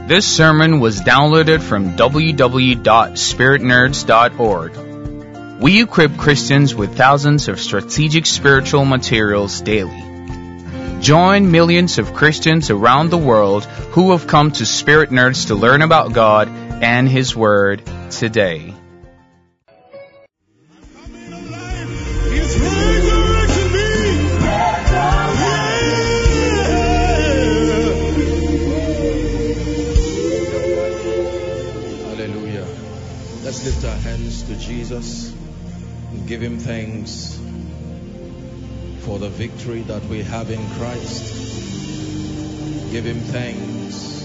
This sermon was downloaded from www.spiritnerds.org. We equip Christians with thousands of strategic spiritual materials daily. Join millions of Christians around the world who have come to Spirit Nerds to learn about God and His Word today. Hallelujah. Let's lift our hands to Jesus and give Him thanks for the victory that we have in Christ. Give Him thanks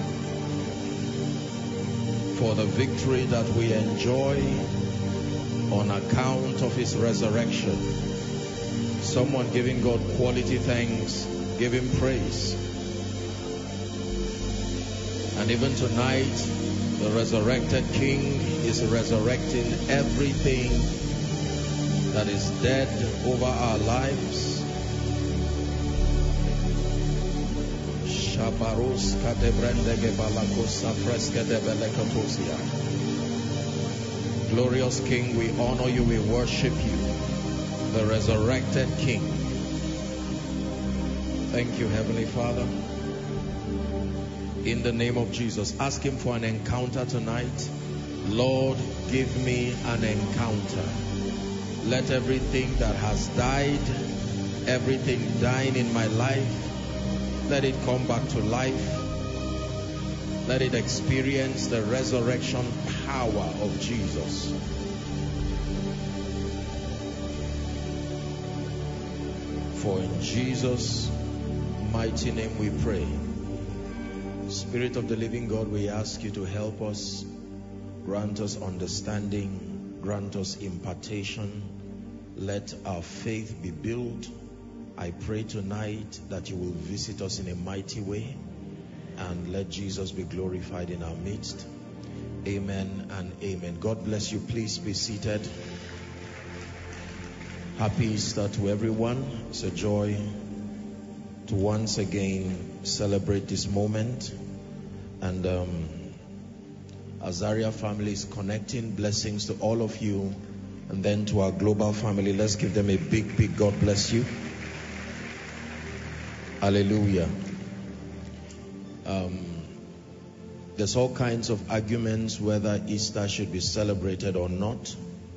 for the victory that we enjoy on account of His resurrection. Someone giving God quality thanks, give Him praise. And even tonight, the resurrected King is resurrecting everything that is dead over our lives. Glorious King, we honor you, we worship you, the resurrected King. Thank you, Heavenly Father. In the name of Jesus, ask Him for an encounter tonight. Lord, give me an encounter. Let everything that has died, everything dying in my life, let it come back to life. Let it experience the resurrection power of Jesus. For in Jesus' mighty name we pray. Spirit of the living God, we ask you to help us. Grant us understanding, grant us impartation. Let our faith be built. I pray tonight that you will visit us in a mighty way and let Jesus be glorified in our midst. Amen and amen. God bless you. Please be seated. Happy Easter to everyone. It's a joy to once again celebrate this moment. And Azaria family is connecting. Blessings to all of you. And then to our global family, let's give them a big God bless you. Hallelujah. There's all kinds of arguments whether Easter should be celebrated or not.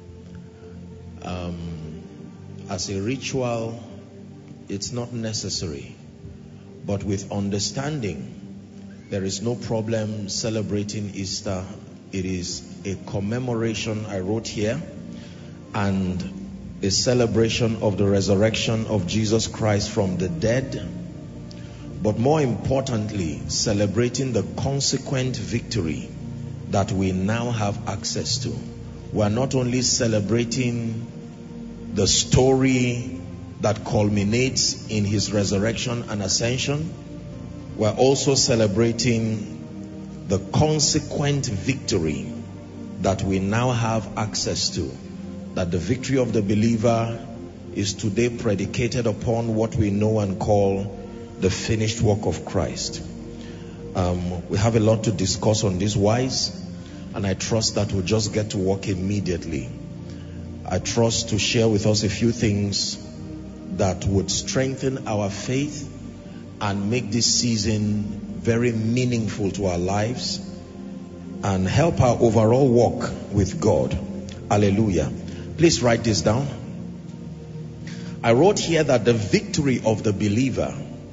As a ritual, it's not necessary. But with understanding, there is no problem celebrating Easter. It is a commemoration, I wrote here, and a celebration of the resurrection of Jesus Christ from the dead. But more importantly, celebrating the consequent victory that we now have access to. We are not only celebrating the story that culminates in His resurrection and ascension, we are also celebrating the consequent victory that we now have access to. That the victory of the believer is today predicated upon what we know and call the finished work of Christ. We have a lot to discuss on this wise, and I trust that we'll just get to work immediately. I trust to share with us a few things that would strengthen our faith and make this season very meaningful to our lives and help our overall walk with God. Hallelujah. Please write this down. I wrote here that the victory of the believer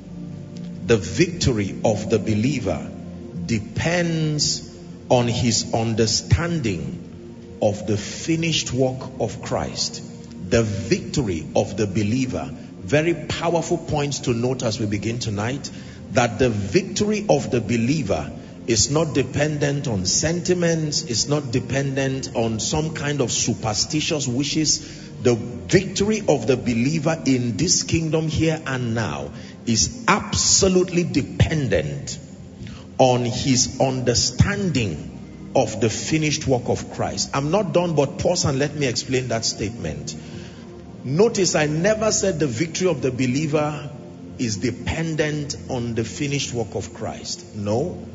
depends on his understanding of the finished work of Christ. The victory of the believer. Very powerful points to note as we begin tonight, that the victory of the believer is not dependent on sentiments, it's not dependent on some kind of superstitious wishes. The victory of the believer in this kingdom here and now is absolutely dependent on his understanding of the finished work of Christ. I'm not done, but pause and let me explain that statement. Notice I never said the victory of the believer is dependent on the finished work of Christ. No.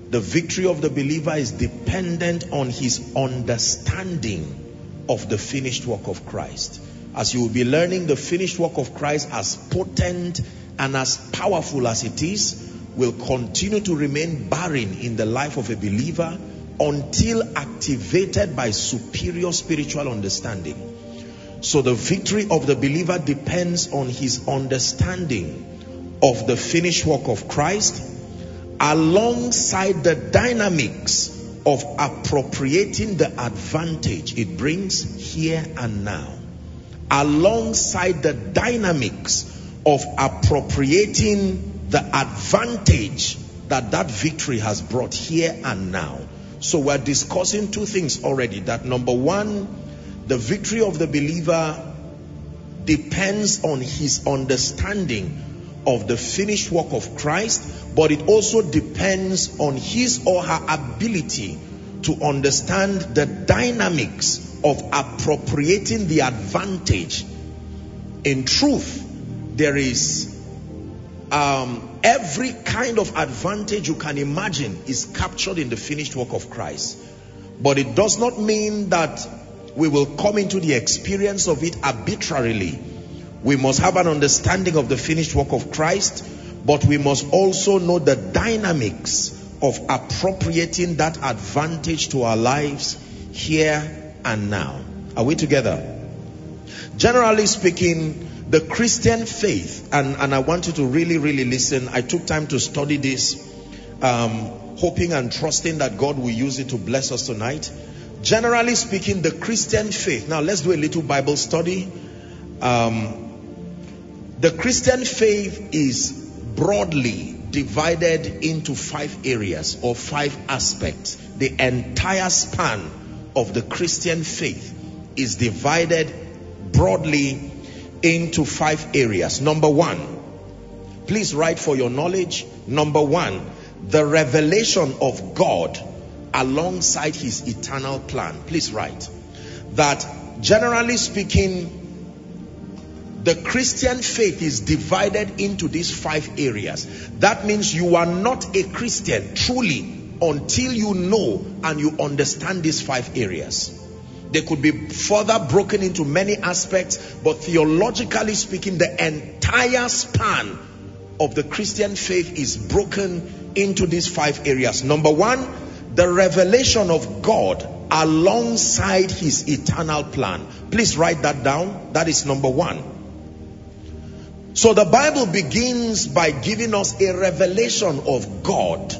The victory of the believer is dependent on his understanding of the finished work of Christ. As you will be learning, the finished work of Christ, as potent and as powerful as it is, will continue to remain barren in the life of a believer until activated by superior spiritual understanding. So the victory of the believer depends on his understanding of the finished work of Christ, alongside the dynamics of appropriating the advantage it brings here and now. Alongside the dynamics of appropriating the advantage that victory has brought here and now. So we're discussing two things already. That number one, the victory of the believer depends on his understanding of the finished work of Christ, but it also depends on his or her ability to understand the dynamics of appropriating the advantage. In truth, there is every kind of advantage you can imagine is captured in the finished work of Christ. But it does not mean that we will come into the experience of it arbitrarily. We must have an understanding of the finished work of Christ, but we must also know the dynamics of appropriating that advantage to our lives here and now. Are we together? Generally speaking, the Christian faith, and I want you to really listen. I took time to study this, hoping and trusting that God will use it to bless us tonight. Generally speaking, the Christian faith. Now let's do a little Bible study. The Christian faith is broadly divided into 5 areas or 5 aspects. The entire span of the Christian faith is divided broadly into 5 areas. Number 1, please write for your knowledge. Number 1, the revelation of God alongside his eternal plan. Please write that, generally speaking, the Christian faith is divided into these 5 areas. That means you are not a Christian truly until you know and you understand these 5 areas. They could be further broken into many aspects, but theologically speaking, the entire span of the Christian faith is broken into these 5 areas. Number 1, the revelation of God alongside his eternal plan. Please write that down. That is number 1. So the Bible begins by giving us a revelation of God,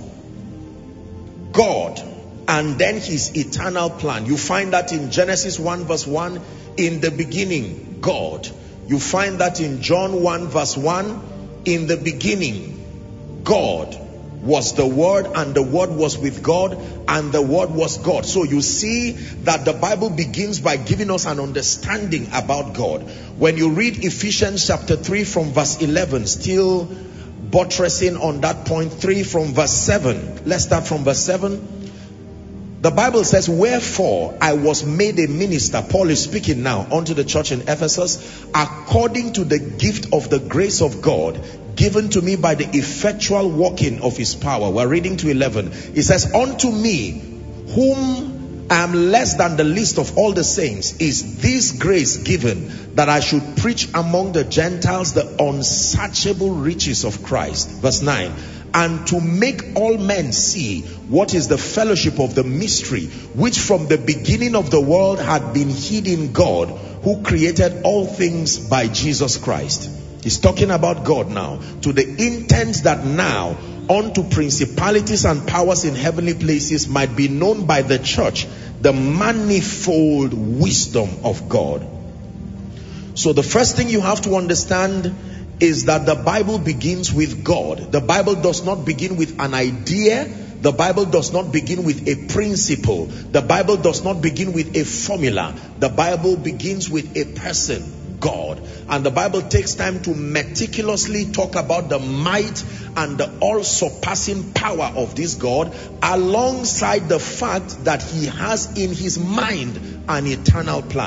and then his eternal plan. You find that in Genesis 1 verse 1, in the beginning, God. You find that in John 1 verse 1, in the beginning, God was the Word, and the Word was with God, and the Word was God. So you see that the Bible begins by giving us an understanding about God. When you read Ephesians chapter 3 from verse 11, still buttressing on that point, 3 from verse 7. Let's start from verse 7. The Bible says, wherefore I was made a minister. Paul is speaking now unto the church in Ephesus, according to the gift of the grace of God given to me by the effectual working of his power. We're reading to 11. It says, unto me, whom I am less than the least of all the saints, is this grace given, that I should preach among the Gentiles the unsearchable riches of Christ. Verse 9. And to make all men see what is the fellowship of the mystery, which from the beginning of the world had been hid in God, who created all things by Jesus Christ. He's talking about God now, to the intent that now unto principalities and powers in heavenly places might be known by the church the manifold wisdom of God. So the first thing you have to understand is that the Bible begins with God. The Bible does not begin with an idea. The Bible does not begin with a principle. The Bible does not begin with a formula. The Bible begins with a person, God. And the Bible takes time to meticulously talk about the might and the all-surpassing power of this God, alongside the fact that he has in his mind an eternal plan.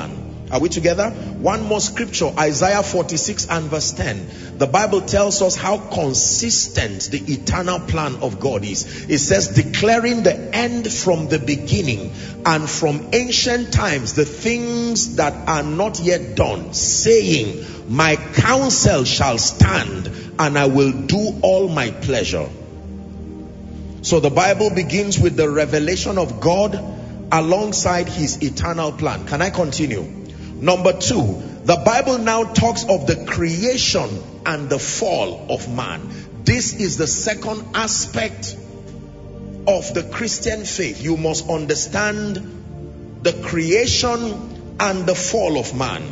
Are we together? One more scripture, Isaiah 46 and verse 10. The Bible tells us how consistent the eternal plan of God is. It says, declaring the end from the beginning and from ancient times the things that are not yet done, saying, my counsel shall stand and I will do all my pleasure. So the Bible begins with the revelation of God alongside his eternal plan. Can I continue? Number 2, the Bible now talks of the creation and the fall of man. This is the second aspect of the Christian faith. You must understand the creation and the fall of man.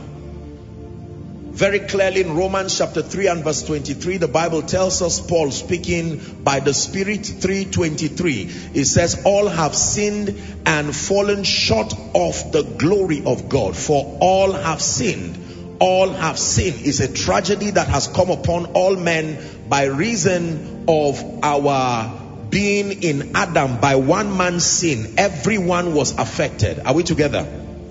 Very clearly in Romans chapter 3 and verse 23, the Bible tells us, Paul speaking by the Spirit, 3:23, it says, all have sinned and fallen short of the glory of God. For all have sinned. All have sinned is a tragedy that has come upon all men by reason of our being in Adam. By one man's sin, everyone was affected. Are we together?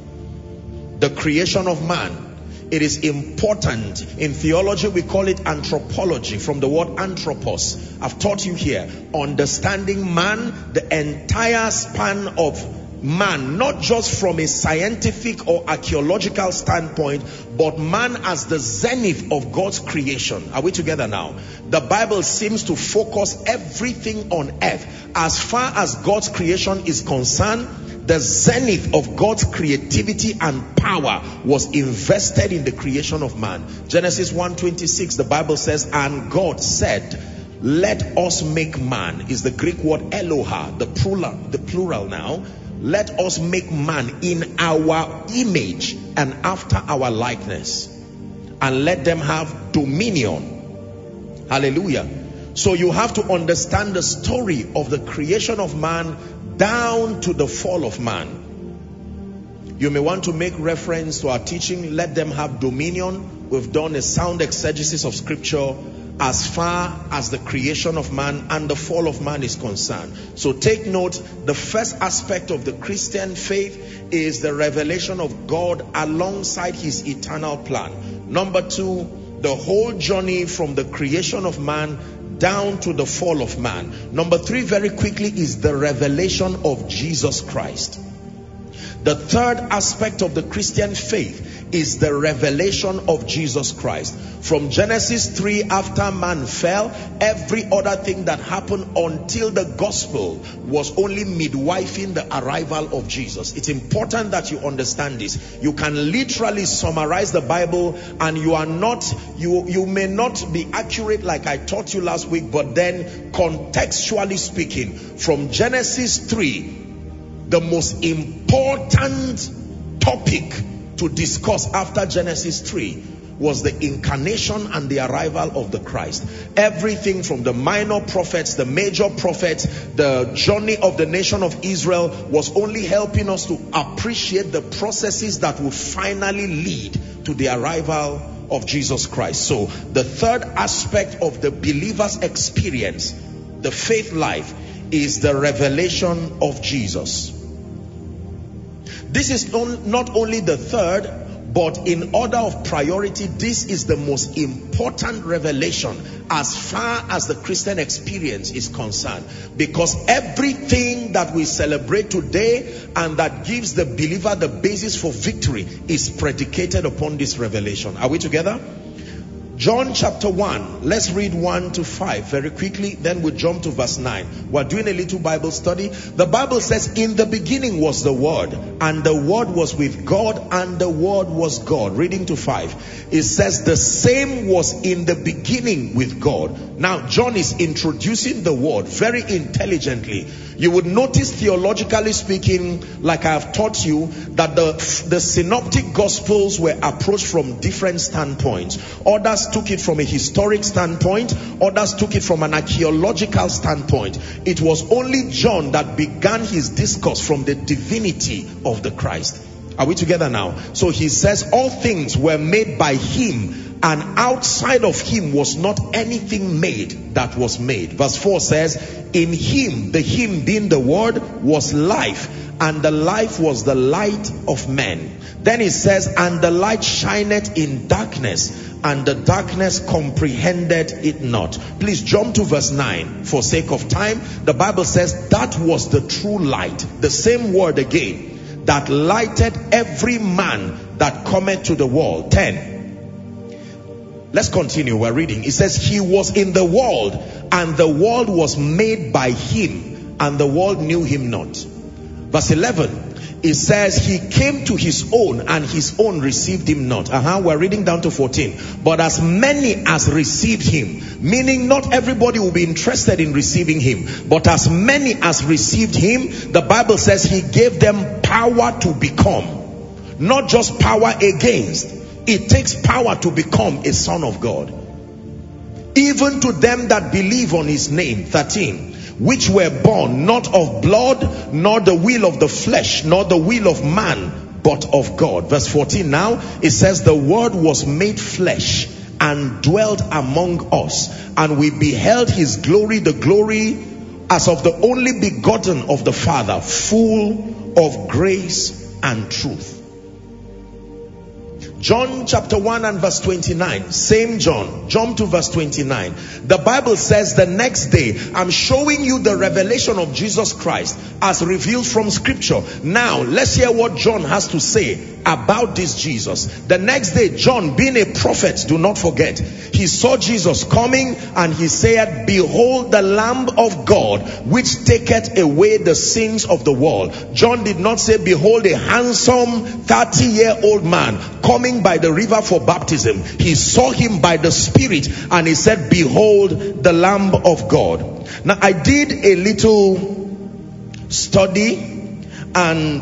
The creation of man. It is important. In theology, we call it anthropology, from the word anthropos. I've taught you here. Understanding man, the entire span of man, not just from a scientific or archaeological standpoint, but man as the zenith of God's creation. Are we together now? The Bible seems to focus everything on earth. As far as God's creation is concerned, the zenith of God's creativity and power was invested in the creation of man. Genesis 1:26, the Bible says, and God said, let us make man, is the Greek word Eloha, the plural now. Let us make man in our image and after our likeness, and let them have dominion. Hallelujah. So you have to understand the story of the creation of man down to the fall of man. You may want to make reference to our teaching, let them have dominion. We've done a sound exegesis of scripture as far as the creation of man and the fall of man is concerned. So take note, the first aspect of the Christian faith is the revelation of God alongside his eternal plan. Number 2, the whole journey from the creation of man down to the fall of man. Number 3, very quickly, is the revelation of Jesus Christ. The third aspect of the Christian faith is the revelation of Jesus Christ. From Genesis 3, after man fell, every other thing that happened until the gospel was only midwifing the arrival of Jesus. It's important that you understand this. You can literally summarize the Bible and you may not be accurate like I taught you last week, but then contextually speaking, from Genesis 3, the most important topic to discuss after Genesis 3 was the incarnation and the arrival of the Christ. Everything from the minor prophets, the major prophets, the journey of the nation of Israel was only helping us to appreciate the processes that will finally lead to the arrival of Jesus Christ. So the third aspect of the believer's experience, the faith life, is the revelation of Jesus. This is not only the third, but in order of priority, this is the most important revelation as far as the Christian experience is concerned. Because everything that we celebrate today and that gives the believer the basis for victory is predicated upon this revelation. Are we together? John chapter 1, let's read 1 to 5 very quickly, then we'll jump to verse 9. We're doing a little Bible study. The Bible says, in the beginning was the Word, and the Word was with God, and the Word was God. Reading to 5, it says, the same was in the beginning with God. Now John is introducing the Word very intelligently. You would notice, theologically speaking, like I have taught you, that the synoptic gospels were approached from different standpoints. Others took it from a historic standpoint, others took it from an archaeological standpoint. It was only John that began his discourse from the divinity of the Christ. Are we together now? So he says, all things were made by him, and outside of him was not anything made that was made. Verse 4 says, in him, the him being the word, was life, and the life was the light of men. Then it says, and the light shineth in darkness, and the darkness comprehended it not. Please jump to verse 9 for sake of time. The Bible says that was the true light, the same word again, that lighted every man that cometh to the world. 10. Let's continue. We're reading. It says, he was in the world, and the world was made by him, and the world knew him not. Verse 11. It says, he came to his own, and his own received him not. We're reading down to 14. But as many as received him, meaning not everybody will be interested in receiving him, but as many as received him, the Bible says he gave them power to become. Not just power against. It takes power to become a son of God. Even to them that believe on his name. 13. Which were born not of blood, nor the will of the flesh, nor the will of man, but of God. Verse 14 now, it says, the word was made flesh and dwelt among us, and we beheld his glory, the glory as of the only begotten of the Father, full of grace and truth. John chapter 1 and verse 29. Same John. Jump to verse 29. The Bible says the next day, I'm showing you the revelation of Jesus Christ as revealed from scripture. Now, let's hear what John has to say about this Jesus. The next day, John, being a prophet, do not forget, he saw Jesus coming, and he said, behold the Lamb of God, which taketh away the sins of the world. John did not say, behold a handsome 30-year-old man coming by the river for baptism. He saw him by the Spirit, and he said, behold the Lamb of God. Now, I did a little study, and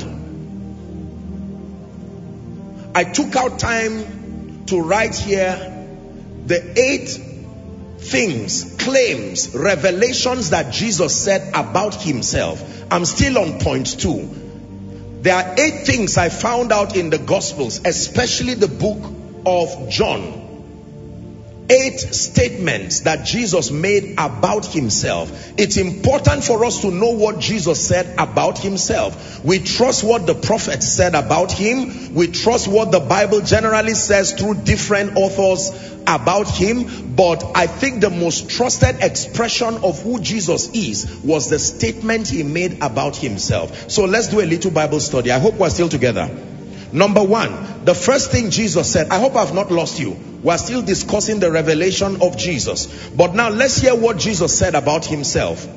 I took out time to write here the 8 things, claims, revelations that Jesus said about himself. I'm still on point 2. There are 8 things I found out in the Gospels, especially the book of John. 8 statements that Jesus made about himself. It's important for us to know what Jesus said about himself. We trust what the prophets said about him. We trust what the Bible generally says through different authors about him. But I think the most trusted expression of who Jesus is was the statement he made about himself. So let's do a little Bible study. I hope we're still together. Number 1, the first thing Jesus said, I hope I've not lost you. We're still discussing the revelation of Jesus. But now let's hear what Jesus said about himself.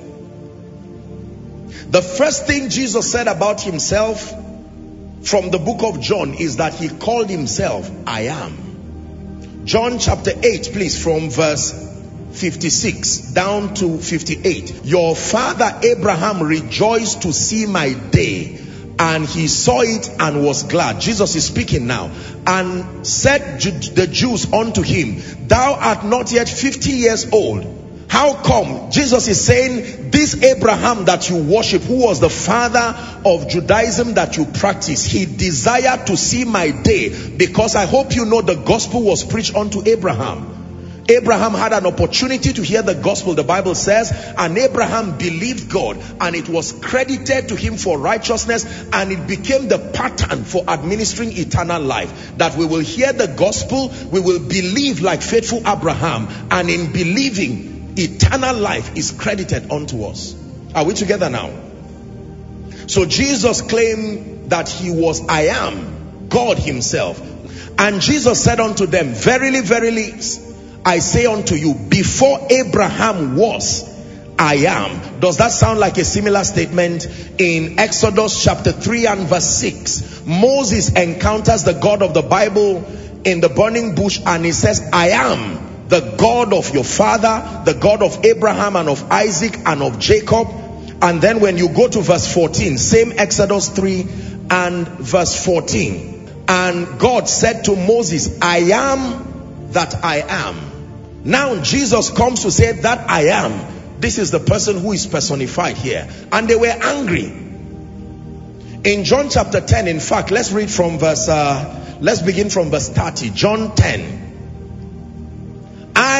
The first thing Jesus said about himself from the book of John is that he called himself, I am. John chapter 8, please, from verse 56 down to 58. Your father Abraham rejoiced to see my day, and he saw it and was glad. Jesus is speaking now. And said the Jews unto him, thou art not yet 50 years old. How come? Jesus is saying, this Abraham that you worship, who was the father of Judaism that you practice, he desired to see my day, because I hope you know the gospel was preached unto Abraham. Abraham had an opportunity to hear the gospel, the Bible says, and Abraham believed God, and it was credited to him for righteousness, and it became the pattern for administering eternal life. That we will hear the gospel, we will believe like faithful Abraham, and in believing, eternal life is credited unto us. Are we together now? So Jesus claimed that he was I am, God himself. And Jesus said unto them, verily, verily, I say unto you, before Abraham was, I am. Does that sound like a similar statement? In Exodus chapter 3 and verse 6, Moses encounters the God of the Bible in the burning bush, and he says, I am the God of your father, the God of Abraham and of Isaac and of Jacob. And then when you go to verse 14, same Exodus 3 and verse 14, and God said to Moses, I am that I am. Now Jesus comes to say that I am. This is the person who is personified here. And they were angry. In John chapter 10, in fact, let's read from verse let's begin from verse 30. John 10.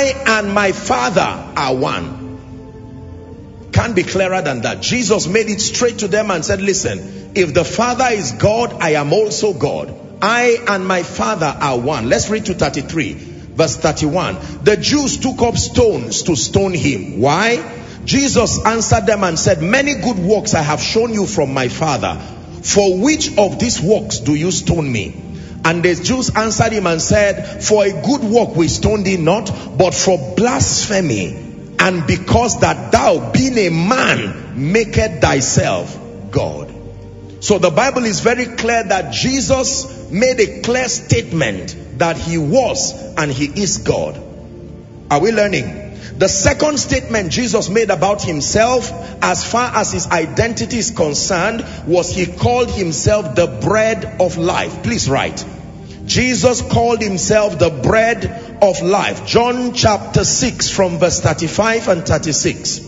I and my Father are one. Can't be clearer than that. Jesus made it straight to them and said, listen, if the Father is God, I am also God. I and my Father are one. Let's read to 33. Verse 31. The Jews took up stones to stone him. Why? Jesus answered them and said, many good works I have shown you from my Father. For which of these works do you stone me? And the Jews answered him and said, for a good work we stone thee not, but for blasphemy, and because that thou, being a man, makest thyself God. So the Bible is very clear that Jesus made a clear statement that he was and he is God. Are we learning? The second statement Jesus made about himself, as far as his identity is concerned, was he called himself the bread of life. Please write. Jesus called himself the bread of life. John chapter 6 from verse 35 and 36.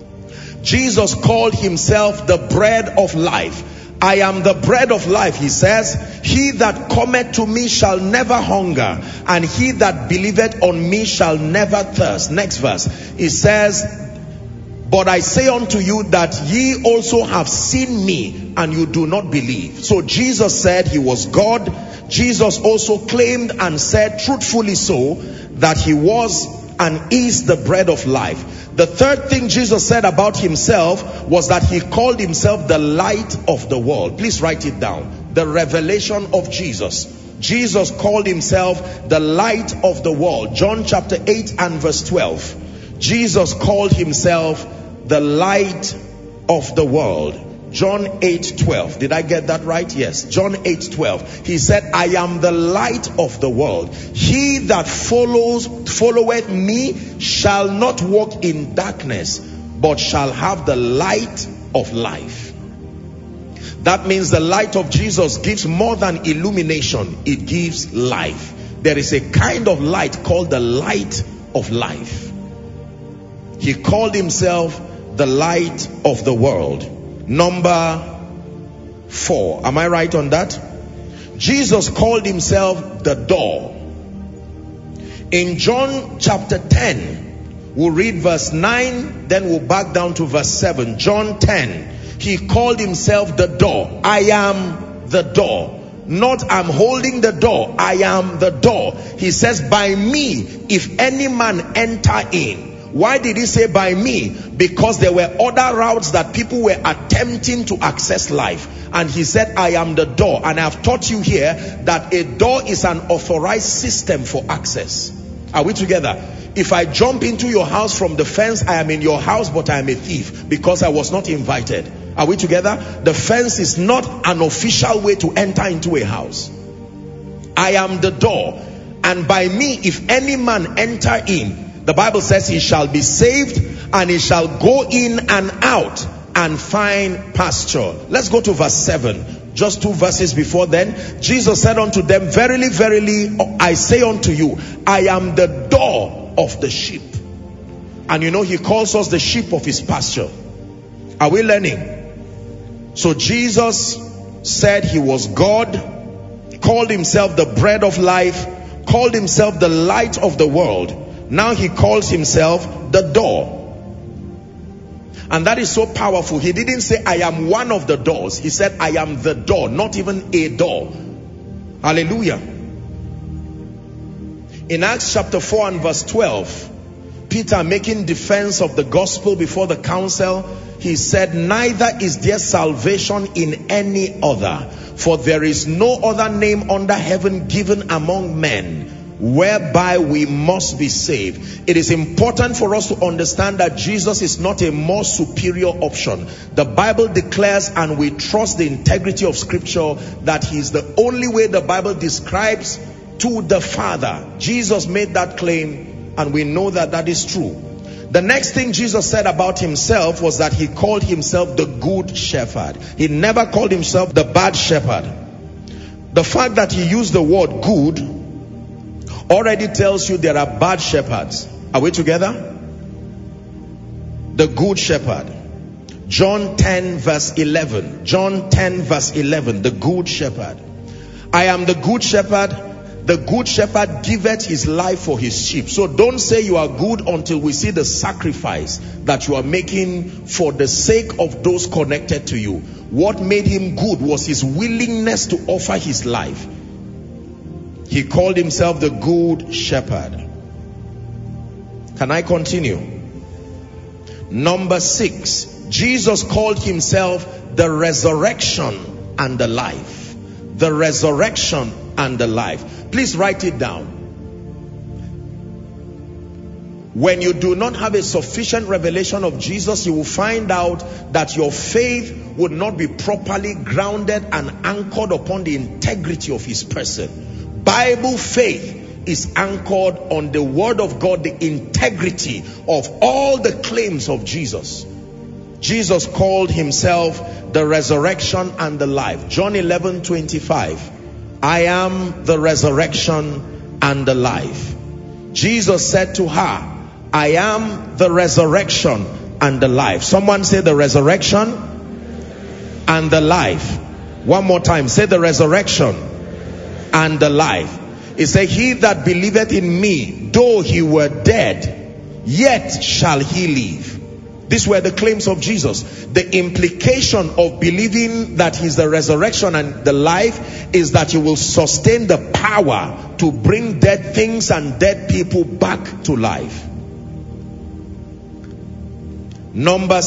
Jesus called himself the bread of life. I am the bread of life, he says. He that cometh to me shall never hunger, and he that believeth on me shall never thirst. Next verse. It says, but I say unto you that ye also have seen me, and you do not believe. So Jesus said he was God. Jesus also claimed and said, truthfully so, that he was and is the bread of life. The third thing Jesus said about himself was that he called himself the light of the world. Please write it down. The revelation of Jesus. Jesus called himself the light of the world. John chapter 8 and verse 12. Jesus called himself the light of the world. John 8:12. Did I get that right? Yes. John 8:12. He said, I am the light of the world. He that followeth me shall not walk in darkness, but shall have the light of life. That means the light of Jesus gives more than illumination. It gives life. There is a kind of light called the light of life. He called himself the light of the world. Number 4. Am I right on that? Jesus called himself the door. In John chapter 10, we'll read verse 9, then we'll back down to verse 7. John 10, he called himself the door. I am the door. Not I'm holding the door. I am the door. He says, by me, if any man enter in. Why did he say by me? Because there were other routes that people were attempting to access life. And he said, I am the door. And I have taught you here that a door is an authorized system for access. Are we together? If I jump into your house from the fence, I am in your house, but I am a thief because I was not invited. Are we together? The fence is not an official way to enter into a house. I am the door. And by me, if any man enter in, the Bible says he shall be saved, and he shall go in and out and find pasture. Let's go to verse 7. Just 2 verses before then. Jesus said unto them, verily, verily, I say unto you, I am the door of the sheep. And you know, he calls us the sheep of his pasture. Are we learning? So Jesus said he was God, called himself the bread of life, called himself the light of the world. Now he calls himself the door. And that is so powerful. He didn't say, I am one of the doors. He said, I am the door, not even a door. Hallelujah. In Acts chapter 4 and verse 12, Peter, making defense of the gospel before the council, he said, neither is there salvation in any other, for there is no other name under heaven given among men whereby we must be saved. It is important for us to understand that Jesus is not a more superior option. The Bible declares, and we trust the integrity of scripture, that he is the only way the Bible describes to the Father. Jesus made that claim, and we know that that is true. The next thing Jesus said about himself was that he called himself the good shepherd. He never called himself the bad shepherd. The fact that he used the word good already tells you there are bad shepherds. Are we together? The good shepherd. John 10 verse 11. John 10 verse 11. The good shepherd. I am the good shepherd. The good shepherd giveth his life for his sheep. So don't say you are good until we see the sacrifice that you are making for the sake of those connected to you. What made him good was his willingness to offer his life. He called himself the good shepherd. Can I continue? Number 6, Jesus called himself the resurrection and the life. The resurrection and the life. Please write it down. When you do not have a sufficient revelation of Jesus, you will find out that your faith would not be properly grounded and anchored upon the integrity of his person. Bible faith is anchored on the word of God, the integrity of all the claims of Jesus. Jesus called himself the resurrection and the life. John 11:25. I am the resurrection and the life. Jesus said to her, I am the resurrection and the life. Someone say the resurrection and the life. One more time, say the resurrection and the life. He said, he that believeth in me, though he were dead, yet shall he live. These were the claims of Jesus. The implication of believing that he's the resurrection and the life is that he will sustain the power to bring dead things and dead people back to life. Number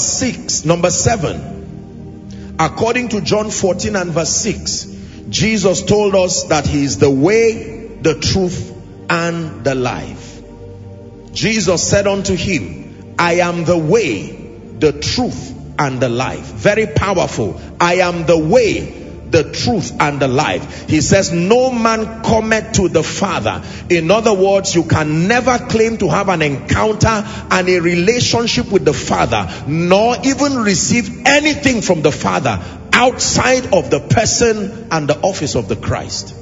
7, according to John 14 and verse 6, Jesus told us that he is the way, the truth, and the life. Jesus said unto him, I am the way, the truth, and the life. Very powerful. I am the way, the truth, and the life. He says, no man cometh to the Father. In other words, you can never claim to have an encounter and a relationship with the Father, nor even receive anything from the Father outside of the person and the office of the Christ.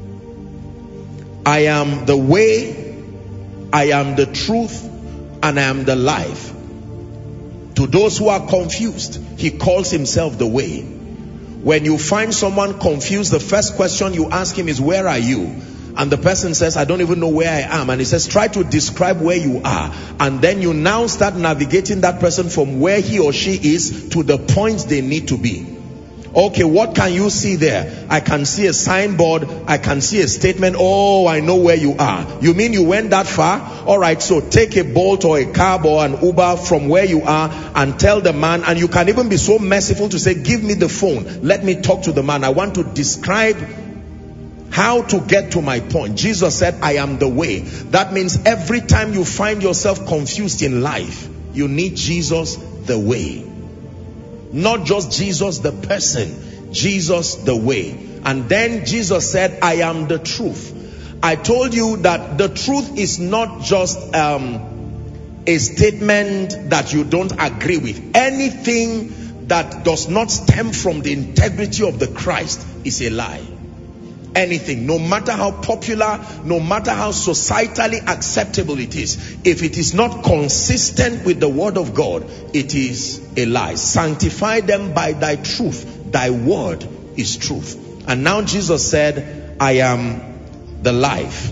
I am the way, I am the truth, and I am the life. To those who are confused, he calls himself the way. When you find someone confused, the first question you ask him is, where are you? And the person says, I don't even know where I am. And he says, try to describe where you are. And then you now start navigating that person from where he or she is to the point they need to be. Okay, what can you see there? I can see a signboard. I can see a statement. Oh, I know where you are. You mean you went that far? All right, so take a Bolt or a cab or an Uber from where you are and tell the man. And you can even be so merciful to say, give me the phone. Let me talk to the man. I want to describe how to get to my point. Jesus said, I am the way. That means every time you find yourself confused in life, you need Jesus the way. Not just Jesus the person, Jesus the way. And then Jesus said, I am the truth. I told you that the truth is not just a statement that you don't agree with. Anything that does not stem from the integrity of the Christ is a lie. Anything, no matter how popular, no matter how societally acceptable it is, if it is not consistent with the word of God, it is a lie. Sanctify them by thy truth. Thy word is truth. And now Jesus said, I am the life.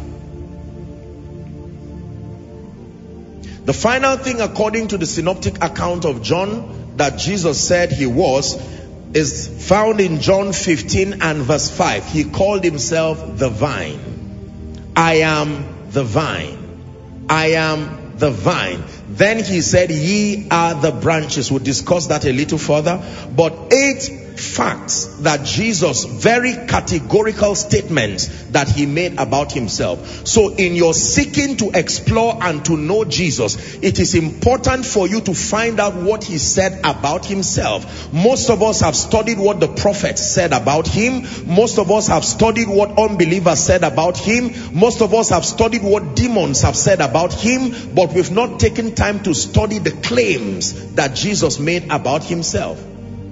The final thing, according to the synoptic account of John, that Jesus said he was, is found in John 15 and verse 5. He called himself the vine. I am the vine. I am the vine. Then he said, ye are the branches. We'll discuss that a little further. But 8 facts that Jesus, very categorical statements that he made about himself. So in your seeking to explore and to know Jesus, it is important for you to find out what he said about himself. Most of us have studied what the prophets said about him. Most of us have studied what unbelievers said about him. Most of us have studied what demons have said about him, but we've not taken time to study the claims that Jesus made about himself.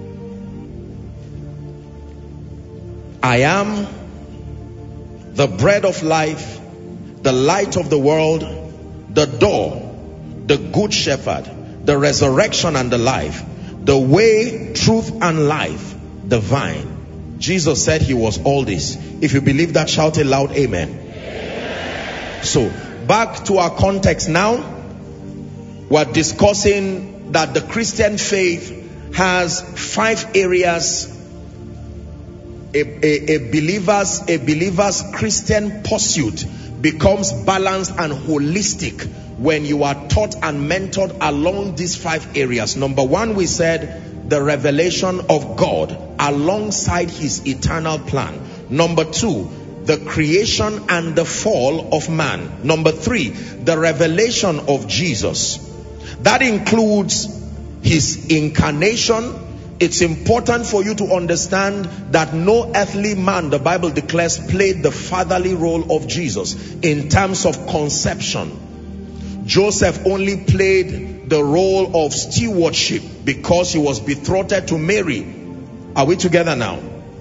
I am the bread of life, the light of the world, the door, the good shepherd, the resurrection and the life, the way, truth and life, the vine. Jesus said he was all this. If you believe that, shout a loud amen. So back to our context now. We're discussing that the Christian faith has 5 areas a believer's Christian pursuit becomes balanced and holistic when you are taught and mentored along these 5 areas. Number 1, we said the revelation of God alongside his eternal plan. Number 2, the creation and the fall of man. Number 3, the revelation of Jesus. That includes his incarnation. It's important for you to understand that no earthly man, the Bible declares, played the fatherly role of Jesus in terms of conception. Joseph only played the role of stewardship because he was betrothed to Mary. Are we together now?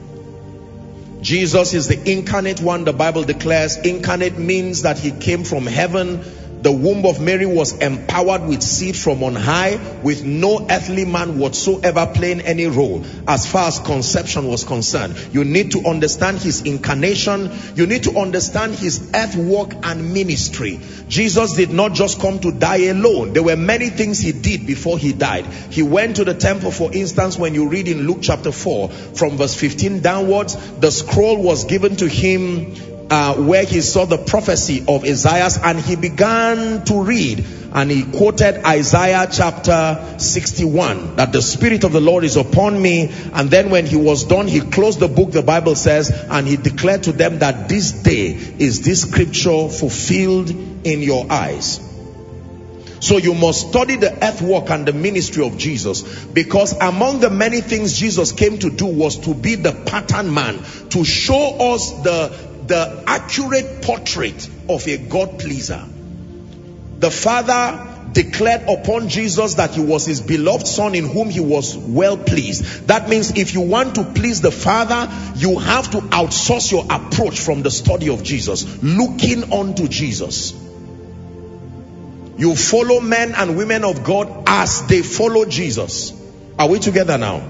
Jesus is the incarnate one. The Bible declares incarnate means that he came from heaven. The womb of Mary was empowered with seed from on high, with no earthly man whatsoever playing any role as far as conception was concerned. You need to understand his incarnation. You need to understand his earth work and ministry. Jesus did not just come to die alone. There were many things he did before he died. He went to the temple, for instance. When you read in Luke chapter 4 from verse 15 downwards, the scroll was given to him where he saw the prophecy of Isaiah, and he began to read, and he quoted Isaiah chapter 61, that the Spirit of the Lord is upon me. And then when he was done, he closed the book, the Bible says, and he declared to them that this day is this scripture fulfilled in your eyes. So you must study the earth work and the ministry of Jesus, because among the many things Jesus came to do was to be the pattern man, to show us the accurate portrait of a God pleaser. The Father declared upon Jesus that he was his beloved Son in whom he was well pleased. That means if you want to please the Father, you have to outsource your approach from the study of Jesus, looking unto Jesus. You follow men and women of God as they follow Jesus. Are we together now?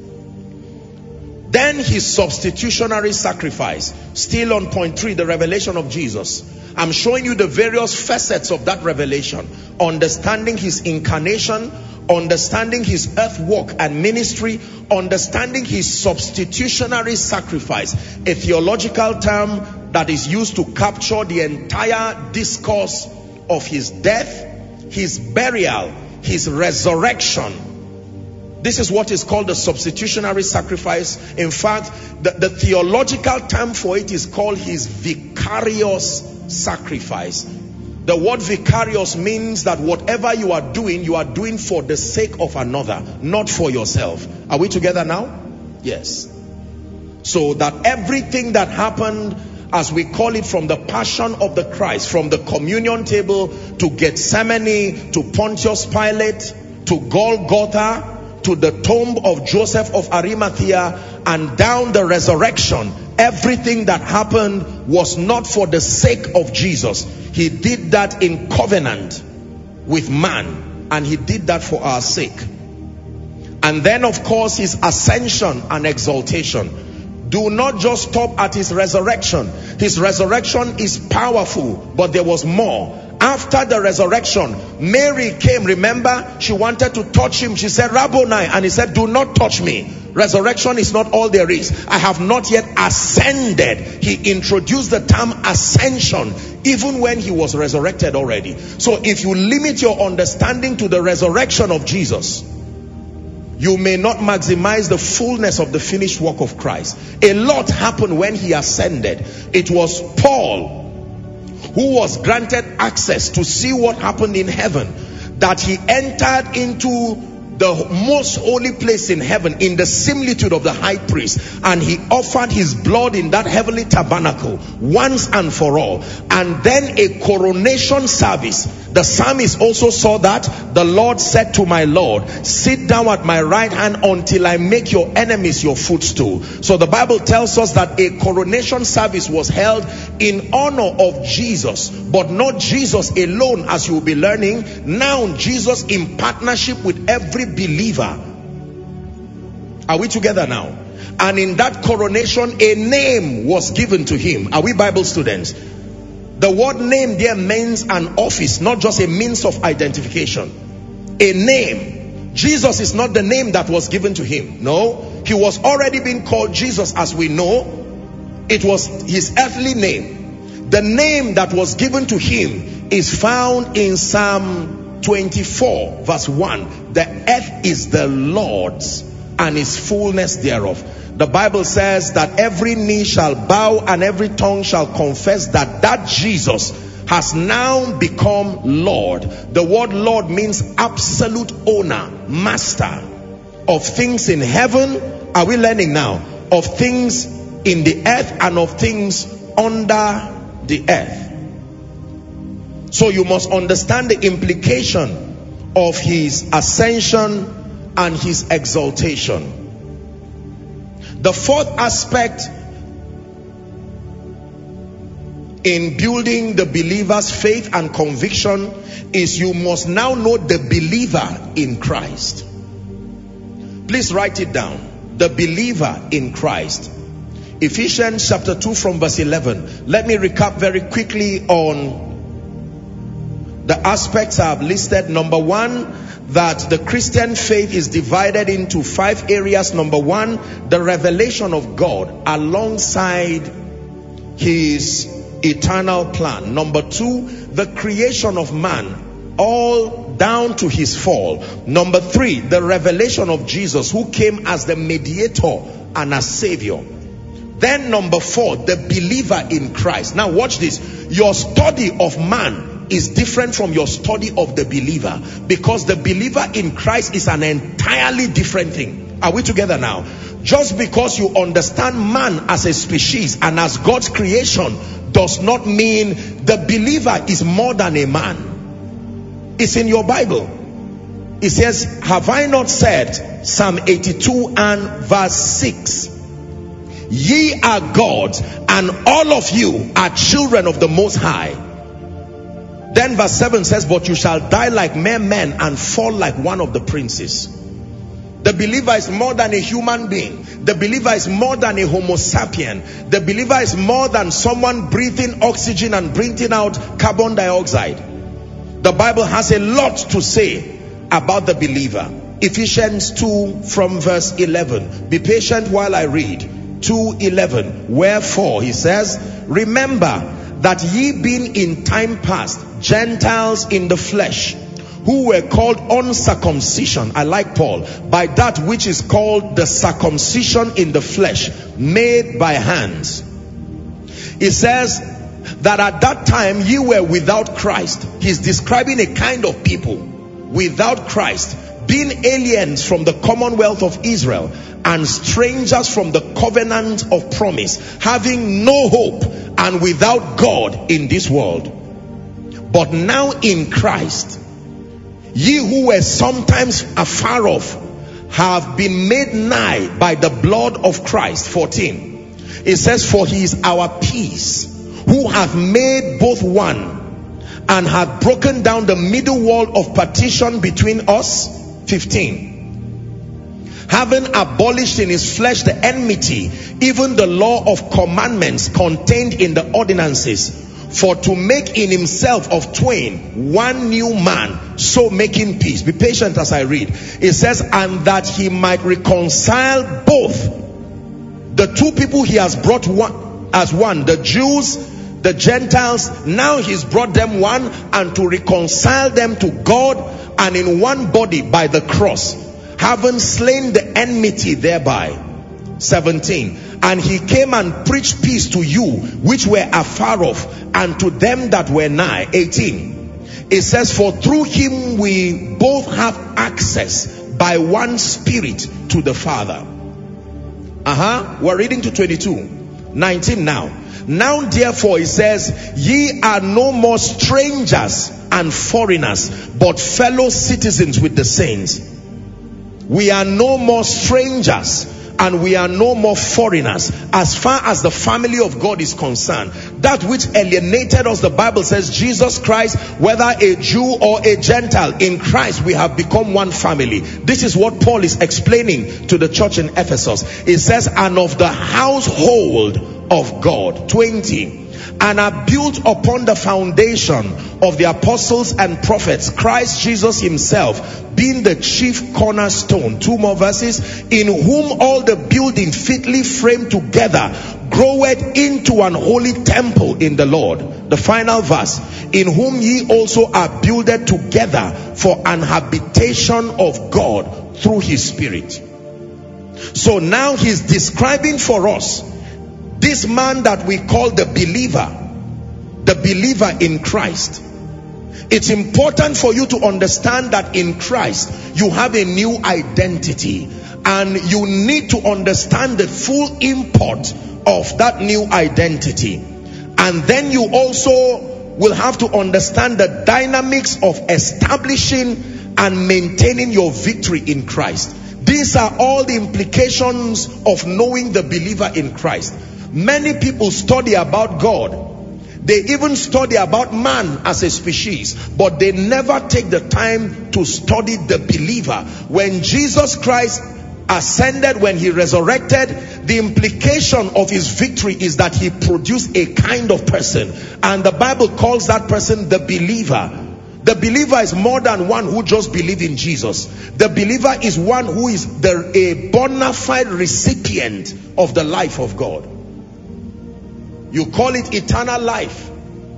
Then his substitutionary sacrifice. Still on point 3, the revelation of Jesus. I'm showing you the various facets of that revelation. Understanding his incarnation, understanding his earth work and ministry, understanding his substitutionary sacrifice. A theological term that is used to capture the entire discourse of his death, his burial, his resurrection. This is what is called the substitutionary sacrifice. In fact, the theological term for it is called his vicarious sacrifice. The word vicarious means that whatever you are doing for the sake of another, not for yourself. Are we together now? Yes. So that everything that happened, as we call it, from the passion of the Christ, from the communion table to Gethsemane, to Pontius Pilate, to Golgotha, to the tomb of Joseph of Arimathea, and down the resurrection, everything that happened was not for the sake of Jesus. He did that in covenant with man, and he did that for our sake. And then of course his ascension and exaltation. Do not just stop at his resurrection. His resurrection is powerful, but there was more. After the resurrection, Mary came. Remember, she wanted to touch him. She said, Rabboni, and he said, do not touch me. Resurrection is not all there is. I have not yet ascended. He introduced the term ascension even when he was resurrected already. So if you limit your understanding to the resurrection of Jesus, you may not maximize the fullness of the finished work of Christ. A lot happened when he ascended. It was Paul who was granted access to see what happened in heaven, that he entered into the most holy place in heaven in the similitude of the high priest, and he offered his blood in that heavenly tabernacle once and for all. And then a coronation service. The psalmist also saw that. The Lord said to my Lord, sit down at my right hand until I make your enemies your footstool. So the Bible tells us that a coronation service was held in honor of Jesus, but not Jesus alone, as you will be learning. Now Jesus in partnership with every believer. Are we together now? And in that coronation, a name was given to him. Are we Bible students? The word name there means an office, not just a means of identification. A name. Jesus is not the name that was given to him. No, he was already being called Jesus, as we know. It was his earthly name. The name that was given to him is found in Psalm 24 verse 1. The earth is the Lord's and his fullness thereof. The Bible says that every knee shall bow and every tongue shall confess that Jesus has now become Lord. The word Lord means absolute owner, master of things in heaven. Are we learning now? Of things in the earth and of things under the earth. So you must understand the implication of his ascension and his exaltation. The fourth aspect in building the believer's faith and conviction is you must now know the believer in Christ. Please write it down. The believer in Christ. Ephesians chapter 2 from verse 11. Let me recap very quickly on the aspects I have listed. Number one, that the Christian faith is divided into 5 areas. Number one, the revelation of God alongside his eternal plan. Number two, the creation of man, all down to his fall. Number three, the revelation of Jesus, who came as the mediator and as savior. Then number four, the believer in Christ. Now watch this. Your study of man is different from your study of the believer, because the believer in Christ is an entirely different thing. Are we together now? Just because you understand man as a species and as God's creation does not mean the believer is more than a man. It's in your Bible. It says, have I not said, Psalm 82 and verse 6, ye are gods and all of you are children of the Most High. Then verse 7 says, but you shall die like mere men and fall like one of the princes. The believer is more than a human being. The believer is more than a homo sapien. The believer is more than someone breathing oxygen and breathing out carbon dioxide. The Bible has a lot to say about the believer. Ephesians 2 from verse 11. Be patient while I read. 2:11. Wherefore, he says, remember that ye being in time past Gentiles in the flesh, who were called uncircumcision, I like Paul, by that which is called the circumcision in the flesh, made by hands. It says that at that time ye were without Christ. He's describing a kind of people without Christ, being aliens from the commonwealth of Israel and strangers from the covenant of promise, having no hope and without God in this world. But now in Christ, ye who were sometimes afar off have been made nigh by the blood of Christ. 14. It says, for he is our peace, who hath made both one, and hath broken down the middle wall of partition between us. 15. Having abolished in his flesh the enmity, even the law of commandments contained in the ordinances, for to make in himself of twain one new man, so making peace. Be patient as I read. It says, and that he might reconcile both the two people he has brought one as one, the Jews, the Gentiles. Now he's brought them one, and to reconcile them to God, and in one body by the cross, having slain the enmity thereby. 17. And he came and preached peace to you which were afar off, and to them that were nigh. 18. It says, for through him we both have access by one Spirit to the Father. We're reading to 22. 19 now. Now therefore, it says, ye are no more strangers and foreigners, but fellow citizens with the saints. We are no more strangers and we are no more foreigners as far as the family of God is concerned. That which alienated us, the Bible says, Jesus Christ, whether a Jew or a Gentile, in Christ we have become one family. This is what Paul is explaining to the church in Ephesus. It says, and of the household of God. 20. and are built upon the foundation of the apostles and prophets, Christ Jesus himself being the chief cornerstone. 2 more verses. In whom all the building fitly framed together groweth into an holy temple in the Lord. The final verse. In whom ye also are builded together for an habitation of God through his Spirit. So now he's describing for us this man that we call the believer in Christ. It's important for you to understand that in Christ you have a new identity, and you need to understand the full import of that new identity. And then you also will have to understand the dynamics of establishing and maintaining your victory in Christ. These are all the implications of knowing the believer in Christ. Many people study about God. They even study about man as a species, but they never take the time to study the believer. When Jesus Christ ascended, when he resurrected, the implication of his victory is that he produced a kind of person, and the Bible calls that person the believer. The believer is more than one who just believes in Jesus. The believer is one who is a bona fide recipient of the life of God. You call it eternal life.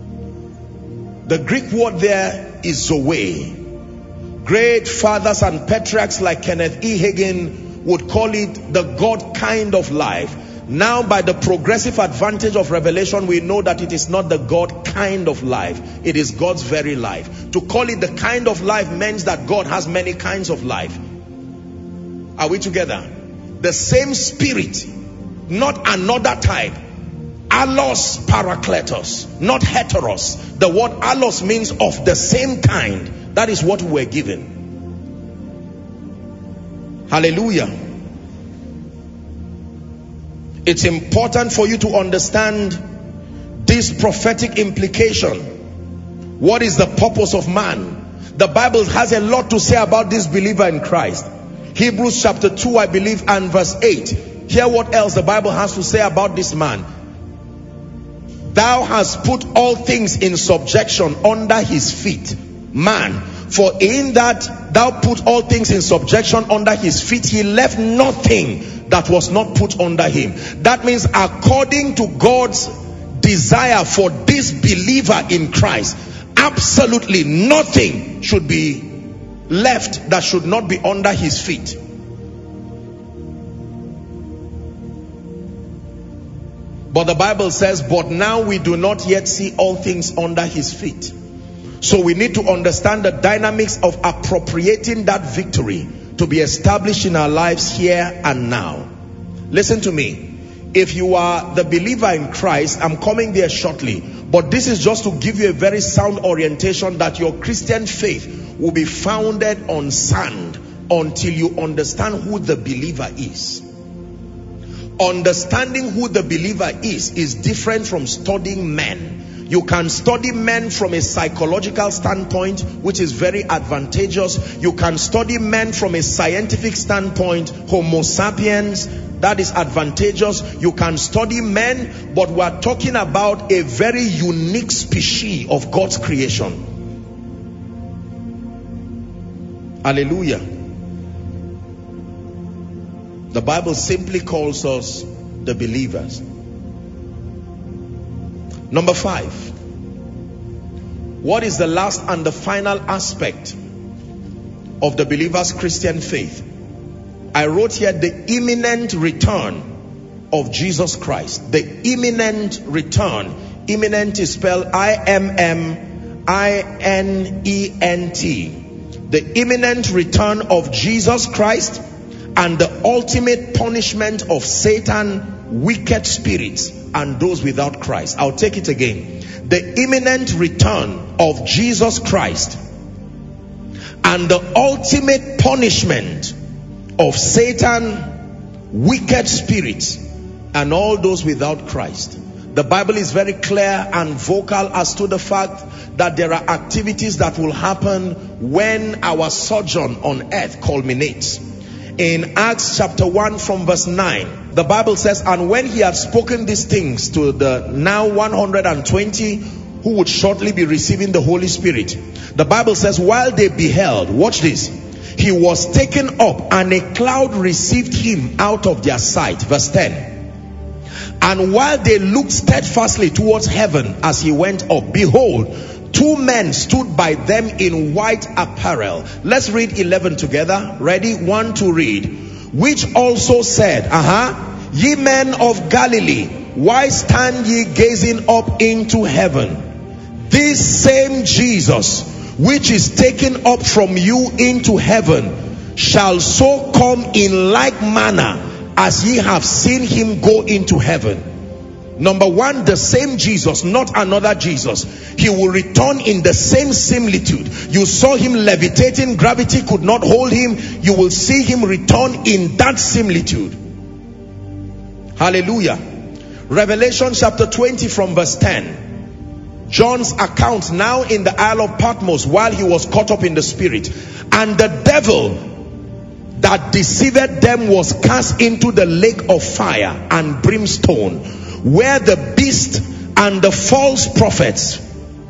The Greek word there is Zoe. Great fathers and patriarchs like Kenneth E. Hagin would call it the God kind of life. Now, by the progressive advantage of revelation, we know that it is not the God kind of life. It is God's very life. To call it the kind of life means that God has many kinds of life. Are we together? The same Spirit, not another type. Allos parakletos, not heteros. The word allos means of the same kind. That is what we were given. Hallelujah. It's important for you to understand this prophetic implication. What is the purpose of man? The Bible has a lot to say about this believer in Christ. Hebrews chapter 2, I believe, and verse 8. Hear what else the Bible has to say about this man. Thou hast put all things in subjection under his feet. Man, for in that thou put all things in subjection under his feet, he left nothing that was not put under him. That means according to God's desire for this believer in Christ, absolutely nothing should be left that should not be under his feet. But the Bible says, but now we do not yet see all things under his feet. So we need to understand the dynamics of appropriating that victory to be established in our lives here and now. Listen to me. If you are the believer in Christ, I'm coming there shortly, but this is just to give you a very sound orientation that your Christian faith will be founded on sand until you understand who the believer is. Understanding who the believer is different from studying men. You can study men from a psychological standpoint, which is very advantageous. You can study men from a scientific standpoint, Homo sapiens, that is advantageous. You can study men, but we are talking about a very unique species of God's creation. Hallelujah. The Bible simply calls us the believers. Number 5. What is the last and the final aspect of the believer's Christian faith? I wrote here the imminent return of Jesus Christ. The imminent return. Imminent is spelled I-M-M-I-N-E-N-T. The imminent return of Jesus Christ and the ultimate punishment of Satan, wicked spirits, and those without Christ. I'll take it again. The imminent return of Jesus Christ and the ultimate punishment of Satan, wicked spirits, and all those without Christ. The Bible is very clear and vocal as to the fact that there are activities that will happen when our sojourn on earth culminates. In Acts chapter 1 from verse 9, the Bible says, and when he had spoken these things to the now 120 who would shortly be receiving the Holy Spirit, the Bible says, while they beheld, watch this, he was taken up and a cloud received him out of their sight. Verse 10. And while they looked steadfastly towards heaven as he went up, behold, two men stood by them in white apparel. Let's read 11 together. Ready? 1 to read. Which also said, ye men of Galilee, why stand ye gazing up into heaven? This same Jesus, which is taken up from you into heaven, shall so come in like manner as ye have seen him go into heaven. Number one, the same Jesus, not another Jesus. He will return in the same similitude. You saw him levitating, gravity could not hold him. You will see him return in that similitude. Hallelujah. Revelation chapter 20 from verse 10. John's account now in the Isle of Patmos while he was caught up in the spirit. And the devil that deceived them was cast into the lake of fire and brimstone, where the beast and the false prophets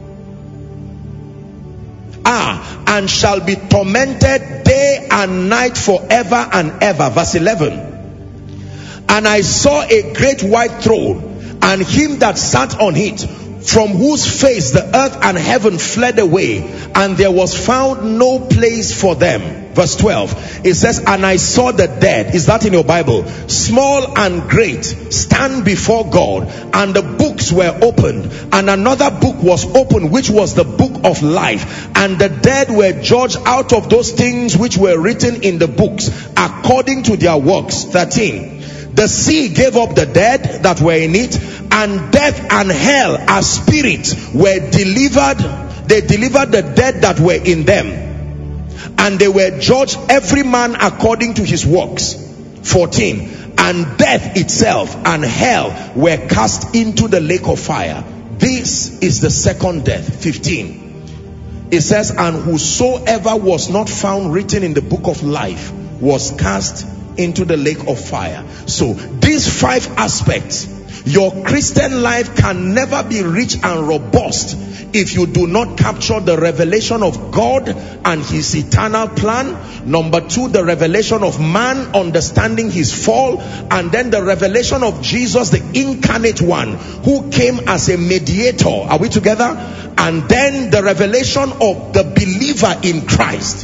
are, and shall be tormented day and night forever and ever. Verse 11. And I saw a great white throne, and him that sat on it, from whose face the earth and heaven fled away, and there was found no place for them. Verse 12, it says, and I saw the dead, is that in your Bible, small and great, stand before God, and the books were opened, and another book was opened, which was the book of life, and the dead were judged out of those things which were written in the books according to their works. 13, the sea gave up the dead that were in it, and death and hell as spirits were delivered. They delivered the dead that were in them, and they were judged every man according to his works. 14, and death itself and hell were cast into the lake of fire. This is the second death. 15, it says, and whosoever was not found written in the book of life was cast into the lake of fire. So these 5 aspects, your Christian life can never be rich and robust if you do not capture the revelation of God and his eternal plan. Number 2, the revelation of man understanding his fall, and then the revelation of Jesus, the incarnate one who came as a mediator. Are we together? And then the revelation of the believer in Christ.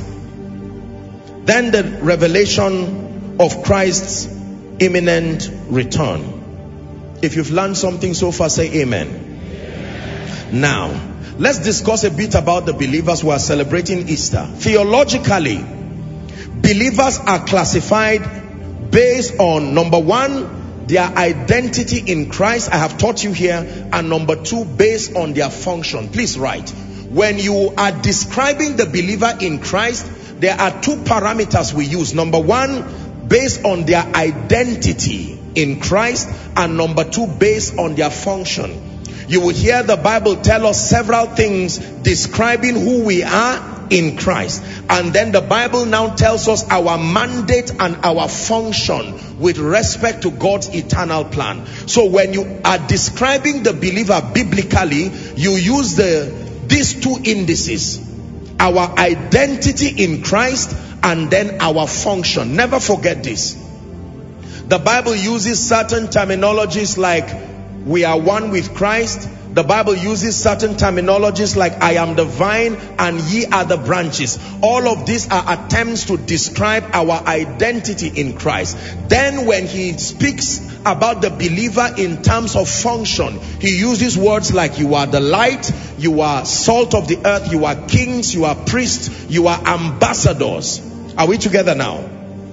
Then the revelation of Christ's imminent return. If you've learned something so far, say amen. Amen. Now, let's discuss a bit about the believers who are celebrating Easter. Theologically, believers are classified based on, number 1, their identity in Christ. I have taught you here. And number 2, based on their function. Please write. When you are describing the believer in Christ, there are 2 parameters we use. Number 1, based on their identity in Christ, and number 2, based on their function. You will hear the Bible tell us several things describing who we are in Christ, and then the Bible now tells us our mandate and our function with respect to God's eternal plan. So when you are describing the believer biblically, you use these 2 indices: our identity in Christ and then our function. Never forget this. The Bible uses certain terminologies like we are one with Christ. The Bible uses certain terminologies like I am the vine and ye are the branches. All of these are attempts to describe our identity in Christ. Then when he speaks about the believer in terms of function, he uses words like you are the light, you are salt of the earth, you are kings, you are priests, you are ambassadors. Are we together now?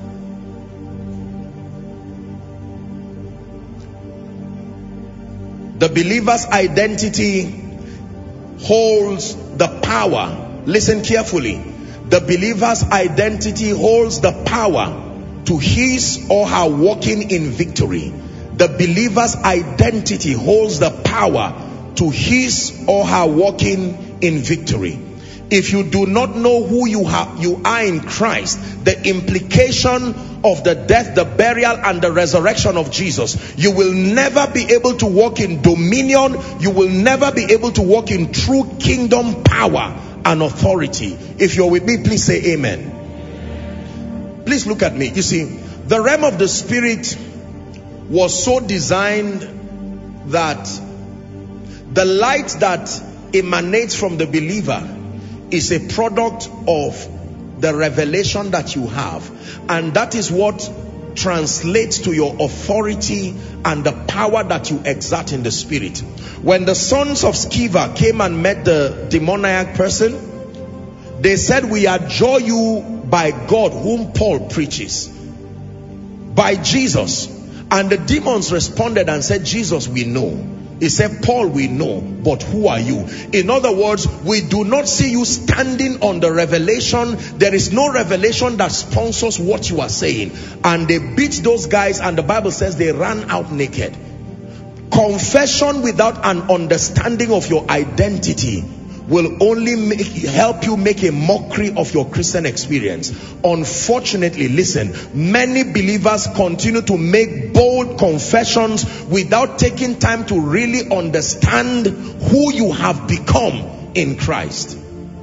The believer's identity holds the power. Listen carefully. The believer's identity holds the power to his or her walking in victory. The believer's identity holds the power to his or her walking in victory. if you do not know who you are in Christ, the implication of the death, the burial, and the resurrection of Jesus, you will never be able to walk in dominion. You will never be able to walk in true kingdom power and authority. If you're with me, please say amen. Please look at me. You see, the realm of the spirit was so designed that the light that emanates from the believer is a product of the revelation that you have, and that is what translates to your authority and the power that you exert in the spirit. When the sons of Sceva came and met the demoniac person, they said, we adjure you by God whom Paul preaches, by Jesus. And the demons responded and said, Jesus we know. He said, Paul we know, but who are you? In other words, we do not see you standing on the revelation. There is no revelation that sponsors what you are saying. And they beat those guys, and the Bible says they ran out naked. Confession without an understanding of your identity will only help you make a mockery of your Christian experience. Unfortunately, listen, many believers continue to make bold confessions without taking time to really understand who you have become in Christ.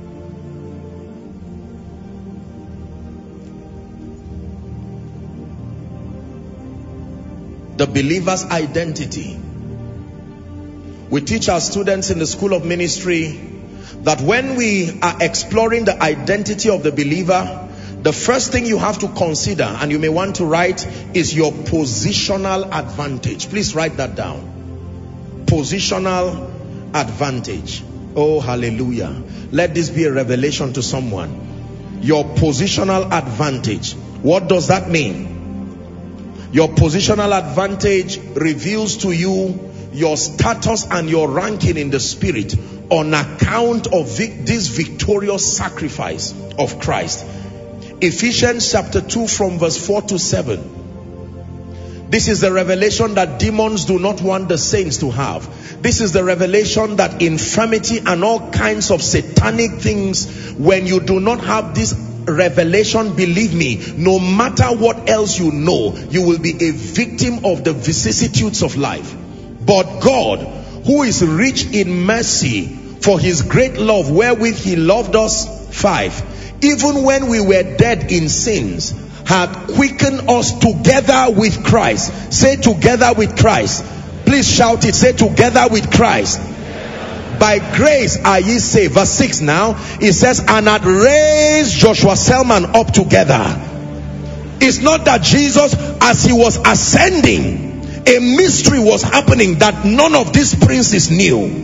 The believer's identity. We teach our students in the School of Ministry that when we are exploring the identity of the believer, the first thing you have to consider, and you may want to write, is your positional advantage. Please write that down. Positional advantage. Oh, hallelujah. Let this be a revelation to someone. Your positional advantage. What does that mean? Your positional advantage reveals to you your status and your ranking in the spirit on account of this victorious sacrifice of Christ. Ephesians chapter 2 from verse 4 to 7. This is the revelation that demons do not want the saints to have. This is the revelation that infirmity and all kinds of satanic things, when you do not have this revelation, believe me, no matter what else you know, you will be a victim of the vicissitudes of life. But God, who is rich in mercy, for his great love wherewith he loved us, 5, even when we were dead in sins, had quickened us together with Christ. Say together with Christ. Please shout it. Say together with Christ. By grace are ye saved. Verse 6 now, it says, and had raised Joshua Selman up together. It's not that Jesus, as he was ascending, a mystery was happening that none of these princes knew.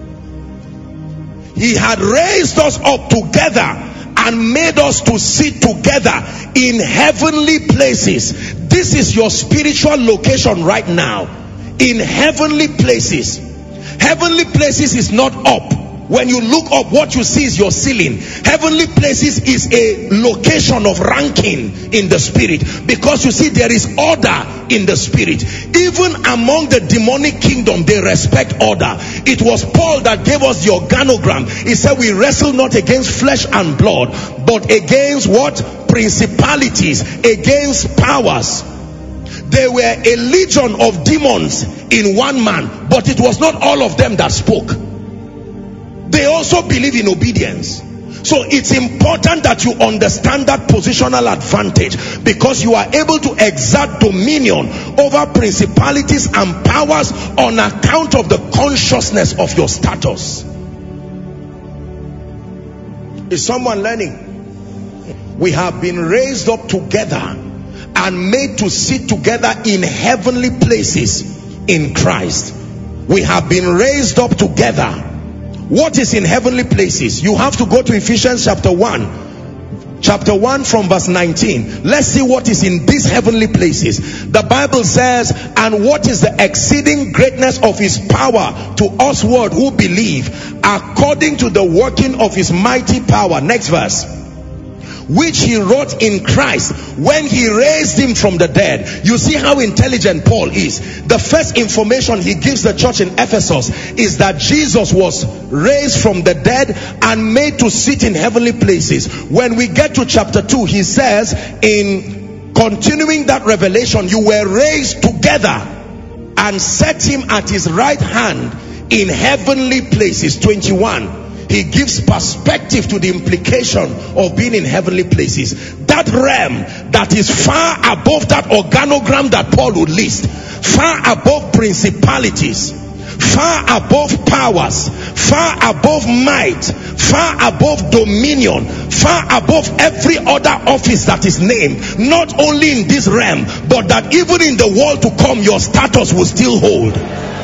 He had raised us up together and made us to sit together in heavenly places. This is your spiritual location right now. In heavenly places. Heavenly places is not up. When you look up, what you see is your ceiling. Heavenly places is a location of ranking in the spirit, because you see there is order in the spirit. Even among the demonic kingdom, they respect order. It was Paul that gave us the organogram. He said we wrestle not against flesh and blood, but against what? Principalities, against powers. There were a legion of demons in one man, but it was not all of them that spoke. They also believe in obedience. So it's important that you understand that positional advantage, because you are able to exert dominion over principalities and powers on account of the consciousness of your status. Is someone learning? We have been raised up together and made to sit together in heavenly places in Christ. We have been raised up together. What is in heavenly places? You have to go to Ephesians chapter 1. Chapter 1 from verse 19. Let's see what is in these heavenly places. The Bible says, and what is the exceeding greatness of his power to us who believe, according to the working of his mighty power. Next verse. which he wrought in Christ when he raised him from the dead. You see how intelligent Paul is. The first information he gives the church in Ephesus is that Jesus was raised from the dead and made to sit in heavenly places. When we get to chapter 2, he says, in continuing that revelation, you were raised together and set him at his right hand in heavenly places. 21. He gives perspective to the implication of being in heavenly places. That realm that is far above that organogram that Paul would list, far above principalities, far above powers, far above might, far above dominion, far above every other office that is named, not only in this realm, but that even in the world to come, your status will still hold.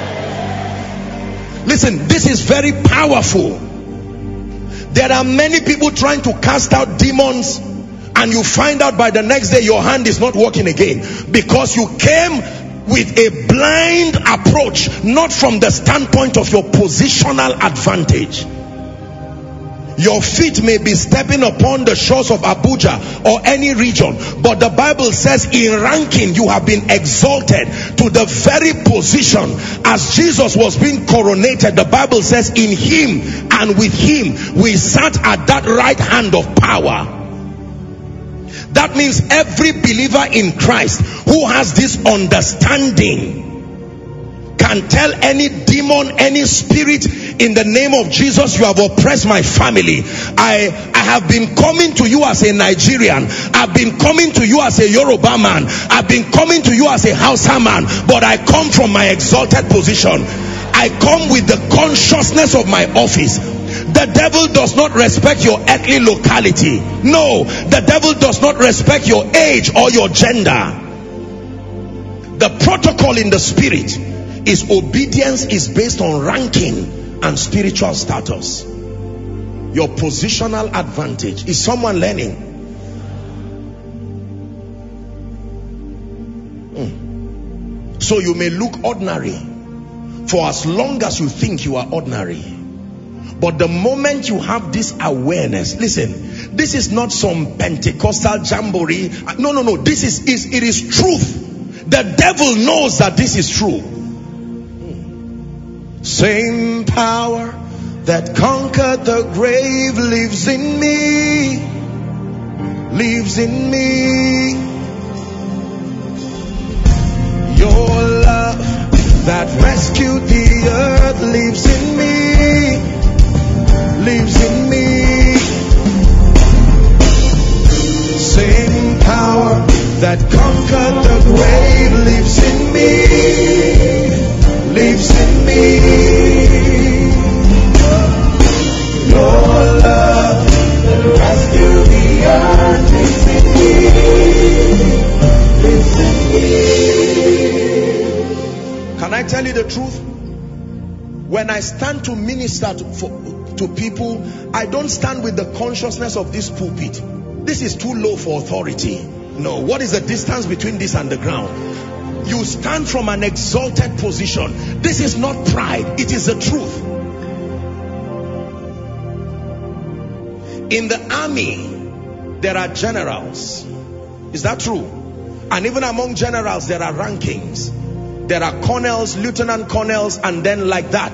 Listen, this is very powerful. There are many people trying to cast out demons, and you find out by the next day your hand is not working again, because you came with a blind approach, not from the standpoint of your positional advantage. Your feet may be stepping upon the shores of Abuja or any region, but the Bible says in ranking you have been exalted to the very position. As Jesus was being coronated, the Bible says in him and with him we sat at that right hand of power. That means every believer in Christ who has this understanding can tell any demon, any spirit, in the name of Jesus, you have oppressed my family. I have been coming to you as a Nigerian. I've been coming to you as a Yoruba man. I've been coming to you as a Hausa man. But I come from my exalted position. I come with the consciousness of my office. The devil does not respect your earthly locality. No, the devil does not respect your age or your gender. The protocol in the spirit is obedience is based on ranking and spiritual status. Your positional advantage. Is someone learning? So you may look ordinary for as long as you think you are ordinary, but the moment you have this awareness, listen, this is not some Pentecostal jamboree. No. This is truth. The devil knows that this is true. Same power that conquered the grave lives in me. Lives in me. Your love that rescued the earth lives in me. Lives in me. Same power that conquered the grave lives in me. Lives in me. Your love that rescued the earth lives in me. Lives in me. Can I tell you the truth? When I stand to minister to people, I don't stand with the consciousness of this pulpit. This is too low for authority. No, what is the distance between this and the ground? You stand from an exalted position. This is not pride, it is the truth. In the army, there are generals. Is that true? And even among generals, there are rankings. There are colonels, lieutenant colonels, and then like that.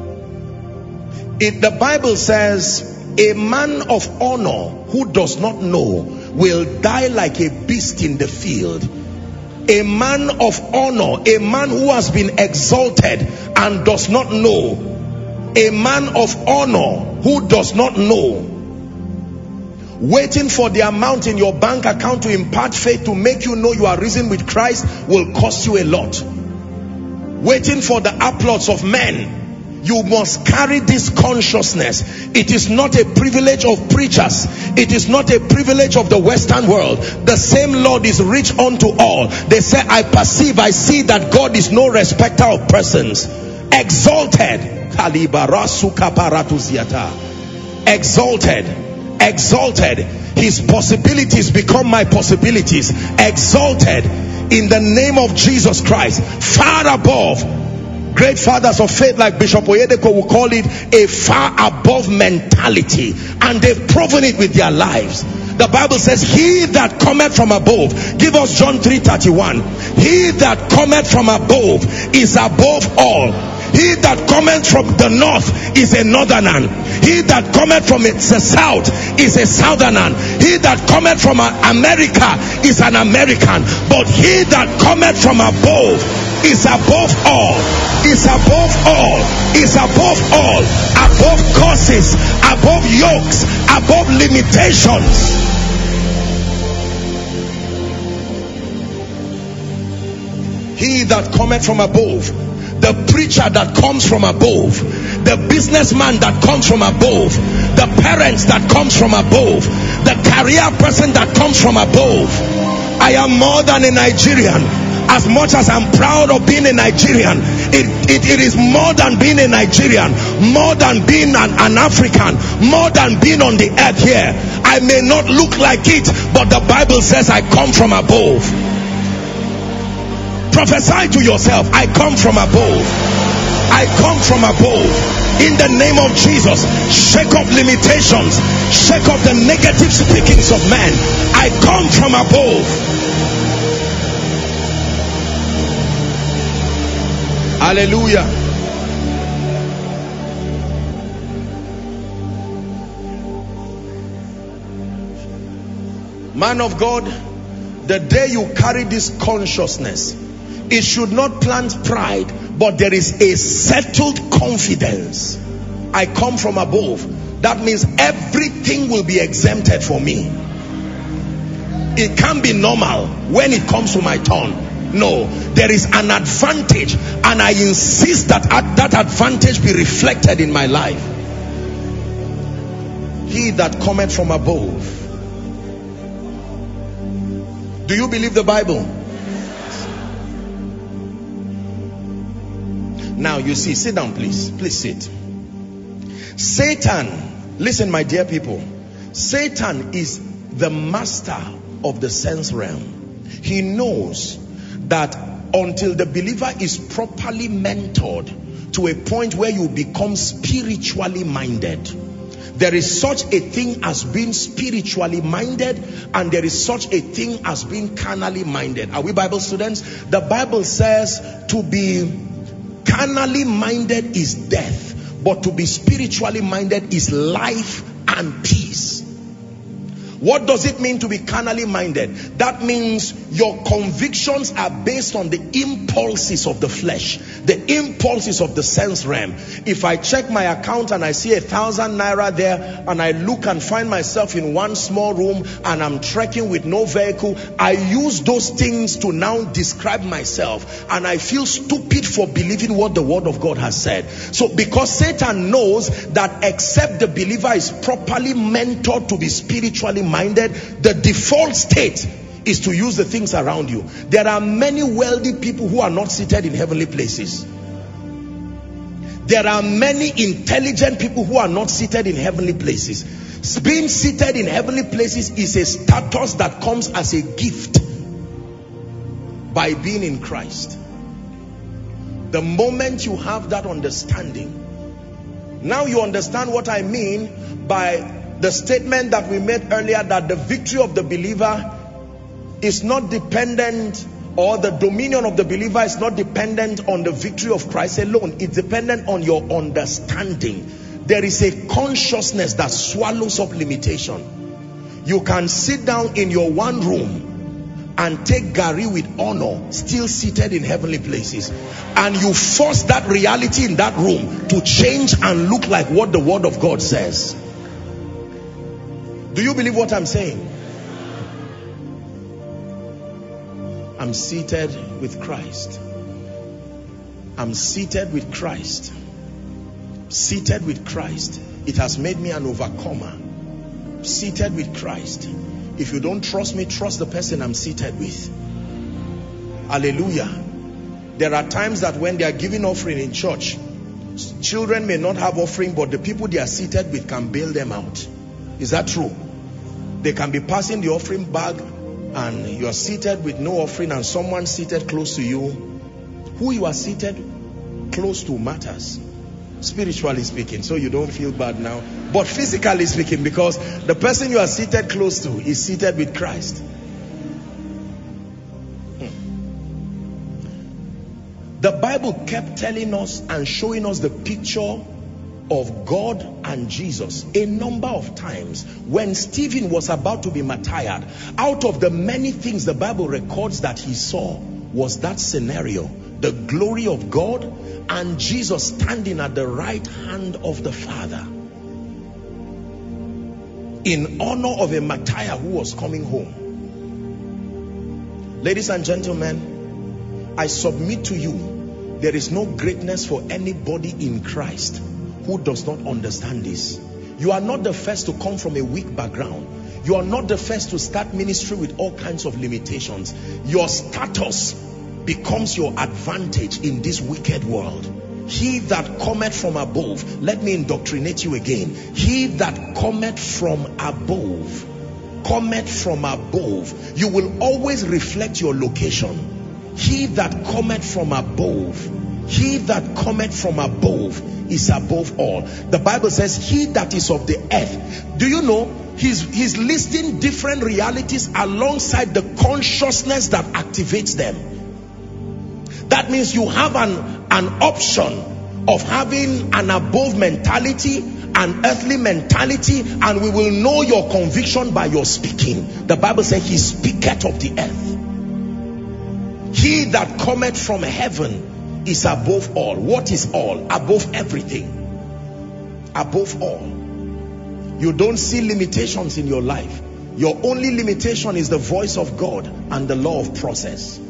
The Bible says, a man of honor who does not know will die like a beast in the field. A man of honor, a man who has been exalted and does not know. A man of honor who does not know. Waiting for the amount in your bank account to impart faith to make you know you are risen with Christ will cost you a lot. Waiting for the applause of men. You must carry this consciousness. It is not a privilege of preachers. It is not a privilege of the Western world. The same Lord is rich unto all. They say, I perceive, I see that God is no respecter of persons. Exalted. Exalted. Exalted. His possibilities become my possibilities. Exalted in the name of Jesus Christ. Far above. Great fathers of faith like Bishop Oyedeko will call it a far above mentality, and they've proven it with their lives. The Bible says, he that cometh from above. Give us John 3:31. He that cometh from above is above all. He that cometh from the north is a northerner. He that cometh from the south is a southerner. He that cometh from America is an American. But he that cometh from above is above all. Is above all. Is above all. Above curses, above yokes, above limitations. He that cometh from above, the preacher that comes from above, the businessman that comes from above, the parents that comes from above, the career person that comes from above. I am more than a Nigerian. As much as I'm proud of being a Nigerian, it is more than being a Nigerian, more than being an African, more than being on the earth here. I may not look like it, but the Bible says I come from above. Prophesy to yourself, I come from above. I come from above. In the name of Jesus, shake off limitations, shake off the negative speakings of man. I come from above. Hallelujah. Man of God, the day you carry this consciousness, it should not plant pride, but there is a settled confidence. I come from above. That means everything will be exempted for me. It can't be normal when it comes to my turn. No, there is an advantage, and I insist that that advantage be reflected in my life. He that cometh from above. Do you believe the Bible? Now you see, sit down please. Please sit. Satan, listen my dear people. Satan is the master of the sense realm. He knows that until the believer is properly mentored to a point where you become spiritually minded, there is such a thing as being spiritually minded, and there is such a thing as being carnally minded. Are we Bible students? The Bible says to be carnally minded is death, but to be spiritually minded is life and peace. What does it mean to be carnally minded? That means your convictions are based on the impulses of the flesh, the impulses of the sense realm. If I check my account and I see 1,000 naira there, and I look and find myself in one small room and I'm trekking with no vehicle, I use those things to now describe myself, and I feel stupid for believing what the word of God has said. So because Satan knows that except the believer is properly mentored to be spiritually minded, the default state is to use the things around you. There are many wealthy people who are not seated in heavenly places. There are many intelligent people who are not seated in heavenly places. Being seated in heavenly places is a status that comes as a gift by being in Christ. The moment you have that understanding, now you understand what I mean by the statement that we made earlier, that the victory of the believer is not dependent, or the dominion of the believer is not dependent on the victory of Christ alone. It's dependent on your understanding. There is a consciousness that swallows up limitation. You can sit down in your one room and take Gary with honor, still seated in heavenly places, and you force that reality in that room to change and look like what the word of God says. Do you believe what I'm saying? I'm seated with Christ. I'm seated with Christ. Seated with Christ. It has made me an overcomer. Seated with Christ. If you don't trust me, trust the person I'm seated with. Hallelujah. There are times that when they are giving offering in church, children may not have offering, but the people they are seated with can bail them out. Is that true? They can be passing the offering bag, and you are seated with no offering, and someone seated close to you. Who you are seated close to matters. Spiritually speaking, so you don't feel bad now. But physically speaking, because the person you are seated close to is seated with Christ. The Bible kept telling us and showing us the picture of God and Jesus a number of times. When Stephen was about to be martyred, out of the many things the Bible records that he saw was that scenario, the glory of God and Jesus standing at the right hand of the Father in honor of a martyr who was coming home. Ladies and gentlemen, I submit to you, there is no greatness for anybody in Christ who does not understand this. You are not the first to come from a weak background. You are not the first to start ministry with all kinds of limitations. Your status becomes your advantage in this wicked world. He that cometh from above, let me indoctrinate you again. He that cometh from above, you will always reflect your location. He that cometh from above, he that cometh from above is above all. The Bible says he that is of the earth. Do you know he's listing different realities alongside the consciousness that activates them. That means you have an option of having an above mentality, an earthly mentality, and we will know your conviction by your speaking. The Bible says he speaketh of the earth. He that cometh from heaven is above all. What is all? Above everything. Above all. You don't see limitations in your life. Your only limitation is the voice of God and the law of process.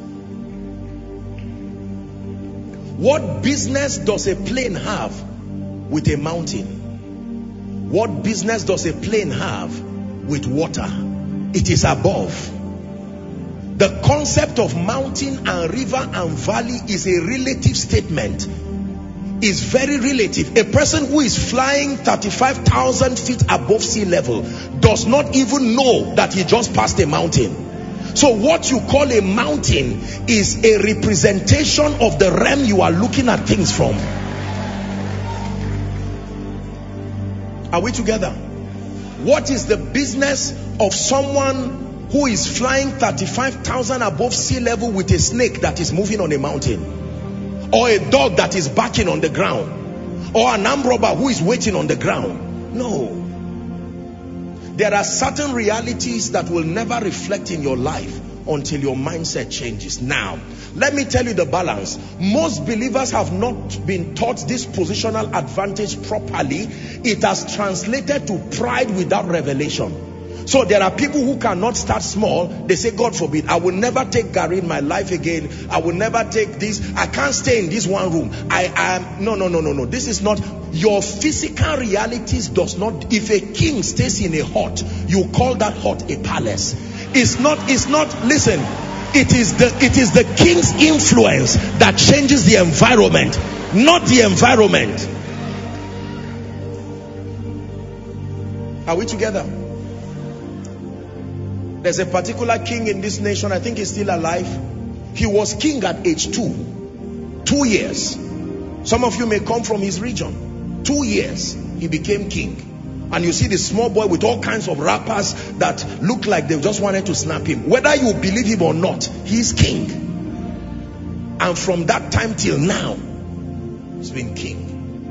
What business does a plane have with a mountain? What business does a plane have with water? It is above. The concept of mountain and river and valley is a relative statement. It's very relative. A person who is flying 35,000 feet above sea level does not even know that he just passed a mountain. So what you call a mountain is a representation of the realm you are looking at things from. Are we together? What is the business of someone who is flying 35,000 above sea level with a snake that is moving on a mountain? Or a dog that is barking on the ground? Or an armed robber who is waiting on the ground? No. There are certain realities that will never reflect in your life until your mindset changes. Now, let me tell you the balance. Most believers have not been taught this positional advantage properly. It has translated to pride without revelation. So there are people who cannot start small. They say, God forbid, I will never take Gary in my life again. I will never take this. I can't stay in this one room. No. This is not. Your physical realities does not. If a king stays in a hut, you call that hut a palace. It's not, listen, it is the king's influence that changes the environment, not the environment. Are we together? There's a particular king in this nation, I think he's still alive. He was king at age 2 years. Some of you may come from his region. 2 years he became king. And you see the small boy with all kinds of rappers that look like they just wanted to snap him. Whether you believe him or not, he's king. And from that time till now, he's been king.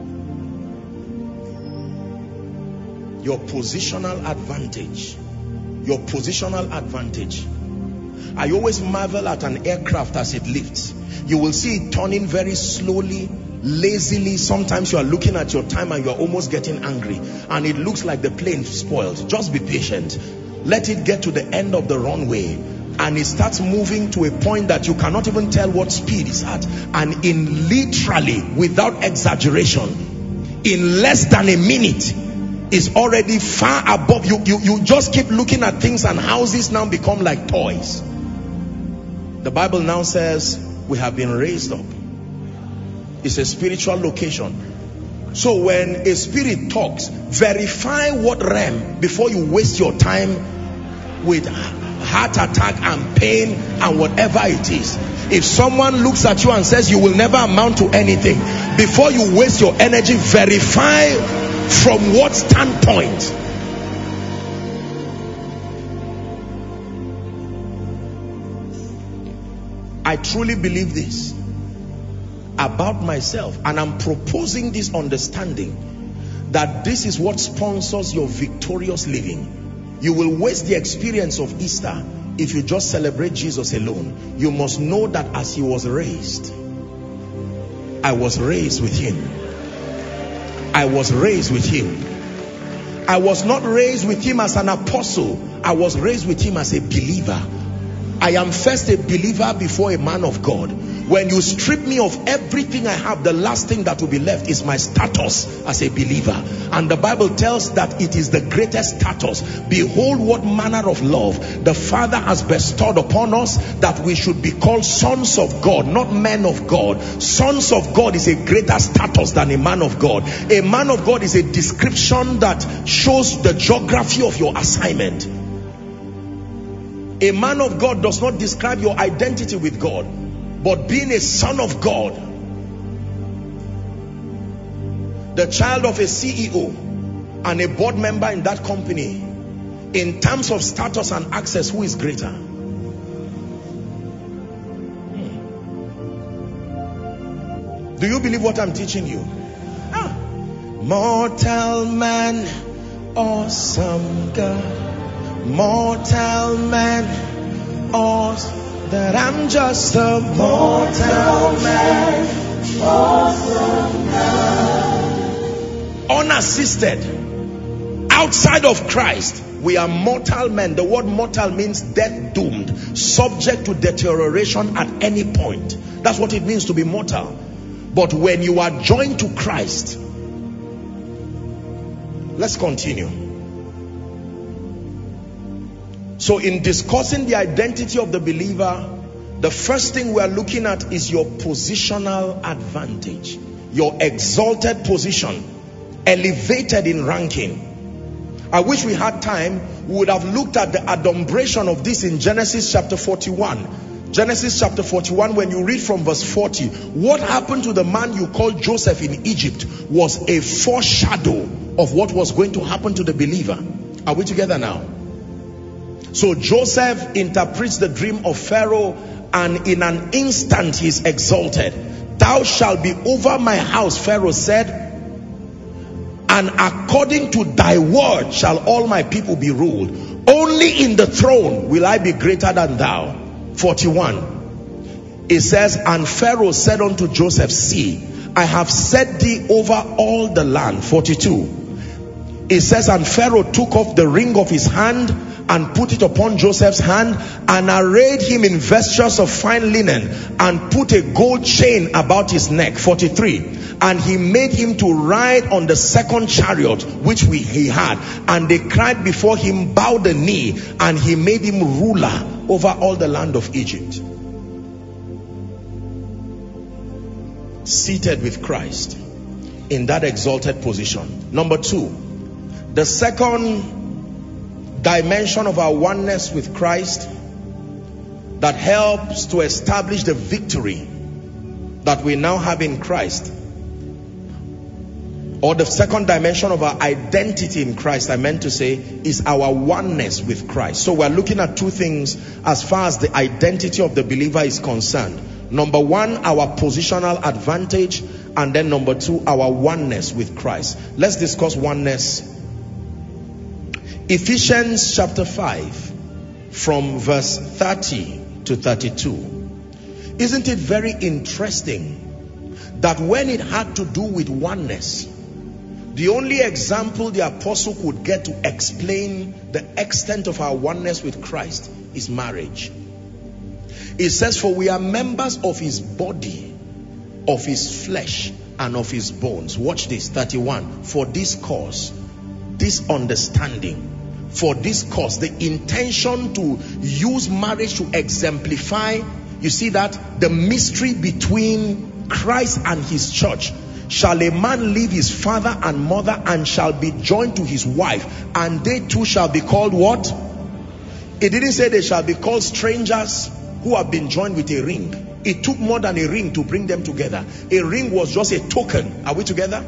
Your positional advantage. Your positional advantage. I always marvel at an aircraft as it lifts. You will see it turning very slowly, lazily. Sometimes you are looking at your time and you are almost getting angry. And it looks like the plane spoiled. Just be patient. Let it get to the end of the runway. And it starts moving to a point that you cannot even tell what speed it's at. And in literally, without exaggeration, in less than a minute, is already far above you. You just keep looking at things and houses now become like toys. The Bible now says we have been raised up. It's a spiritual location. So when a spirit talks, verify what realm before you waste your time with heart attack and pain and whatever it is. If someone looks at you and says you will never amount to anything, Before you waste your energy, verify from what standpoint. I truly believe this about myself, and I'm proposing this understanding that this is what sponsors your victorious living. You will waste the experience of Easter if you just celebrate Jesus alone. You must know that as he was raised, I was raised with him. I was raised with him. I was not raised with him as an apostle. I was raised with him as a believer. I am first a believer before a man of God. When you strip me of everything I have, the last thing that will be left is my status as a believer. And the Bible tells that it is the greatest status. Behold what manner of love the Father has bestowed upon us, that we should be called sons of God, not men of God. Sons of God is a greater status than a man of God. A man of God is a description that shows the geography of your assignment. A man of God does not describe your identity with God, but being a son of God, the child of a CEO and a board member in that company, in terms of status and access, who is greater? Do you believe what I'm teaching you? Mortal man, awesome God. Mortal man, awesome, that I'm just a mortal man, awesome God. Unassisted, outside of Christ, we are mortal men. The word mortal means death doomed, subject to deterioration at any point. That's what it means to be mortal. But when you are joined to Christ, let's continue. So in discussing the identity of the believer, the first thing we are looking at is your positional advantage, your exalted position, elevated in ranking. I wish we had time, we would have looked at the adumbration of this in Genesis chapter 41. Genesis chapter 41, when you read from verse 40, what happened to the man you called Joseph in Egypt was a foreshadow of what was going to happen to the believer. Are we together now? So Joseph interprets the dream of Pharaoh, and in an instant he's exalted. Thou shalt be over my house, Pharaoh said, and according to thy word shall all my people be ruled. Only in the throne will I be greater than thou. 41. It says, and Pharaoh said unto Joseph, see, I have set thee over all the land. 42. It says, and Pharaoh took off the ring of his hand and put it upon Joseph's hand, and arrayed him in vestures of fine linen, and put a gold chain about his neck. 43. And he made him to ride on the second chariot which he had, and they cried before him, bow the knee, and he made him ruler over all the land of Egypt. Seated with Christ in that exalted position. Number two, the second dimension of our oneness with Christ that helps to establish the victory that we now have in Christ, or the second dimension of our identity in Christ, I meant to say, is our oneness with Christ. So we're looking at two things as far as the identity of the believer is concerned. Number one, our positional advantage, and then number two, our oneness with Christ. Let's discuss oneness. Ephesians chapter 5 from verse 30 to 32. Isn't it very interesting that when it had to do with oneness, the only example the apostle could get to explain the extent of our oneness with Christ is marriage. It says, for we are members of his body, of his flesh, and of his bones. Watch this, 31. For this cause, this understanding, for this cause, the intention to use marriage to exemplify, you see that, the mystery between Christ and his church. Shall a man leave his father and mother, and shall be joined to his wife, and they two shall be called what? It didn't say they shall be called strangers who have been joined with a ring. It took more than a ring to bring them together. A ring was just a token. Are we together?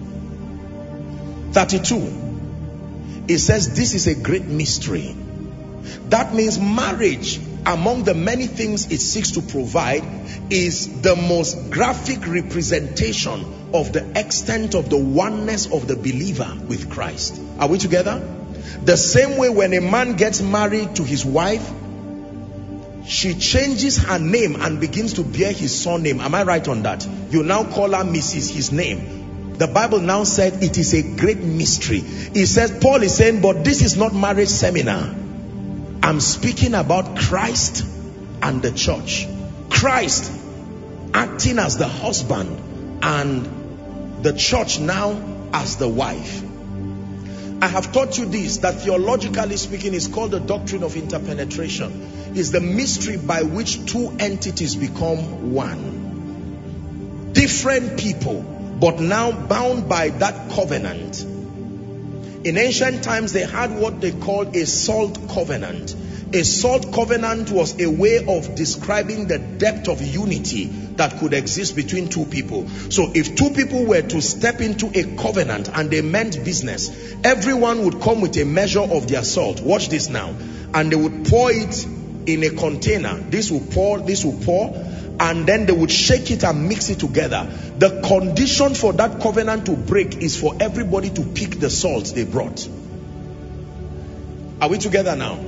32. It says this is a great mystery. That means marriage, among the many things it seeks to provide, is the most graphic representation of the extent of the oneness of the believer with Christ. Are we together? The same way when a man gets married to his wife, she changes her name and begins to bear his surname. Am I right on that? You now call her Mrs. his name. The Bible now said it is a great mystery. It says, Paul is saying, but this is not marriage seminar. I'm speaking about Christ and the church. Christ acting as the husband and the church now as the wife. I have taught you this, that theologically speaking is called the doctrine of interpenetration. It's the mystery by which two entities become one. Different people, but now bound by that covenant. In ancient times, they had what they called a salt covenant. A salt covenant was a way of describing the depth of unity that could exist between two people. So if two people were to step into a covenant and they meant business, everyone would come with a measure of their salt. Watch this now. And they would pour it in a container. This will pour, and then they would shake it and mix it together. The condition for that covenant to break is for everybody to pick the salt they brought. Are we together now?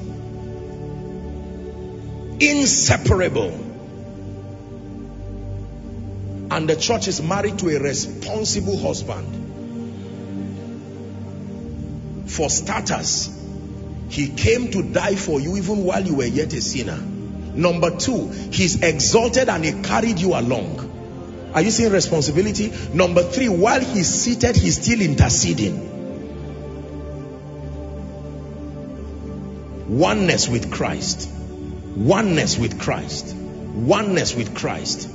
Inseparable. And the church is married to a responsible husband. For starters, he came to die for you even while you were yet a sinner. Number two, he's exalted and he carried you along. Are you seeing responsibility? Number three, while he's seated, he's still interceding. Oneness with Christ. Oneness with Christ. Oneness with Christ.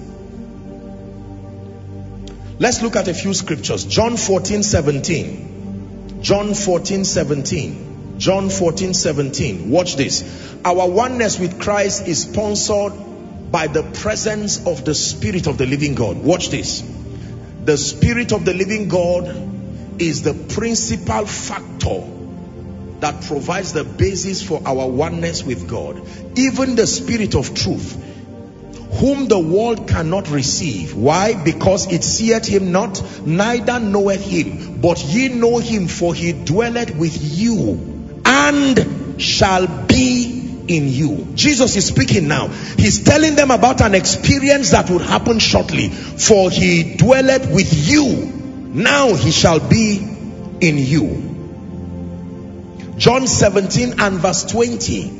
Let's look at a few scriptures. John 14:17. John 14:17. John 14:17. Watch this. Our oneness with Christ is sponsored by the presence of the Spirit of the living God. Watch this. The Spirit of the living God is the principal factor that provides the basis for our oneness with God. Even the Spirit of truth, whom the world cannot receive. Why? Because it seeth him not, neither knoweth him. But ye know him, for he dwelleth with you and shall be in you. Jesus is speaking now. He's telling them about an experience that would happen shortly. For he dwelleth with you, now he shall be in you. John 17 and verse 20.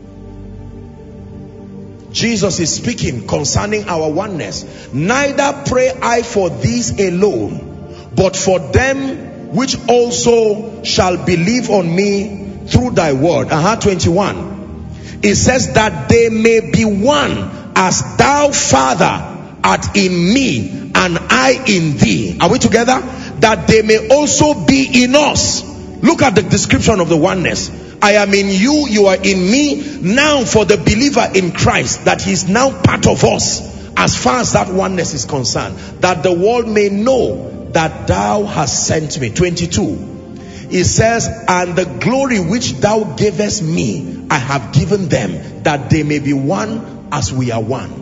Jesus is speaking concerning our oneness. Neither pray I for these alone, but for them which also shall believe on me through thy word. 21. It says that they may be one, as thou, Father, art in me and I in thee. Are we together? That they may also be in us. Look at the description of the oneness. I am in you, you are in me. Now for the believer in Christ, that he is now part of us as far as that oneness is concerned, that the world may know that thou hast sent me. 22. It says, and the glory which thou gavest me, I have given them, that they may be one as we are one.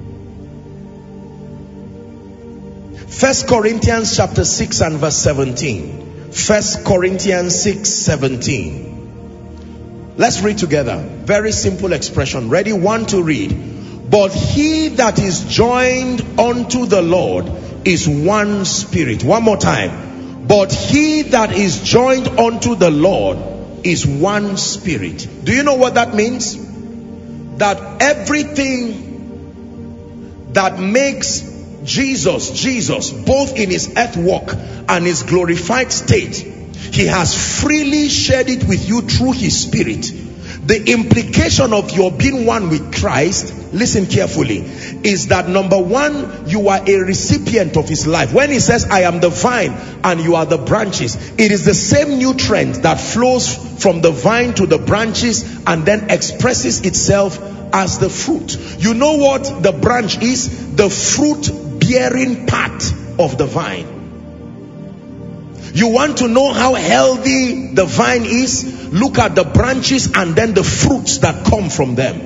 1 Corinthians chapter 6 and verse 17. 1 Corinthians 6:17. Let's read together. Very simple expression. Ready? 1 to read. But he that is joined unto the Lord is one spirit. One more time. But he that is joined unto the Lord is one spirit. Do you know what that means? That everything that makes Jesus, both in his earth walk and his glorified state, he has freely shared it with you through his spirit. The implication of your being one with Christ, listen carefully, is that number one, you are a recipient of his life. When he says, I am the vine and you are the branches, it is the same nutrient that flows from the vine to the branches and then expresses itself as the fruit. You know what the branch is? The fruit-bearing part of the vine. You want to know how healthy the vine is? Look at the branches and then the fruits that come from them.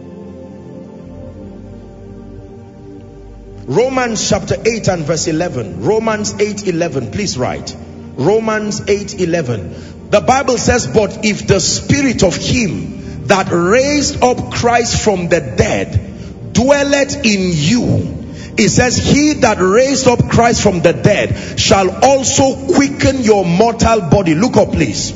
Romans chapter 8 and verse 11. Romans 8:11. Please write. Romans 8:11. The Bible says, but if the spirit of him that raised up Christ from the dead dwelleth in you, it says, he that raised up Christ from the dead shall also quicken your mortal body. Look up, please.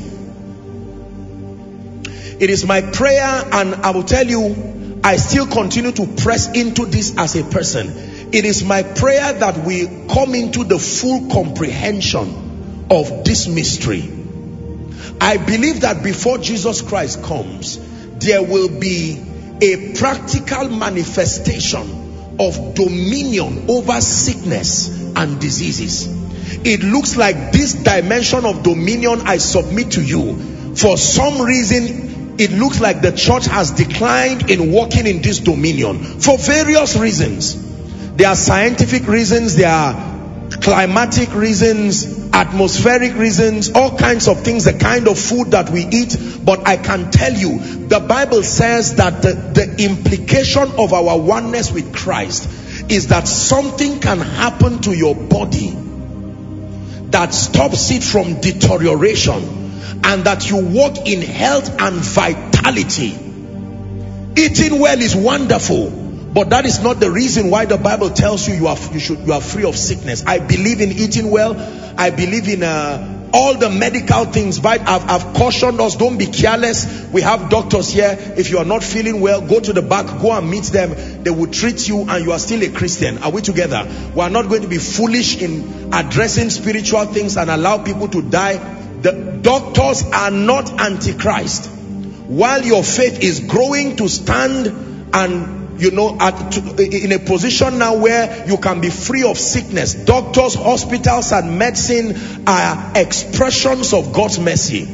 It is my prayer, and I will tell you, I still continue to press into this as a person. It is my prayer that we come into the full comprehension of this mystery. I believe that before Jesus Christ comes, there will be a practical manifestation of dominion over sickness and diseases. It looks like this dimension of dominion, I submit to you, for some reason it looks like the church has declined in walking in this dominion for various reasons. There are scientific reasons, there are climatic reasons, atmospheric reasons, all kinds of things, the kind of food that we eat. But I can tell you, the Bible says that the implication of our oneness with Christ is that something can happen to your body that stops it from deterioration, and that you walk in health and vitality. Eating well is wonderful, but that is not the reason why the Bible tells you you are free of sickness. I believe in eating well. I believe in all the medical things, but I've cautioned us, don't be careless. We have doctors here. If you are not feeling well, go to the back, go and meet them. They will treat you and you are still a Christian. Are we together? We are not going to be foolish in addressing spiritual things and allow people to die. The doctors are not antichrist. While your faith is growing to stand and in a position now where you can be free of sickness, doctors, hospitals and medicine are expressions of God's mercy.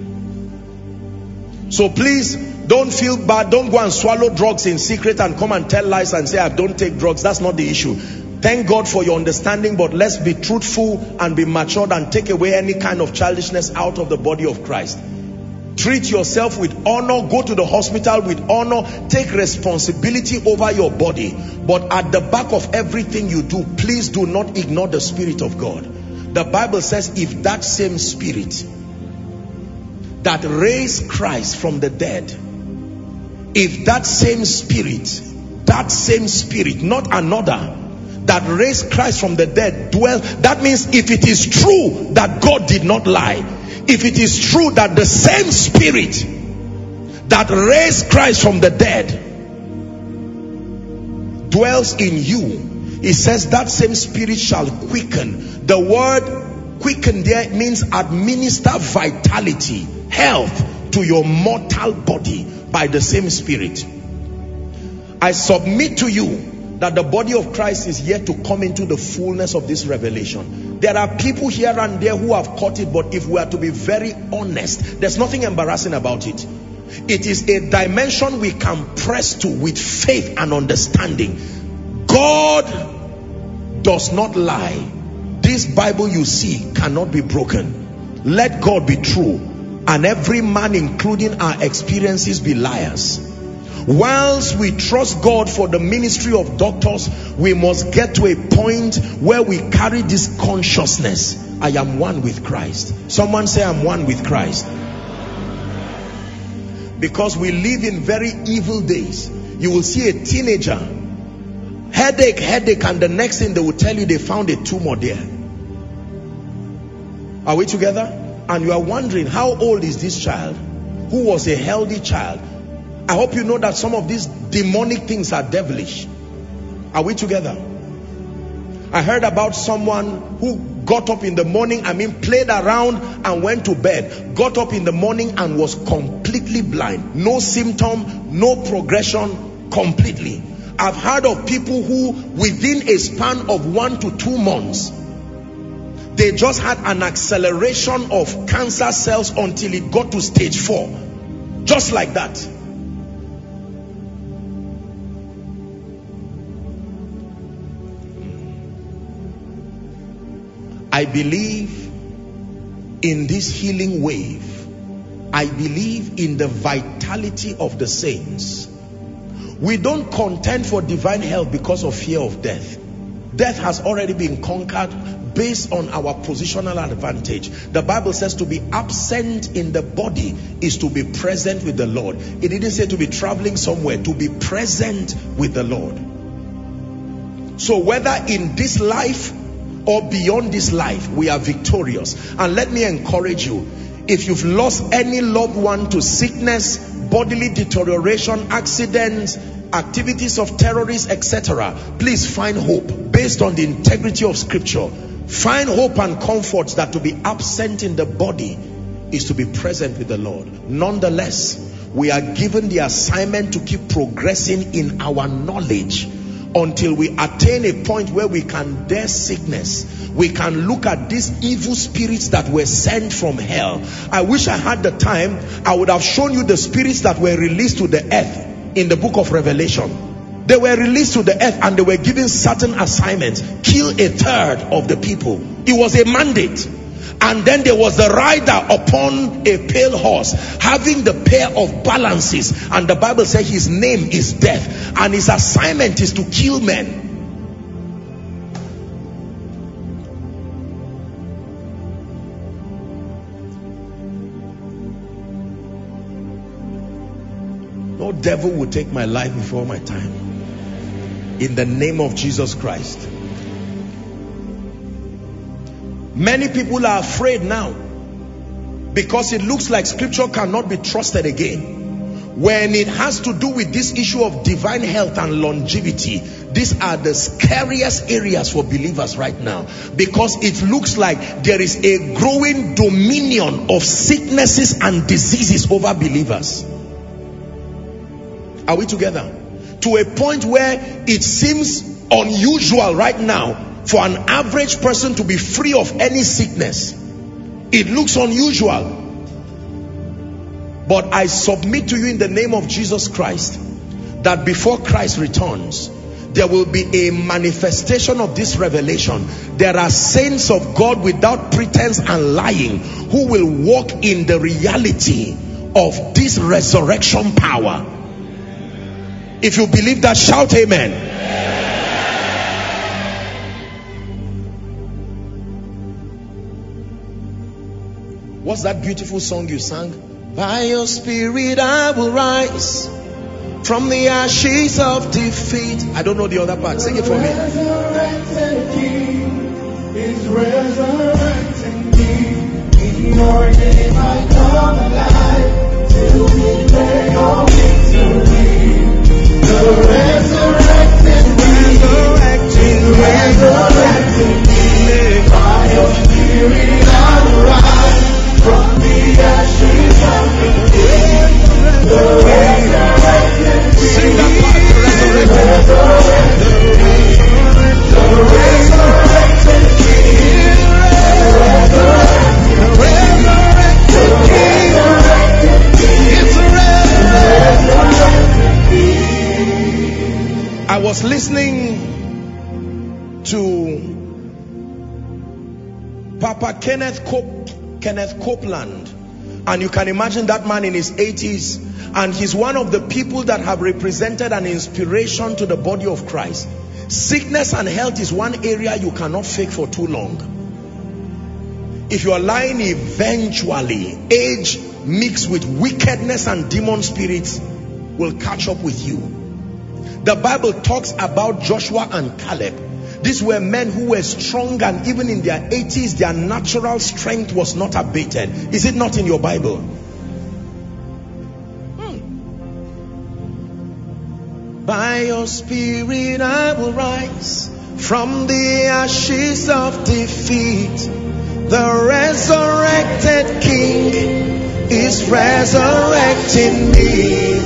So please don't feel bad. Don't go and swallow drugs in secret and come and tell lies and say I don't take drugs. That's not the issue. Thank God for your understanding, but let's be truthful and be matured and take away any kind of childishness out of the body of Christ. Treat yourself with honor. Go to the hospital with honor. Take responsibility over your body. But at the back of everything you do, please do not ignore the Spirit of God. The Bible says, if that same Spirit that raised Christ from the dead, if that same Spirit, not another, that raised Christ from the dead dwell, that means if it is true that God did not lie, if it is true that the same Spirit that raised Christ from the dead dwells in you, it says that same Spirit shall quicken. The word quicken there means administer vitality, health to your mortal body by the same Spirit. I submit to you that the body of Christ is yet to come into the fullness of this revelation. There are people here and there who have caught it, but if we are to be very honest, there's nothing embarrassing about it. It is a dimension we can press to with faith and understanding. God does not lie. This Bible you see cannot be broken. Let God be true and every man, including our experiences, be liars. Whilst we trust God for the ministry of doctors, we must get to a point where we carry this consciousness. I am one with Christ. Someone say, I'm one with Christ. Because we live in very evil days. You will see a teenager, headache, and the next thing they will tell you they found a tumor there. Are we together? And you are wondering, how old is this child who was a healthy child? I hope you know that some of these demonic things are devilish. Are we together? I heard about someone who got up in the morning, played around and went to bed. Got up in the morning and was completely blind. No symptom, no progression, completely. I've heard of people who within a span of 1 to 2 months, they just had an acceleration of cancer cells until it got to stage 4. Just like that. I believe in this healing wave. I believe in the vitality of the saints. We don't contend for divine health because of fear of death. Death has already been conquered based on our positional advantage. The Bible says to be absent in the body is to be present with the Lord. It didn't say to be traveling somewhere, to be present with the Lord. So whether in this life or beyond this life, we are victorious. And let me encourage you, if you've lost any loved one to sickness, bodily deterioration, accidents, activities of terrorists, etc., please find hope based on the integrity of scripture. Find hope and comfort that to be absent in the body is to be present with the Lord. Nonetheless, we are given the assignment to keep progressing in our knowledge until we attain a point where we can dare sickness. We can look at these evil spirits that were sent from hell. I wish I had the time. I would have shown you the spirits that were released to the earth in the book of Revelation. They were released to the earth and they were given certain assignments. Kill a third of the people. It was a mandate. And then there was the rider upon a pale horse, having the pair of balances. And the Bible says his name is Death. And his assignment is to kill men. No devil will take my life before my time. In the name of Jesus Christ. Many people are afraid now because it looks like scripture cannot be trusted again. When it has to do with this issue of divine health and longevity, these are the scariest areas for believers right now, because it looks like there is a growing dominion of sicknesses and diseases over believers. Are we together? To a point where it seems unusual right now for an average person to be free of any sickness. It looks unusual. But I submit to you in the name of Jesus Christ that before Christ returns, there will be a manifestation of this revelation. There are saints of God without pretense and lying who will walk in the reality of this resurrection power. If you believe that, shout amen. What's that beautiful song you sang? By your spirit I will rise from the ashes of defeat. I don't know the other part. Sing it for me. Resurrected King is resurrecting me. In your name I come alive to declare your victory. The resurrected King is resurrecting me. By your spirit I will rise from the ashes of defeat. The resurrected King. Sing that part, the resurrected King. The resurrected King. The resurrected King. It's a resurrected King. I was listening to Papa Kenneth Copeland, and you can imagine that man in his 80s, and he's one of the people that have represented an inspiration to the body of Christ. Sickness and health is one area you cannot fake for too long. If you are lying, eventually age mixed with wickedness and demon spirits will catch up with you. The Bible talks about Joshua and Caleb. These were men who were strong, and even in their 80s, their natural strength was not abated. Is it not in your Bible? By your spirit I will rise from the ashes of defeat. The resurrected King is resurrecting me.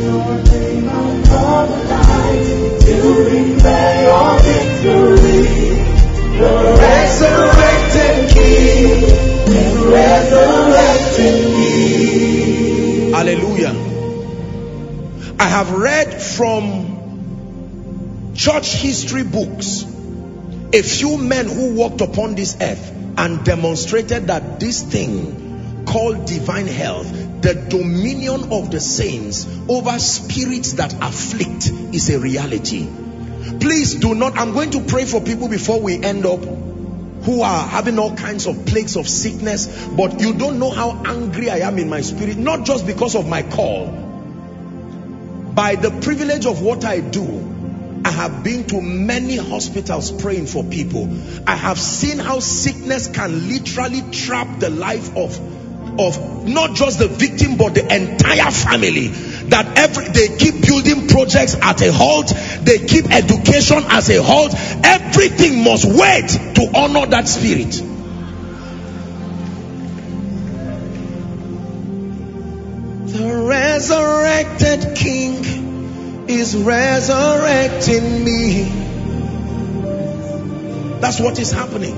To declare your victory. The resurrected King is resurrecting me. Hallelujah. I have read from church history books a few men who walked upon this earth and demonstrated that this thing called divine health, the dominion of the saints over spirits that afflict, is a reality. Please do not, I'm going to pray for people before we end up who are having all kinds of plagues of sickness, but you don't know how angry I am in my spirit, not just because of my call. By the privilege of what I do, I have been to many hospitals praying for people. I have seen how sickness can literally trap the life of not just the victim but the entire family. That they keep building projects at a halt, they keep education as a halt. Everything must wait to honor that spirit. The resurrected King is resurrecting me. That's what is happening.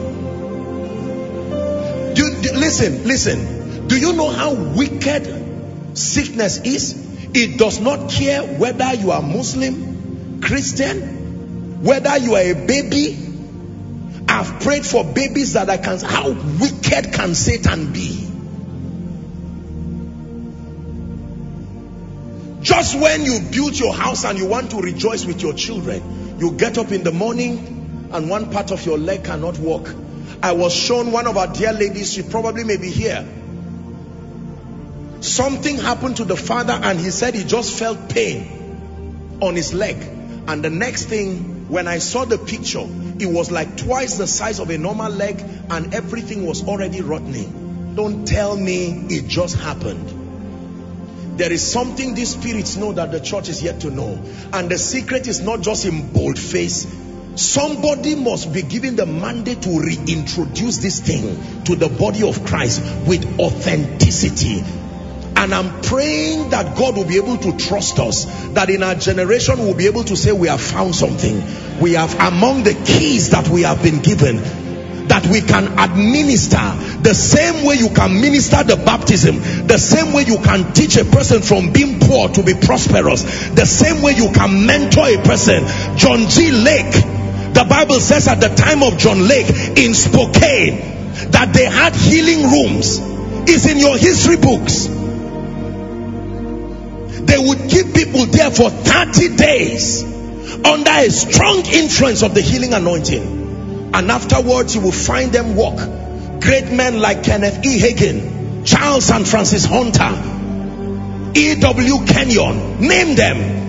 Listen. Do you know how wicked sickness is? It does not care whether you are Muslim, Christian, whether you are a baby. I've prayed for babies that I can. How wicked can Satan be? Just when you build your house and you want to rejoice with your children, you get up in the morning and one part of your leg cannot walk. I was shown one of our dear ladies, she probably may be here. Something happened to the father and he said he just felt pain on his leg. And the next thing, when I saw the picture, it was like twice the size of a normal leg and everything was already rotting. Don't tell me it just happened. There is something these spirits know that the church is yet to know. And the secret is not just in boldface. Somebody must be given the mandate to reintroduce this thing to the body of Christ with authenticity. And I'm praying that God will be able to trust us, that in our generation we'll be able to say we have found something. We have among the keys that we have been given, that we can administer the same way you can minister the baptism, the same way you can teach a person from being poor to be prosperous, the same way you can mentor a person. John G. Lake, the Bible says at the time of John Lake in Spokane that they had healing rooms. It's in your history books. They would keep people there for 30 days under a strong influence of the healing anointing. And afterwards you will find them walk. Great men like Kenneth E. Hagin, Charles and Francis Hunter, E.W. Kenyon, name them.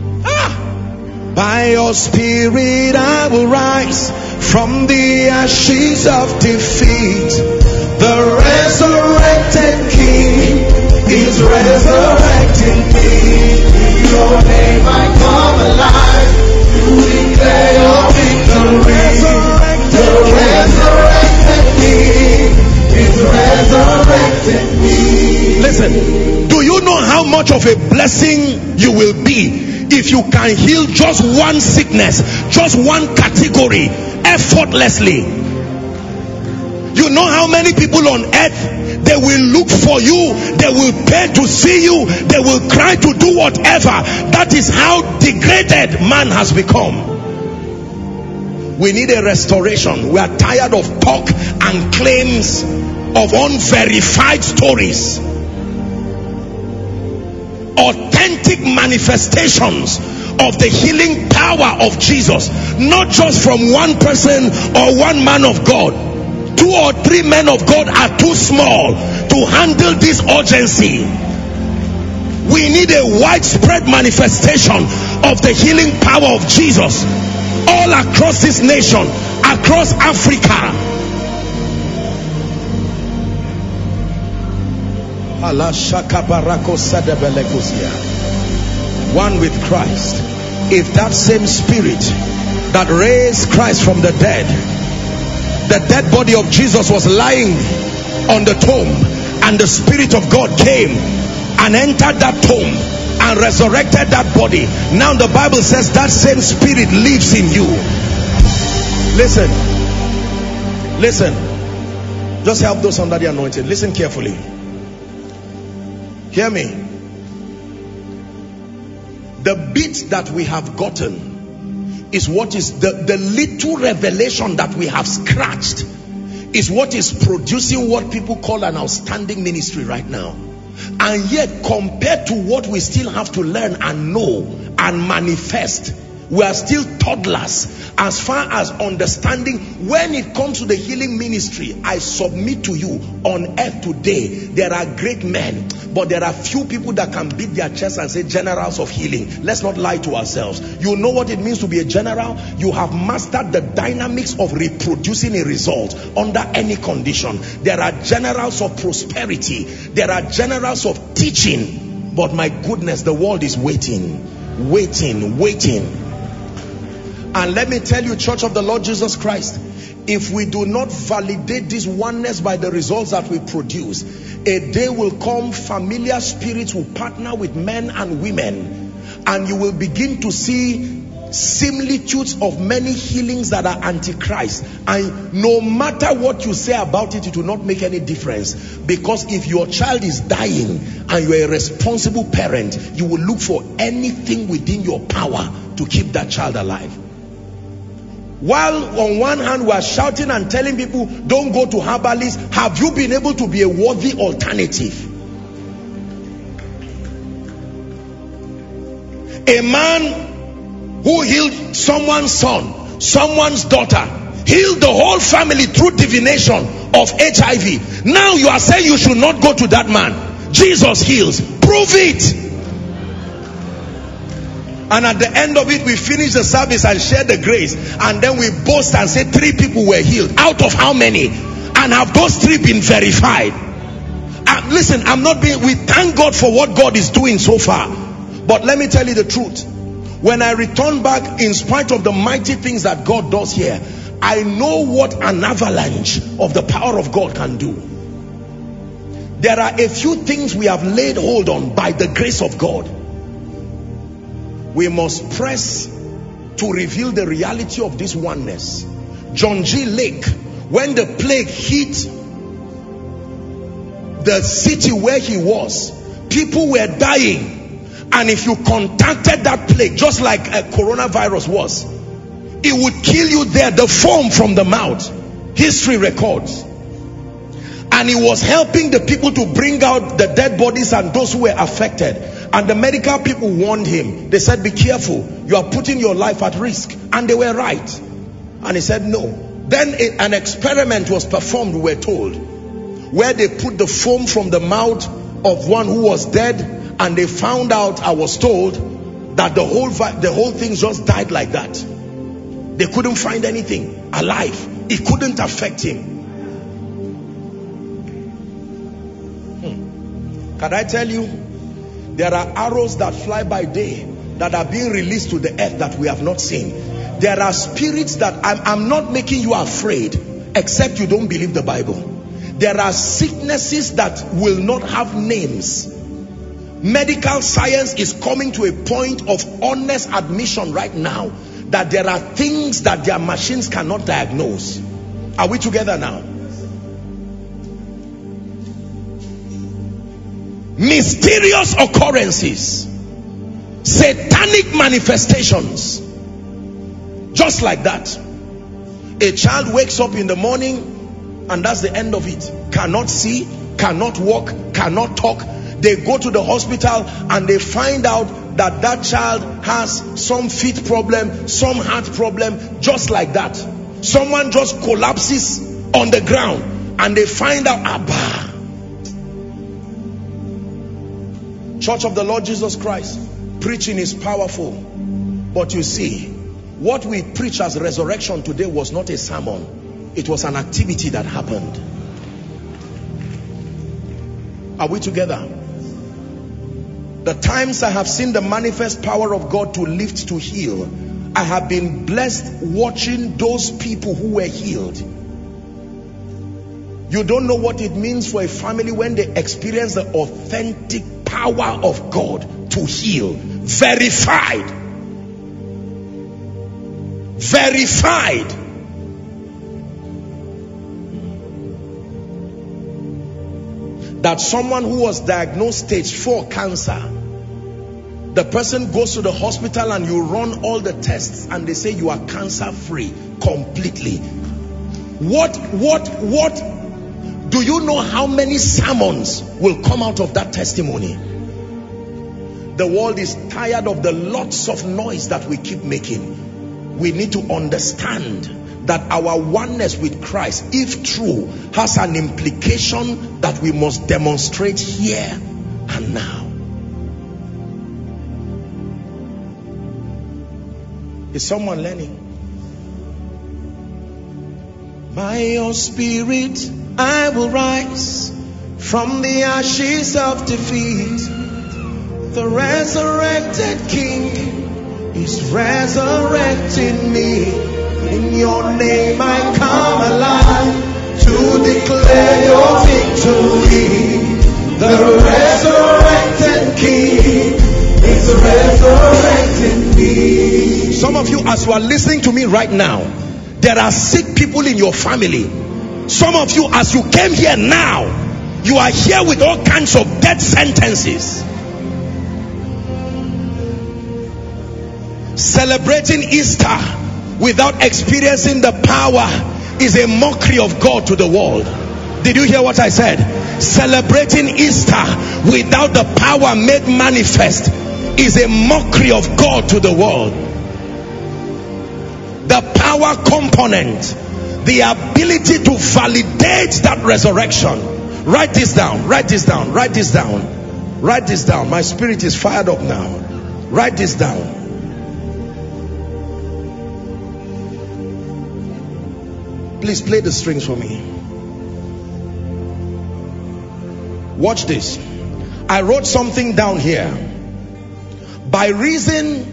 By your spirit I will rise from the ashes of defeat. The resurrected King is resurrecting me. In your name I come alive to declare your victory. The resurrected King is resurrecting me. Listen, do you know how much of a blessing you will be if you can heal just one sickness, just one category, effortlessly? You know how many people on earth, they will look for you, they will pay to see you, they will cry to do whatever. That is how degraded man has become. We need a restoration. We are tired of talk and claims of unverified stories. Authentic manifestations of the healing power of Jesus, not just from one person or one man of God. 2 or 3 men of God are too small to handle this urgency. We need a widespread manifestation of the healing power of Jesus all across this nation, across Africa. One with Christ. If that same spirit that raised Christ from the dead, the dead body of Jesus was lying on the tomb, and the Spirit of God came and entered that tomb and resurrected that body. Now the Bible says that same spirit lives in you. Listen. Just help those under the anointing. Listen carefully. Hear me. The bit that we have gotten is what is the little revelation that we have scratched is what is producing what people call an outstanding ministry right now. And yet, compared to what we still have to learn and know and manifest, we are still toddlers as far as understanding. When it comes to the healing ministry, I submit to you, on earth today there are great men, but there are few people that can beat their chest and say generals of healing. Let's not lie to ourselves. You know what it means to be a general. You have mastered the dynamics of reproducing a result under any condition. There are generals of prosperity, there are generals of teaching, but my goodness, the world is waiting. And let me tell you, Church of the Lord Jesus Christ, if we do not validate this oneness by the results that we produce, a day will come, familiar spirits will partner with men and women, and you will begin to see similitudes of many healings that are antichrist. And no matter what you say about it, it will not make any difference, because if your child is dying and you are a responsible parent, you will look for anything within your power to keep that child alive. While on one hand we are shouting and telling people don't go to herbalists, have you been able to be a worthy alternative? A man who healed someone's son, someone's daughter, healed the whole family through divination of HIV. Now you are saying you should not go to that man. Jesus heals. Prove it. And at the end of it, we finish the service and share the grace, and then we boast and say 3 people were healed. Out of how many? And have those 3 been verified? Listen, we thank God for what God is doing so far. But let me tell you the truth. When I return back, in spite of the mighty things that God does here, I know what an avalanche of the power of God can do. There are a few things we have laid hold on by the grace of God. We must press to reveal the reality of this oneness. John G. Lake, when the plague hit the city where he was, people were dying. And if you contacted that plague, just like a coronavirus was, it would kill you there. The foam from the mouth, history records. And he was helping the people to bring out the dead bodies and those who were affected. And the medical people warned him. They said, be careful, you are putting your life at risk. And they were right. And he said no. Then an experiment was performed, we were told, where they put the foam from the mouth of one who was dead, and they found out, I was told, that the whole thing just died like that. They couldn't find anything alive. It couldn't affect him. Can I tell you, there are arrows that fly by day that are being released to the earth that we have not seen. There are spirits that I'm not making you afraid, except you don't believe the Bible. There are sicknesses that will not have names. Medical science is coming to a point of honest admission right now that there are things that their machines cannot diagnose. Are we together now? Mysterious occurrences, satanic manifestations, just like that. A child wakes up in the morning and that's the end of it. Cannot see, cannot walk, cannot talk. They go to the hospital and they find out that that child has some feet problem, some heart problem, just like that. Someone just collapses on the ground and they find out, Abba. Church of the Lord Jesus Christ, preaching is powerful, but you see, what we preach as resurrection today was not a sermon. It was an activity that happened. Are we together? The times I have seen the manifest power of God to lift, to heal, I have been blessed watching those people who were healed. You don't know what it means for a family when they experience the authentic power of God to heal. Verified. Verified. That someone who was diagnosed stage 4 cancer, the person goes to the hospital and you run all the tests and they say you are cancer free completely. What do you know how many sermons will come out of that testimony? The world is tired of the lots of noise that we keep making. We need to understand that our oneness with Christ, if true, has an implication that we must demonstrate here and now. Is someone learning? By your spirit I will rise from the ashes of defeat. The resurrected King is resurrecting me. In your name I come alive to declare your victory. The resurrected King is resurrecting me. Some of you, as you are listening to me right now, there are sick people in your family. Some of you, as you came here now, you are here with all kinds of death sentences. Celebrating Easter without experiencing the power is a mockery of God to the world. Did you hear what I said? Celebrating Easter without the power made manifest is a mockery of God to the world. The power component, the ability to validate that resurrection. Write this down, write this down, write this down, write this down. My spirit is fired up now. Write this down. Please play the strings for me. Watch this. I wrote something down here. By reason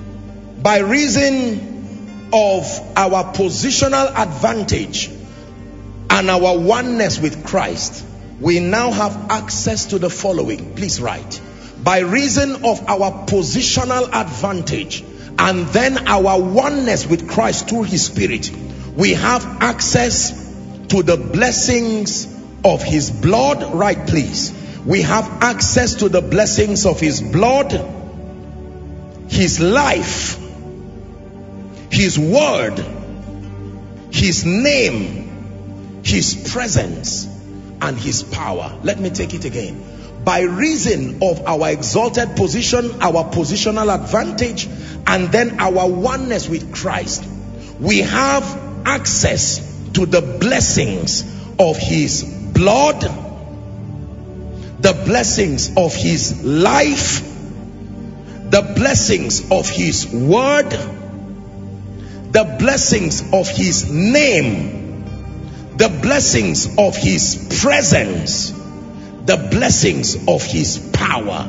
of our positional advantage and our oneness with Christ, we now have access to the following. Please write. By reason of our positional advantage and then our oneness with Christ through his spirit, we have access to the blessings of his blood. Right, please. We have access to the blessings of his blood, his life, his word, his name, his presence, and his power. Let me take it again. By reason of our exalted position, our positional advantage, and then our oneness with Christ, we have access to the blessings of his blood, the blessings of his life, the blessings of his word, the blessings of his name, the blessings of his presence, the blessings of his power.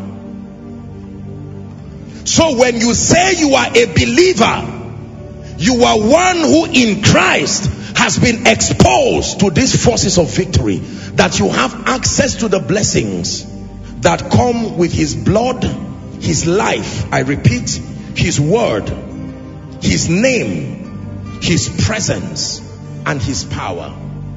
So when you say you are a believer, you are one who in Christ has been exposed to these forces of victory, that you have access to the blessings that come with his blood, his life, I repeat, his word, his name, his presence, and his power.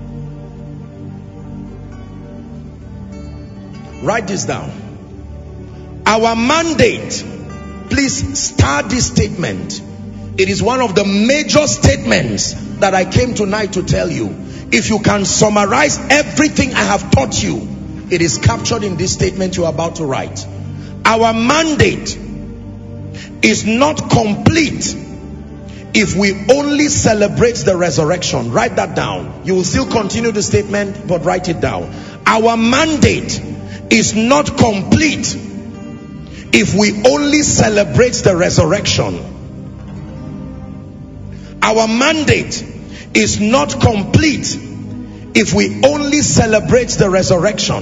Write this down. Our mandate, please start this statement. It is one of the major statements that I came tonight to tell you. If you can summarize everything I have taught you, it is captured in this statement you are about to write. Our mandate is not complete if we only celebrate the resurrection. Write that down. You will still continue the statement, but write it down. Our mandate is not complete if we only celebrate the resurrection. Our mandate is not complete if we only celebrate the resurrection.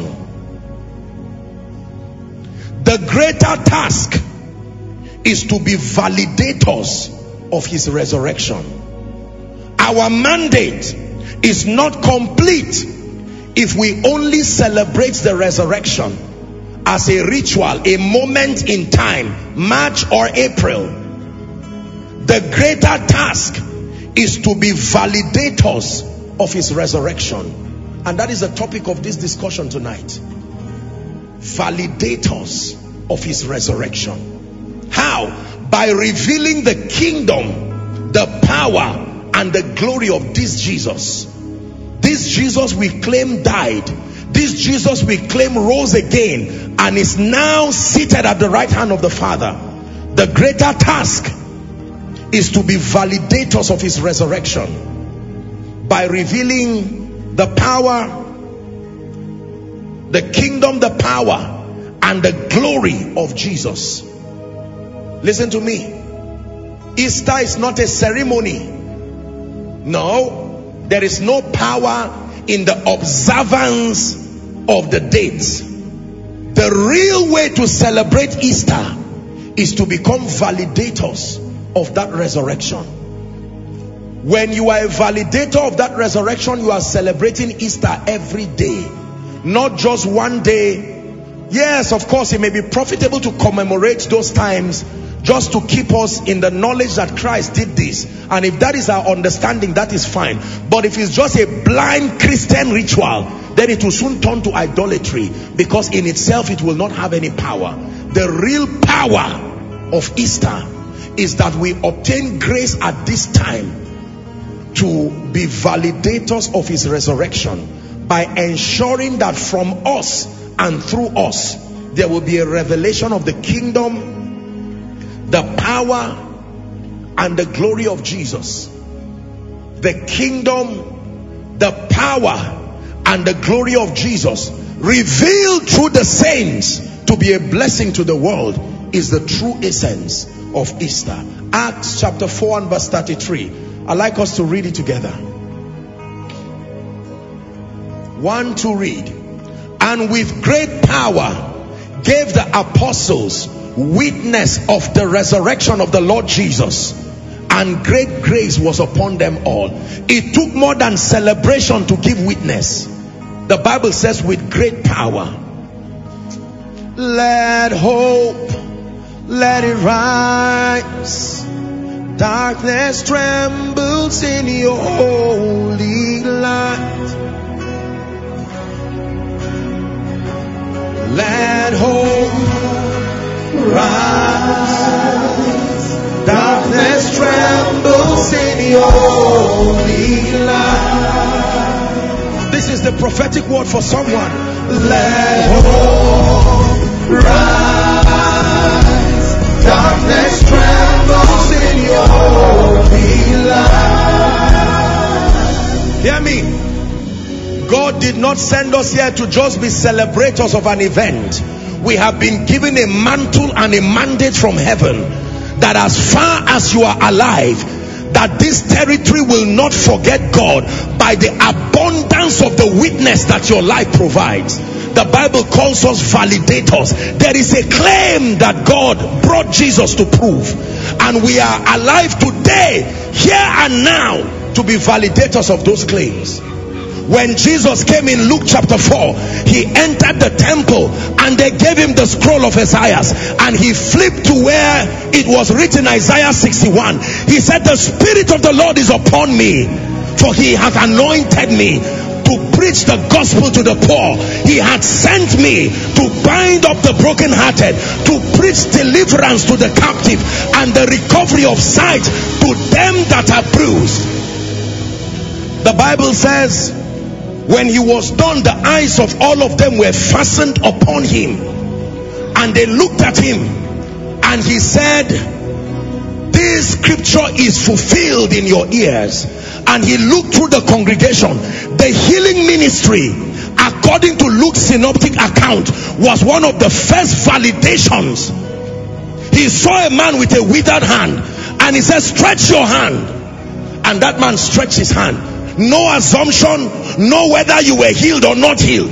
The greater task is to be validators of his resurrection. Our mandate is not complete if we only celebrate the resurrection as a ritual, a moment in time, March or April. The greater task is to be validators of his resurrection. And that is the topic of this discussion tonight. Validators of his resurrection. How? By revealing the kingdom, the power, and the glory of this Jesus This Jesus we claim died. This Jesus we claim rose again and is now seated at the right hand of the Father. The greater task is to be validators of his resurrection by revealing the power, the kingdom, the power, and the glory of Jesus. Listen to me. Easter is not a ceremony. No, there is no power in the observance of the dates. The real way to celebrate Easter is to become validators of that resurrection. When you are a validator of that resurrection, you are celebrating Easter every day, not just one day. Yes, of course, it may be profitable to commemorate those times just to keep us in the knowledge that Christ did this, and if that is our understanding, that is fine. But if it's just a blind Christian ritual, then it will soon turn to idolatry, because in itself it will not have any power. The real power of Easter is that we obtain grace at this time to be validators of his resurrection by ensuring that from us and through us there will be a revelation of the kingdom, the power, and the glory of Jesus. The kingdom, the power, and the glory of Jesus revealed through the saints to be a blessing to the world is the true essence of Easter. Acts chapter 4 and verse 33. I'd like us to read it together. 1, 2, read. And with great power gave the apostles witness of the resurrection of the Lord Jesus, and great grace was upon them all. It took more than celebration to give witness. The Bible says with great power. Let hope, let it rise. Darkness trembles in your holy light. Let hope rise. Darkness trembles in your holy light. This is the prophetic word for someone. Let hope rise. Darkness trembles in your holy light. Hear me. God did not send us here to just be celebrators of an event. We have been given a mantle and a mandate from heaven that as far as you are alive, that this territory will not forget God by the abundance of the witness that your life provides. The Bible calls us validators. There is a claim that God brought Jesus to prove, and we are alive today, here and now, to be validators of those claims. When Jesus came in Luke chapter 4, he entered the temple and they gave him the scroll of Isaiah, and he flipped to where it was written, Isaiah 61. He said, the Spirit of the Lord is upon me, for he hath anointed me to preach the gospel to the poor. He hath sent me to bind up the brokenhearted, to preach deliverance to the captive, and the recovery of sight to them that are bruised. The Bible says, when he was done, the eyes of all of them were fastened upon him, and they looked at him, and he said, this scripture is fulfilled in your ears. And he looked through the congregation. The healing ministry, according to Luke's synoptic account, was one of the first validations. He saw a man with a withered hand, and he said, stretch your hand. And that man stretched his hand. No assumption, no whether you were healed or not healed.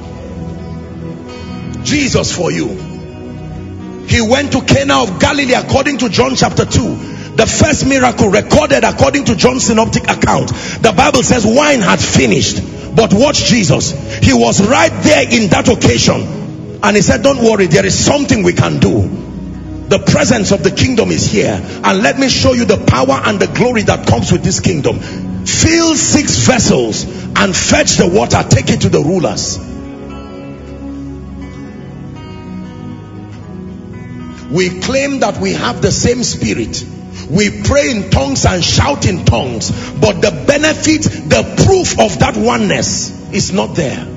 Jesus for you. He went to Cana of Galilee according to John chapter 2. The first miracle recorded according to John's synoptic account. The Bible says wine had finished. But watch Jesus. He was right there in that occasion. And he said, don't worry, there is something we can do. The presence of the kingdom is here. And let me show you the power and the glory that comes with this kingdom. Fill 6 vessels and fetch the water. Take it to the rulers. We claim that we have the same spirit. We pray in tongues and shout in tongues, but the benefit, the proof of that oneness is not there.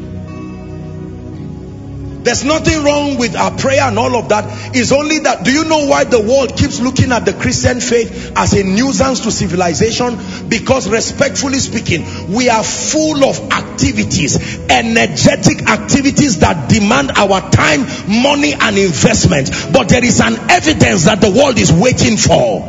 There's nothing wrong with our prayer and all of that. It's only that, do you know why the world keeps looking at the Christian faith as a nuisance to civilization? Because respectfully speaking, we are full of activities, energetic activities that demand our time, money and investment. But there is an evidence that the world is waiting for.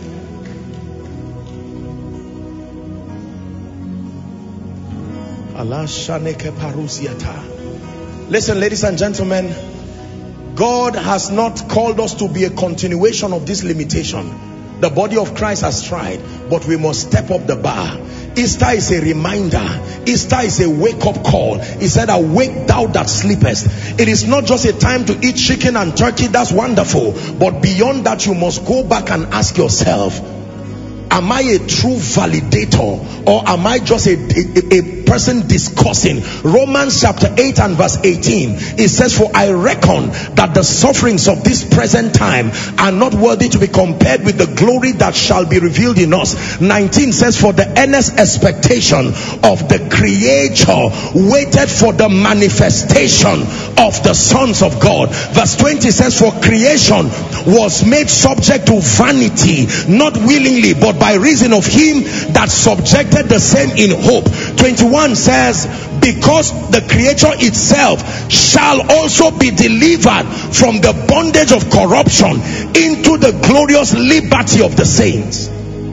Listen, ladies and gentlemen, God has not called us to be a continuation of this limitation. The body of Christ has tried, but we must step up the bar. Easter is a reminder. Easter is a wake-up call. He said, awake thou that sleepest. It is not just a time to eat chicken and turkey. That's wonderful. But beyond that, you must go back and ask yourself, am I a true validator, or am I just a person discussing? Romans chapter 8 and verse 18, it says, for I reckon that the sufferings of this present time are not worthy to be compared with the glory that shall be revealed in us. 19 says, for the earnest expectation of the Creator waited for the manifestation of the sons of God. Verse 20 says, for creation was made subject to vanity, not willingly, but by reason of him that subjected the same in hope. 21 says, because the creature itself shall also be delivered from the bondage of corruption into the glorious liberty of the saints.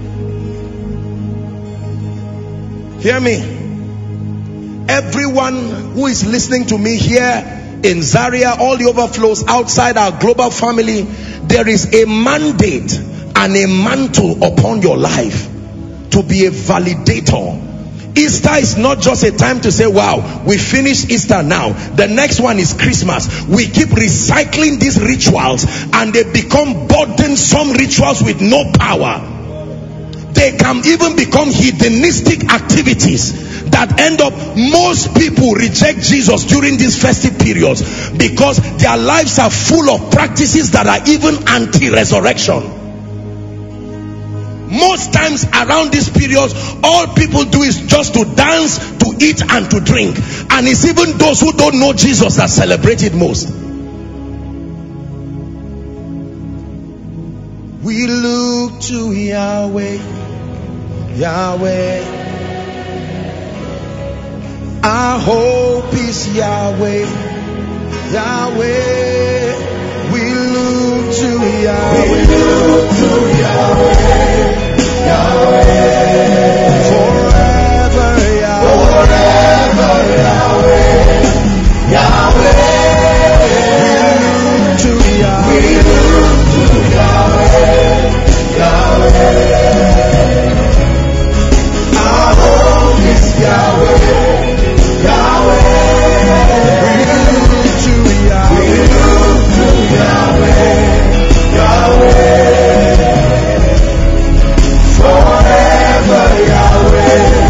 Hear me. Everyone who is listening to me here in Zaria, all the overflows outside our global family, there is a mandate and a mantle upon your life to be a validator. Easter is not just a time to say, wow, we finished Easter now. The next one is Christmas. We keep recycling these rituals and they become burdensome rituals with no power. They can even become hedonistic activities that end up, most people reject Jesus during these festive periods because their lives are full of practices that are even anti-resurrection. Most times around these periods, all people do is just to dance, to eat and to drink. And it's even those who don't know Jesus that celebrate it most. We look to Yahweh, Yahweh. Our hope is Yahweh, Yahweh. We look to Yahweh, we look to Yahweh, Yahweh. Forever Yahweh, forever Yahweh, Yahweh. We look to Yahweh, we look to Yahweh, Yahweh. Our hope is Yahweh, Yahweh. We look to Yahweh, we look to Yahweh, Yahweh. Forever Yahweh,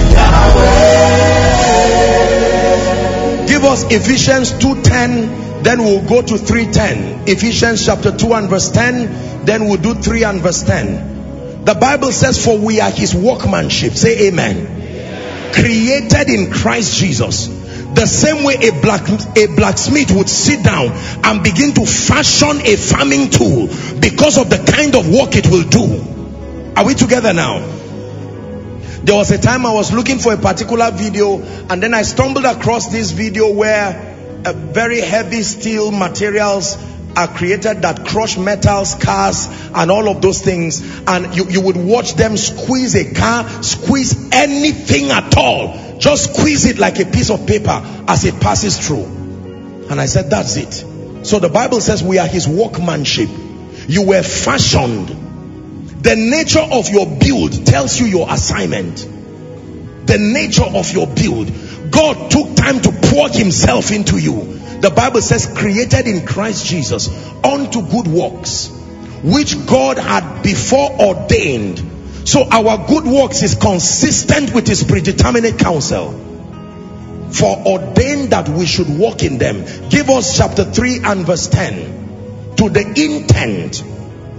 Yahweh. Give us Ephesians 2:10, then we'll go to 3:10. Ephesians chapter 2 and verse 10, then we'll do 3 and verse 10. The Bible says, for we are his workmanship. Say amen. Created in Christ Jesus. The same way a blacksmith would sit down and begin to fashion a farming tool because of the kind of work it will do. Are we together now? There was a time I was looking for a particular video, and then I stumbled across this video where very heavy steel materials are created that crush metals, cars and all of those things, and you would watch them squeeze a car, squeeze anything at all, just squeeze it like a piece of paper as it passes through. And I said, that's it. So the Bible says we are his workmanship. You were fashioned. The nature of your build tells you your assignment. The nature of your build. God took time to pour himself into you. The Bible says, created in Christ Jesus unto good works, which God had before ordained. So our good works is consistent with his predeterminate counsel, for ordained that we should walk in them. Give us chapter 3 and verse 10. To the intent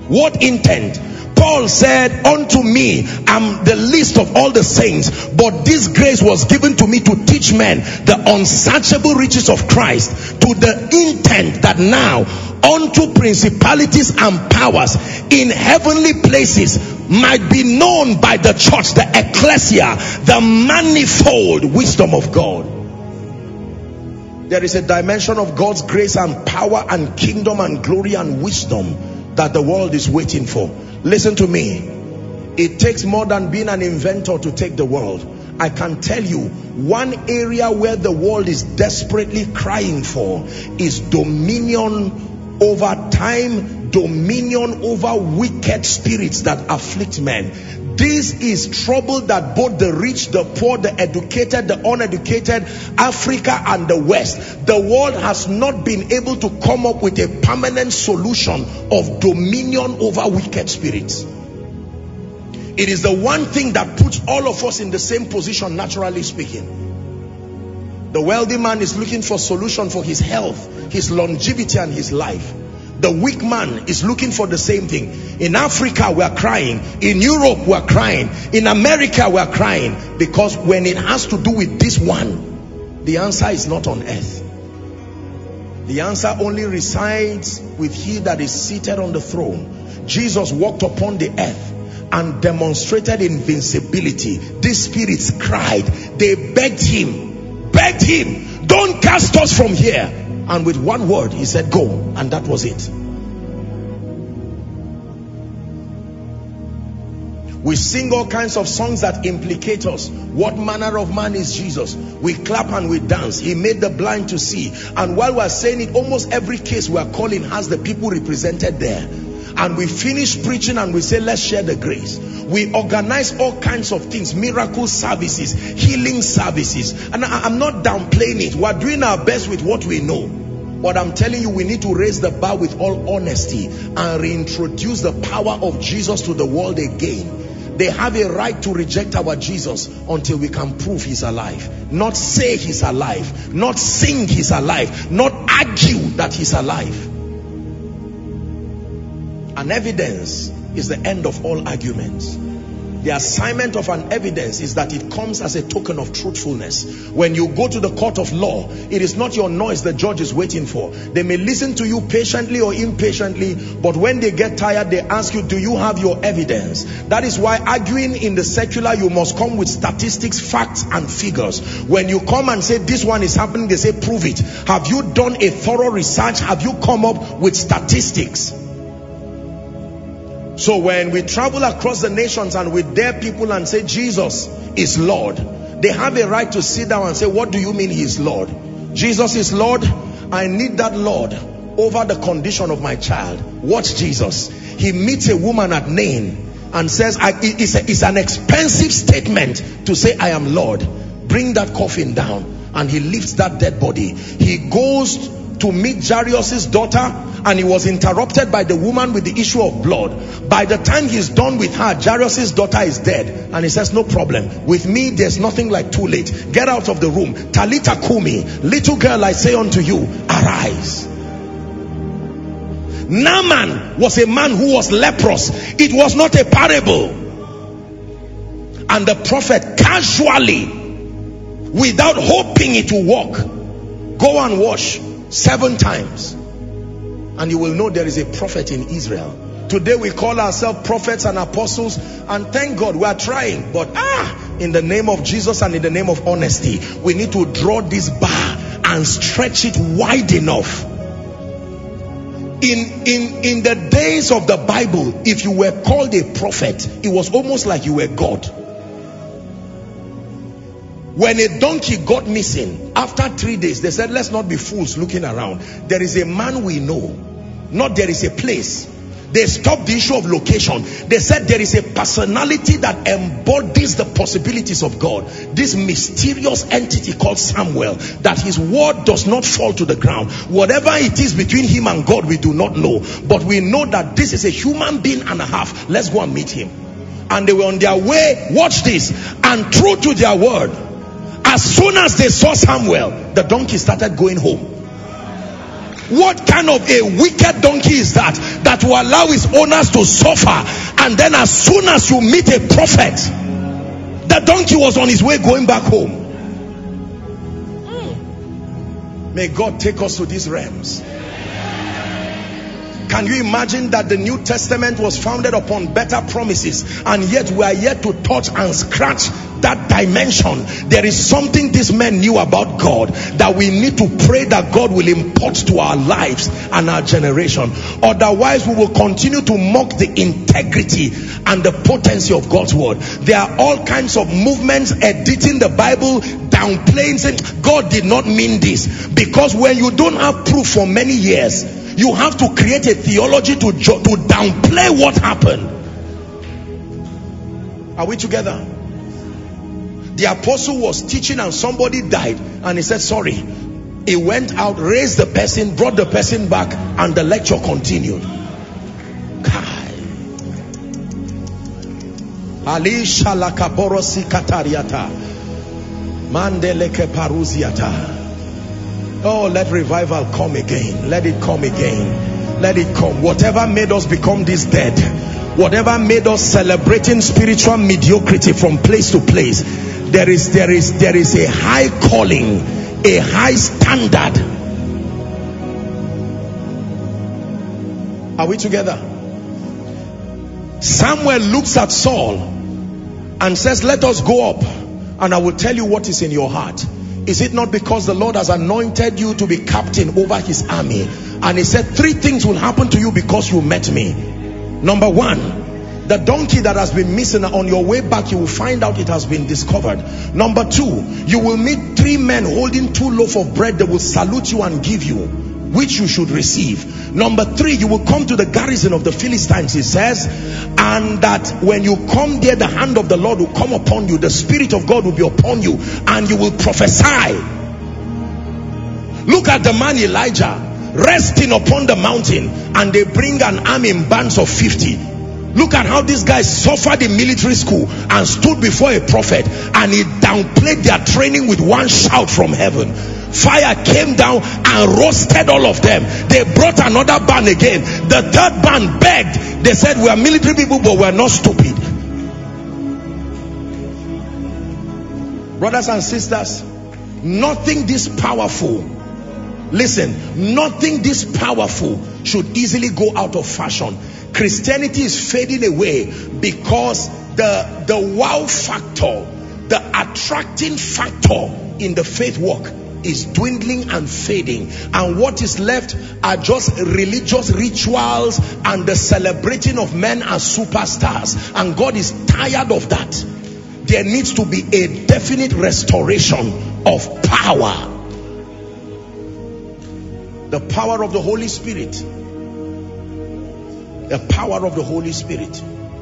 What intent? Paul said, unto me, I'm the least of all the saints, but this grace was given to me to teach men the unsearchable riches of Christ, to the intent that now unto principalities and powers in heavenly places might be known by the church, the ecclesia, the manifold wisdom of God. There is a dimension of God's grace and power and kingdom and glory and wisdom that the world is waiting for. Listen to me. It takes more than being an inventor to take the world. I can tell you, one area where the world is desperately crying for is dominion over time, dominion over wicked spirits that afflict men. This is trouble that both the rich, the poor, the educated, the uneducated, Africa and the West, the world has not been able to come up with a permanent solution of dominion over wicked spirits. It is the one thing that puts all of us in the same position, naturally speaking. The wealthy man is looking for solution for his health, his longevity and his life. The weak man is looking for the same thing. In Africa we are crying, in Europe we are crying, in America we are crying, because when it has to do with this one, the answer is not on earth. The answer only resides with he that is seated on the throne. Jesus walked upon the earth and demonstrated invincibility. These spirits cried, they begged him, don't cast us from here. And with one word he said go, and that was it. We sing all kinds of songs that implicate us. What manner of man is Jesus? We clap and we dance. He made the blind to see. And while we're saying it, almost every case we're calling has the people represented there. And we finish preaching and we say, let's share the grace. We organize all kinds of things, miracle services, healing services. And I'm not downplaying it. We're doing our best with what we know. But I'm telling you, we need to raise the bar with all honesty and reintroduce the power of Jesus to the world again. They have a right to reject our Jesus until we can prove he's alive. Not say he's alive, not sing he's alive, not argue that he's alive. An evidence is the end of all arguments. The assignment of an evidence is that it comes as a token of truthfulness. When you go to the court of law, it is not your noise the judge is waiting for. They may listen to you patiently or impatiently, but when they get tired, they ask you, do you have your evidence? That is why arguing in the secular, you must come with statistics, facts and figures. When you come and say this one is happening, they say prove it. Have you done a thorough research? Have you come up with statistics? So when we travel across the nations and we dare people and say Jesus is Lord, they have a right to sit down and say, what do you mean he is Lord? Jesus is Lord. I need that Lord over the condition of my child. Watch Jesus. He meets a woman at Nain and says, it's an expensive statement to say I am Lord. Bring that coffin down. And he lifts that dead body. He goes to meet Jairus' daughter, and he was interrupted by the woman with the issue of blood. By the time he's done with her, Jairus' daughter is dead, and he says, no problem, with me there's nothing like too late. Get out of the room. Talita kumi, little girl, I say unto you, arise. Naaman was a man who was leprous. It was not a parable. And the prophet casually, without hoping it will work, go and wash 7 times and you will know there is a prophet in Israel. Today we call ourselves prophets and apostles, and thank God we are trying, but in the name of Jesus and in the name of honesty, we need to draw this bar and stretch it wide enough. In the days of the Bible, if you were called a prophet, it was almost like you were God. When a donkey got missing, after 3 days, they said, let's not be fools looking around. There is a man we know, not there is a place. They stopped the issue of location. They said there is a personality that embodies the possibilities of God. This mysterious entity called Samuel, that his word does not fall to the ground. Whatever it is between him and God, we do not know. But we know that this is a human being and a half. Let's go and meet him. And they were on their way, watch this, and true to their word, as soon as they saw Samuel, the donkey started going home. What kind of a wicked donkey is that will allow his owners to suffer, and then as soon as you meet a prophet, the donkey was on his way going back home? May God take us to these realms. Can you imagine that the New Testament was founded upon better promises, and yet we are yet to touch and scratch that dimension? There is something these men knew about God that we need to pray that God will impart to our lives and our generation. Otherwise we will continue to mock the integrity and the potency of God's word. There are all kinds of movements editing the Bible, downplaying, saying God did not mean this, because when you don't have proof for many years, you have to create a theology to downplay what happened. Are we together? The apostle was teaching and somebody died, and he said sorry. He went out, raised the person, brought the person back, and the lecture continued. Ali shalakaborosi katariata mandeleke paruziata. Oh, let revival come again. Let it come again. Let it come. Whatever made us become this dead, whatever made us celebrating spiritual mediocrity from place to place, there is a high calling, a high standard. Are we together? Samuel looks at Saul and says, let us go up and I will tell you what is in your heart. Is it not because the Lord has anointed you to be captain over his army? And he said 3 things will happen to you because you met me. Number 1, the donkey that has been missing, on your way back you will find out it has been discovered. Number 2, you will meet 3 men holding 2 loaves of bread. They will salute you and give you, which you should receive. Number 3, you will come to the garrison of the Philistines, he says, and that when you come there, the hand of the Lord will come upon you, the Spirit of God will be upon you, and you will prophesy. Look at the man Elijah resting upon the mountain, and they bring an army in bands of 50. Look at how these guys suffered in military school and stood before a prophet, and he downplayed their training with one shout from heaven. Fire came down and roasted all of them. They brought another band again. The 3rd band begged. They said, we are military people, but we are not stupid. Brothers and sisters, nothing this powerful, listen, nothing this powerful should easily go out of fashion. Christianity is fading away because the wow factor, the attracting factor in the faith walk is dwindling and fading, and what is left are just religious rituals and the celebrating of men as superstars, and God is tired of that. There needs to be a definite restoration of power, the power of the Holy Spirit, the power of the Holy Spirit.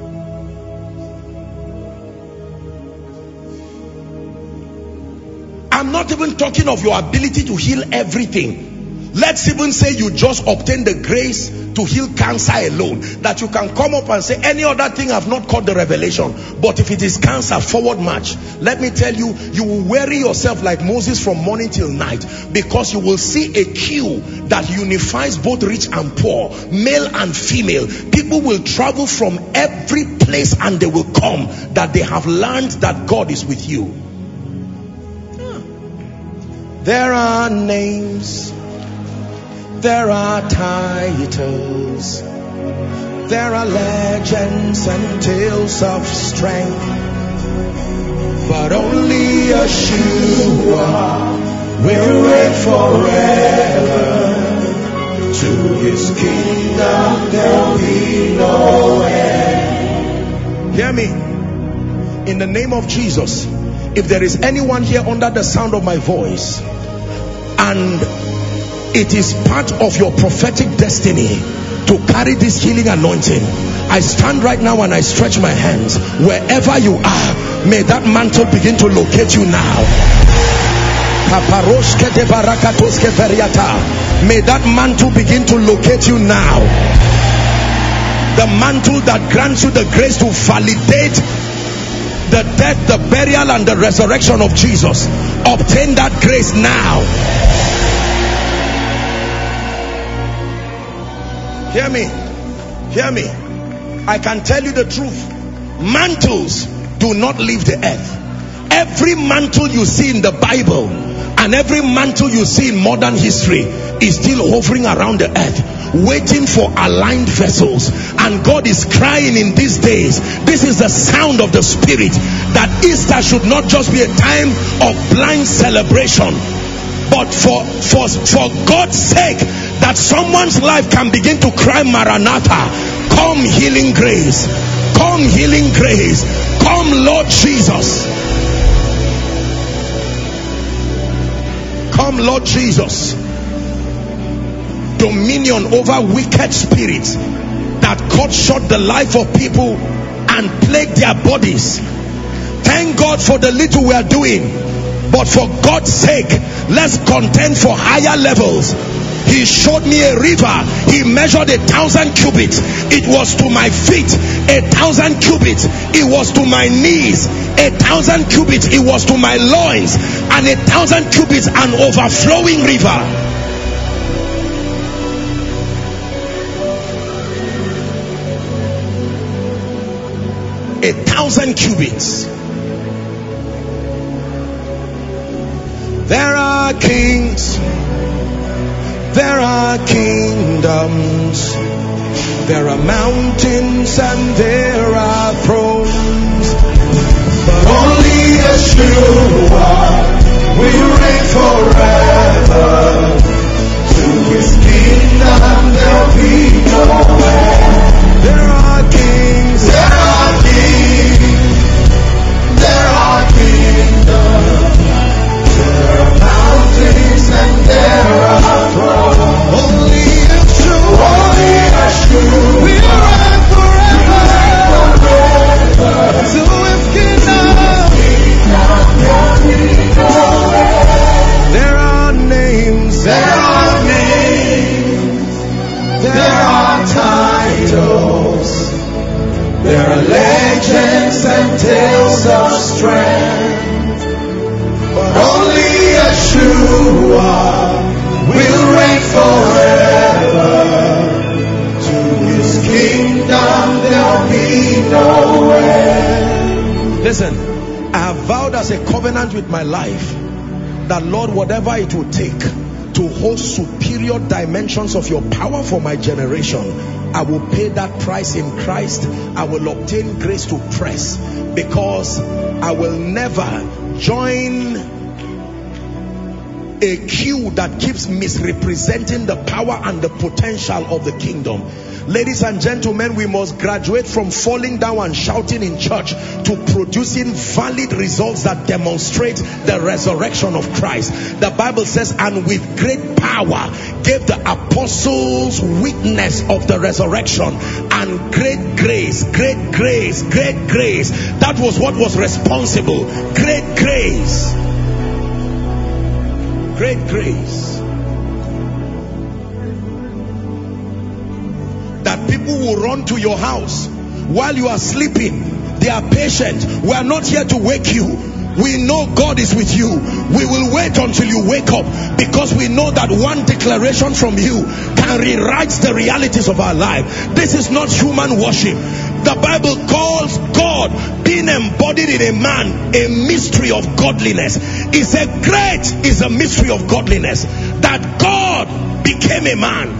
I'm not even talking of your ability to heal everything. Let's even say you just obtain the grace to heal cancer alone, that you can come up and say any other thing I've not caught the revelation, but if it is cancer, forward march. Let me tell you, you will weary yourself like Moses from morning till night, because you will see a queue that unifies both rich and poor, male and female. People will travel from every place and they will come, that they have learned that God is with you. There are names, there are titles, there are legends and tales of strength, but only Yeshua will reign forever. To his kingdom there'll be no end. Hear me. In the name of Jesus, if there is anyone here under the sound of my voice, and it is part of your prophetic destiny to carry this healing anointing, I stand right now and I stretch my hands. Wherever you are, may that mantle begin to locate you now. May that mantle begin to locate you now. The mantle that grants you the grace to validate the death, the burial, and the resurrection of Jesus. Obtain that grace now. Hear me. Hear me. I can tell you the truth. Mantles do not leave the earth. Every mantle you see in the Bible and every mantle you see in modern history is still hovering around the earth, waiting for aligned vessels. And God is crying in these days. This is the sound of the Spirit, that Easter should not just be a time of blind celebration, but for God's sake, that someone's life can begin to cry, Maranatha, come healing grace, come healing grace, come Lord Jesus, come Lord Jesus. Dominion over wicked spirits that cut short the life of people and plague their bodies. Thank God for the little we are doing, but for God's sake, let's contend for higher levels. He showed me a river. He measured 1,000 cubits. It was to my feet. 1,000 cubits. It was to my knees. 1,000 cubits. It was to my loins. And 1,000 cubits, an overflowing river. 1,000 cubits. There are kings, there are kingdoms, there are mountains and there are thrones, but only Yeshua will reign forever. To his kingdom there'll be no end. There are kings, there are kings, there are kingdoms, there are mountains and there are thrones. Only Yeshua will reign forever. To his kingdom there'll be no end. There are names, there are names, there are titles, there are legends and tales of strength, but only Yeshua will reign forever. To his kingdom there'll be no end. Listen, I have vowed as a covenant with my life that, Lord, whatever it will take to hold superior dimensions of your power for my generation, I will pay that price in Christ. I will obtain grace to press, because I will never join a queue that keeps misrepresenting the power and the potential of the kingdom. Ladies and gentlemen, we must graduate from falling down and shouting in church to producing valid results that demonstrate the resurrection of Christ. The Bible says, and with great power gave the apostles witness of the resurrection, and great grace, great grace, great grace. That was what was responsible. Great grace. Great grace. That people will run to your house while you are sleeping. They are patient. We are not here to wake you. We know God is with you. We will wait until you wake up, because we know that one declaration from you can rewrite the realities of our life. This is not human worship. The Bible calls God being embodied in a man a mystery of godliness. It's a mystery of godliness, that God became a man,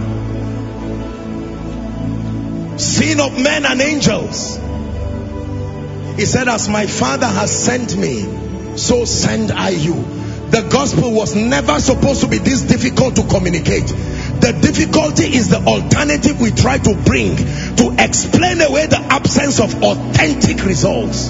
seen of men and angels. He said, as my Father has sent me, so send I you. The gospel was never supposed to be this difficult to communicate. The difficulty is the alternative we try to bring to explain away the absence of authentic results.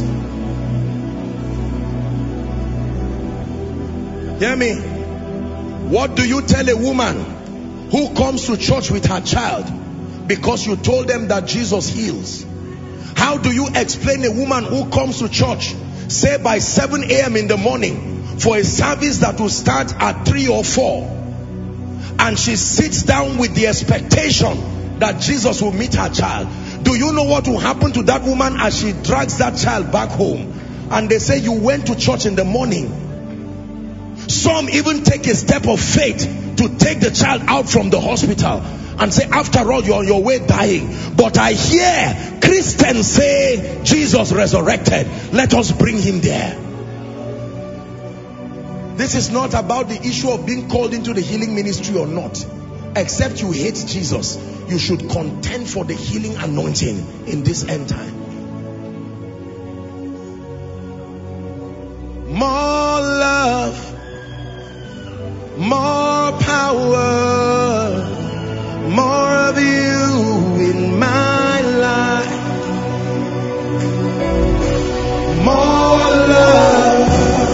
Hear me. What do you tell a woman who comes to church with her child because you told them that Jesus heals? How do you explain a woman who comes to church, say by 7 a.m. in the morning, for a service that will start at 3 or 4, and she sits down with the expectation that Jesus will meet her child? Do you know what will happen to that woman as she drags that child back home? And they say, you went to church in the morning. Some even take a step of faith to take the child out from the hospital and say, after all, you're on your way dying. But I hear Christians say, Jesus resurrected. Let us bring him there. This is not about the issue of being called into the healing ministry or not. Except you hate Jesus, you should contend for the healing anointing in this end time. More love, more power, more of you in my life. More love,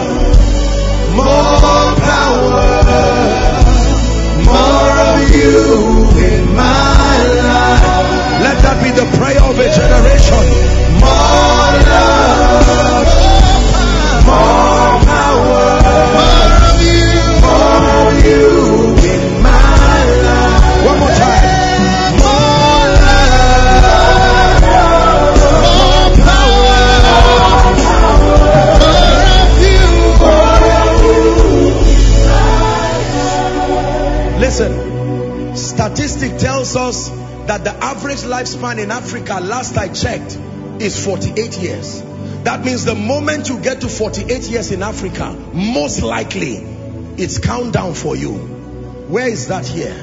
more power, more of you in my life. Let that be the prayer of a generation. More love, more power, more of you in my life. One more time. More love, more power, more of you. Listen, statistic tells us that the average lifespan in Africa, last I checked, is 48 years. That means the moment you get to 48 years in Africa, most likely it's countdown for you. Where is that here?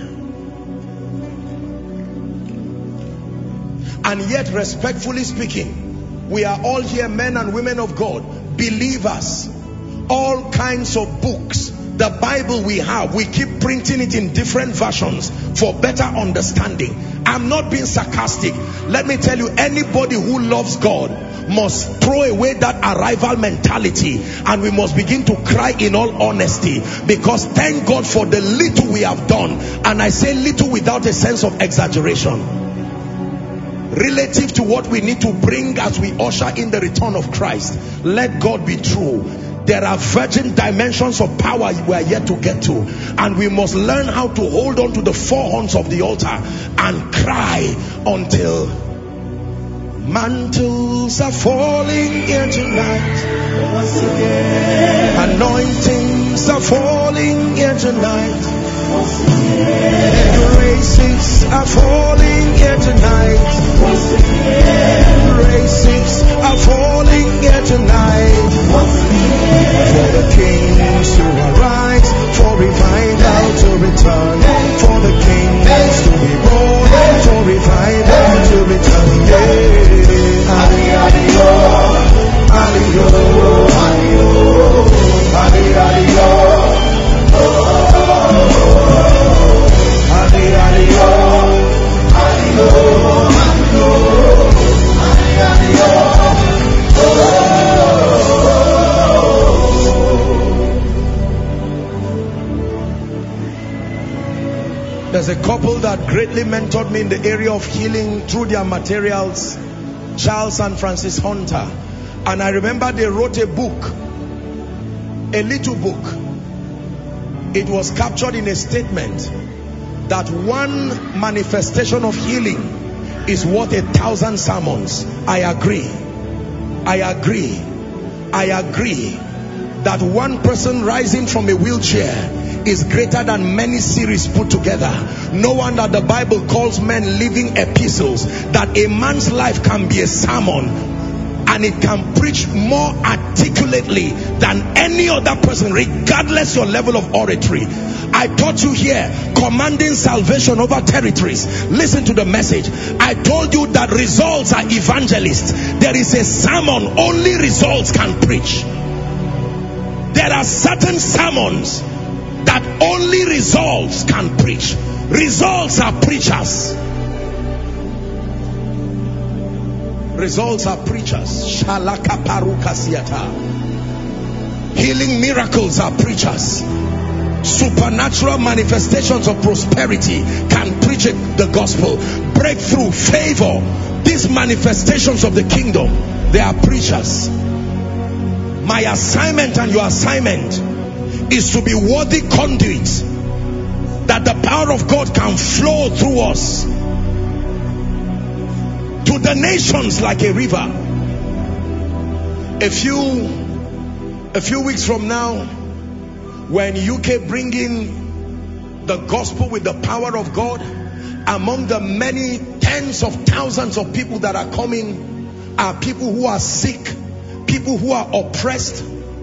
And yet, respectfully speaking, we are all here, men and women of God, believers, all kinds of books. The Bible we have, we keep printing it in different versions for better understanding. I'm not being sarcastic. Let me tell you, anybody who loves God must throw away that arrival mentality, and we must begin to cry in all honesty, because thank God for the little we have done. And I say little without a sense of exaggeration, relative to what we need to bring as we usher in the return of Christ. Let God be true. There are virgin dimensions of power we are yet to get to, and we must learn how to hold on to the four horns of the altar and cry until mantles are falling here tonight. Once again, anointings are falling here tonight. Once again, graces are falling here tonight. Once again, graces are falling here tonight. Once again, for the kings to arise, for revival to return, for the kings to be born, for revival to return. Yeah. Ali, Ali, oh, Ali, oh, Ali, oh, Ali, Ali, oh, Ali, Ali, oh, Ali, oh, Ali, Ali, oh. There's a couple that greatly mentored me in the area of healing through their materials, Charles and Francis Hunter. And I remember they wrote a book, a little book. It was captured in a statement that one manifestation of healing is worth 1,000 sermons. I agree. I agree. I agree that one person rising from a wheelchair is greater than many series put together. No wonder the Bible calls men living epistles. That a man's life can be a sermon, and it can preach more articulately than any other person, regardless your level of oratory. I taught you here, commanding salvation over territories. Listen to the message. I told you that results are evangelists. There is a sermon only results can preach. There are certain sermons that only results can preach. Results are preachers. Results are preachers. Shalaka paruka siata. Healing miracles are preachers. Supernatural manifestations of prosperity can preach the gospel. Breakthrough, favor, these manifestations of the kingdom, they are preachers. My assignment and your assignment is to be worthy conduits, that the power of God can flow through us to the nations like a river. A few weeks from now, we're in UK bringing the gospel with the power of God, among the many tens of thousands of people that are coming are people who are sick, people who are oppressed,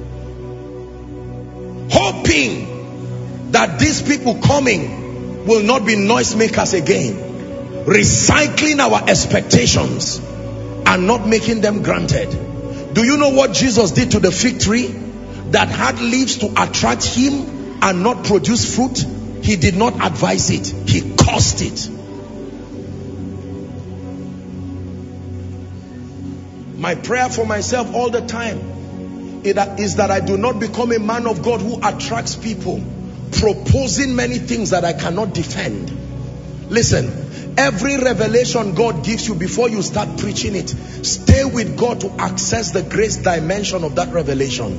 hoping that these people coming will not be noisemakers again, recycling our expectations and not making them granted. Do you know what Jesus did to the fig tree that had leaves to attract him and not produce fruit? He did not advise it, he cursed it. My prayer for myself all the time is that I do not become a man of God who attracts people, proposing many things that I cannot defend. Listen, every revelation God gives you, before you start preaching it, stay with God to access the grace dimension of that revelation.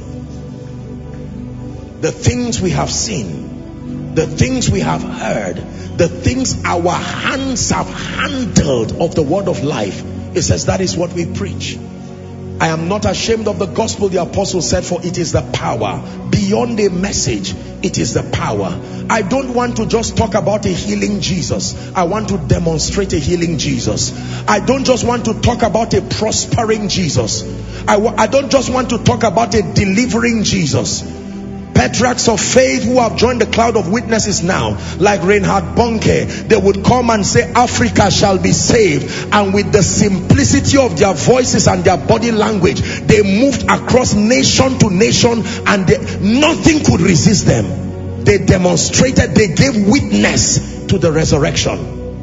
The things we have seen, the things we have heard, the things our hands have handled of the word of life, it says that is what we preach. I am not ashamed of the gospel, the apostle said, for it is the power. Beyond a message, it is the power. I don't want to just talk about a healing Jesus. I want to demonstrate a healing Jesus. I don't just want to talk about a prospering Jesus. I don't just want to talk about a delivering Jesus. Patriarchs of faith who have joined the cloud of witnesses now, like Reinhard Bonnke, they would come and say Africa shall be saved, and with the simplicity of their voices and their body language, they moved across nation to nation, and nothing could resist them. They demonstrated, they gave witness to the resurrection.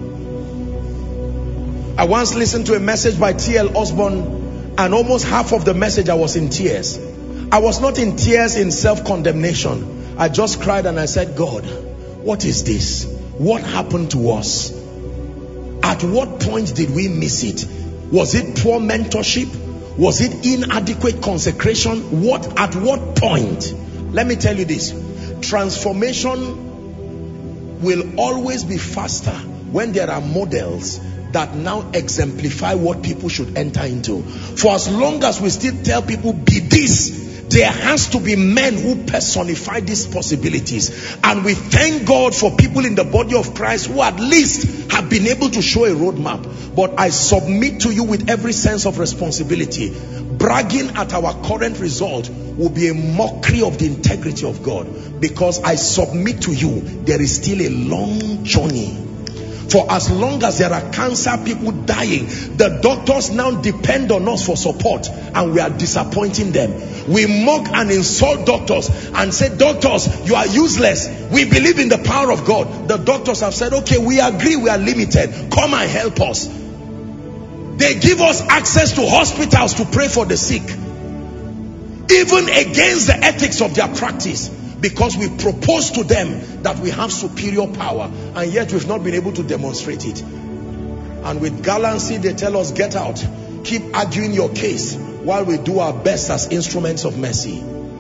I once listened to a message by T.L. Osborne, and almost half of the message I was in tears. I was not in tears in self-condemnation. I just cried and I said, God, what is this? What happened to us? At what point did we miss it? Was it poor mentorship? Was it inadequate consecration? At what point? Let me tell you this. Transformation will always be faster when there are models that now exemplify what people should enter into. For as long as we still tell people, be this, there has to be men who personify these possibilities. And we thank God for people in the body of Christ who at least have been able to show a roadmap. But I submit to you with every sense of responsibility, bragging at our current result will be a mockery of the integrity of God. Because I submit to you, there is still a long journey. For as long as there are cancer people dying, the doctors now depend on us for support, and we are disappointing them. We mock and insult doctors and say, doctors, you are useless. We believe in the power of God. The doctors have said, okay, we agree we are limited. Come and help us. They give us access to hospitals to pray for the sick, even against the ethics of their practice. Because we propose to them that we have superior power, and yet we've not been able to demonstrate it. And with gallancy they tell us, get out, keep arguing your case, while we do our best as instruments of mercy.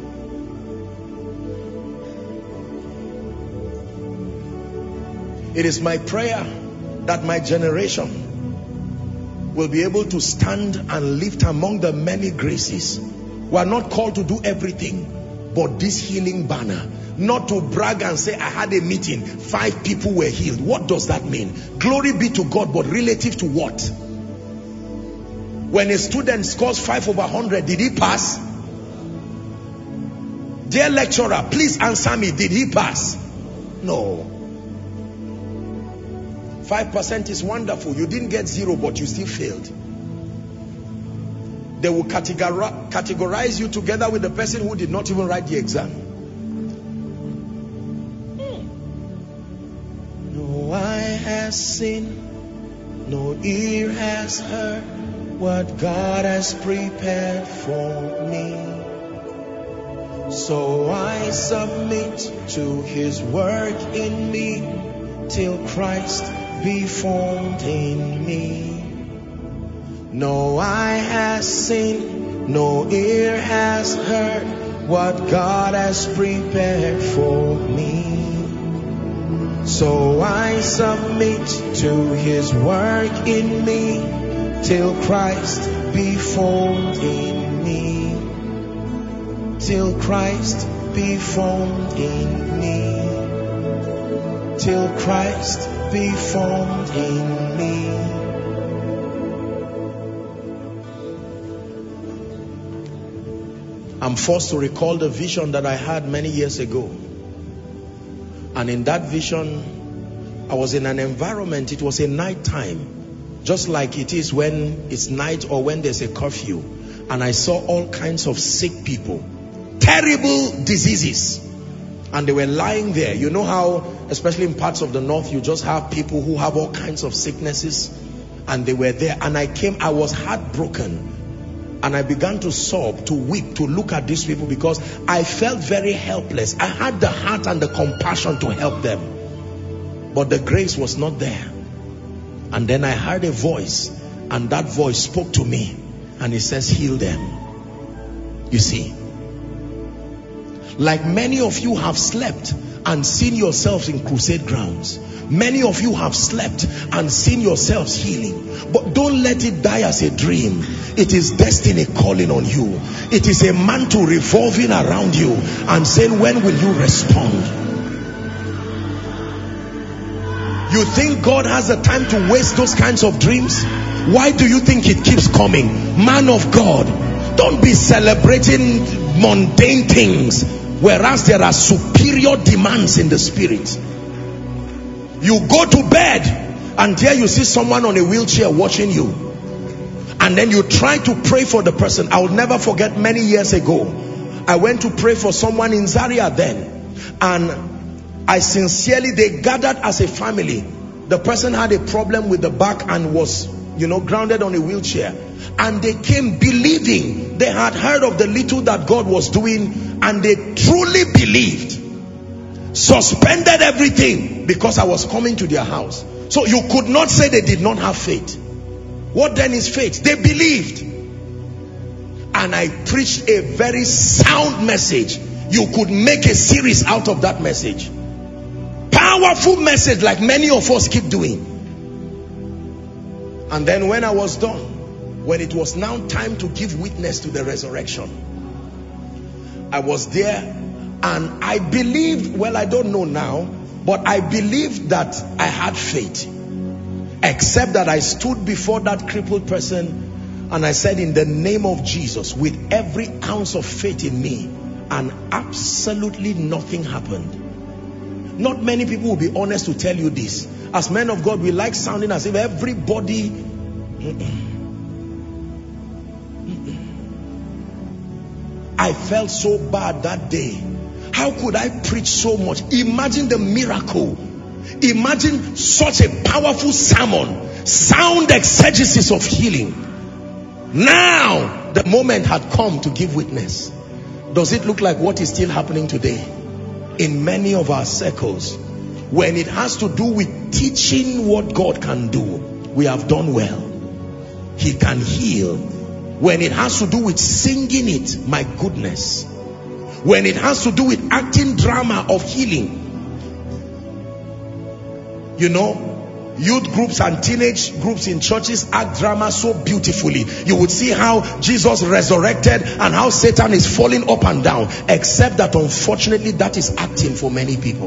It is my prayer that my generation will be able to stand and lift among the many graces. We are not called to do everything, but this healing banner, not to brag and say I had a meeting, 5 people were healed. What does that mean? Glory be to God, but relative to what? When a student scores 5 over 100, did he pass? Dear lecturer, please answer me, did he pass? No. 5% is wonderful. You didn't get 0, but you still failed. They will categorize you together with the person who did not even write the exam. No eye has seen, no ear has heard what God has prepared for me. So I submit to his work in me till Christ be formed in me. No eye has seen, no ear has heard what God has prepared for me. So I submit to his work in me till Christ be formed in me. Till Christ be formed in me. till Christ be formed in me. I'm forced to recall the vision that I had many years ago. And in that vision, I was in an environment, it was a night time, just like it is when it's night or when there's a curfew. And I saw all kinds of sick people, terrible diseases. And they were lying there. You know how, especially in parts of the north, you just have people who have all kinds of sicknesses. And they were there. And I was heartbroken. And I began to sob, to weep, to look at these people because I felt very helpless. I had the heart and the compassion to help them. But the grace was not there. And then I heard a voice. And that voice spoke to me. And it says, heal them. You see. Like many of you have slept and seen yourselves in crusade grounds. Many of you have slept and seen yourselves healing. But don't let it die as a dream. It is destiny calling on you. It is a mantle revolving around you and saying, when will you respond? You think God has the time to waste those kinds of dreams? Why do you think it keeps coming? Man of God, don't be celebrating mundane things, whereas there are superior demands in the spirit. You go to bed and there you see someone on a wheelchair watching you, and then you try to pray for the person. I will never forget, many years ago I went to pray for someone in Zaria then, and I sincerely, they gathered as a family. The person had a problem with the back and was, grounded on a wheelchair, and they came believing. They had heard of the little that God was doing, and they truly believed. Suspended everything because I was coming to their house. So you could not say they did not have faith. What then is faith? They believed. And I preached a very sound message. You could make a series out of that message. Powerful message, like many of us keep doing. And then when I was done, when it was now time to give witness to the resurrection, I was there. And I believed, well, I don't know now, but I believed that I had faith. Except that I stood before that crippled person and I said, in the name of Jesus, with every ounce of faith in me, and absolutely nothing happened. Not many people will be honest to tell you this. As men of God, we like sounding as if everybody... I felt so bad that day. How could I preach so much? Imagine the miracle. Imagine such a powerful sermon, sound exegesis of healing. Now the moment had come to give witness. Does it look like what is still happening today in many of our circles? When it has to do with teaching what God can do, we have done well. He can heal. When it has to do with singing it, my goodness. When it has to do with acting drama of healing, youth groups and teenage groups in churches act drama so beautifully. You would see how Jesus resurrected and how Satan is falling up and down, except that unfortunately that is acting for many people.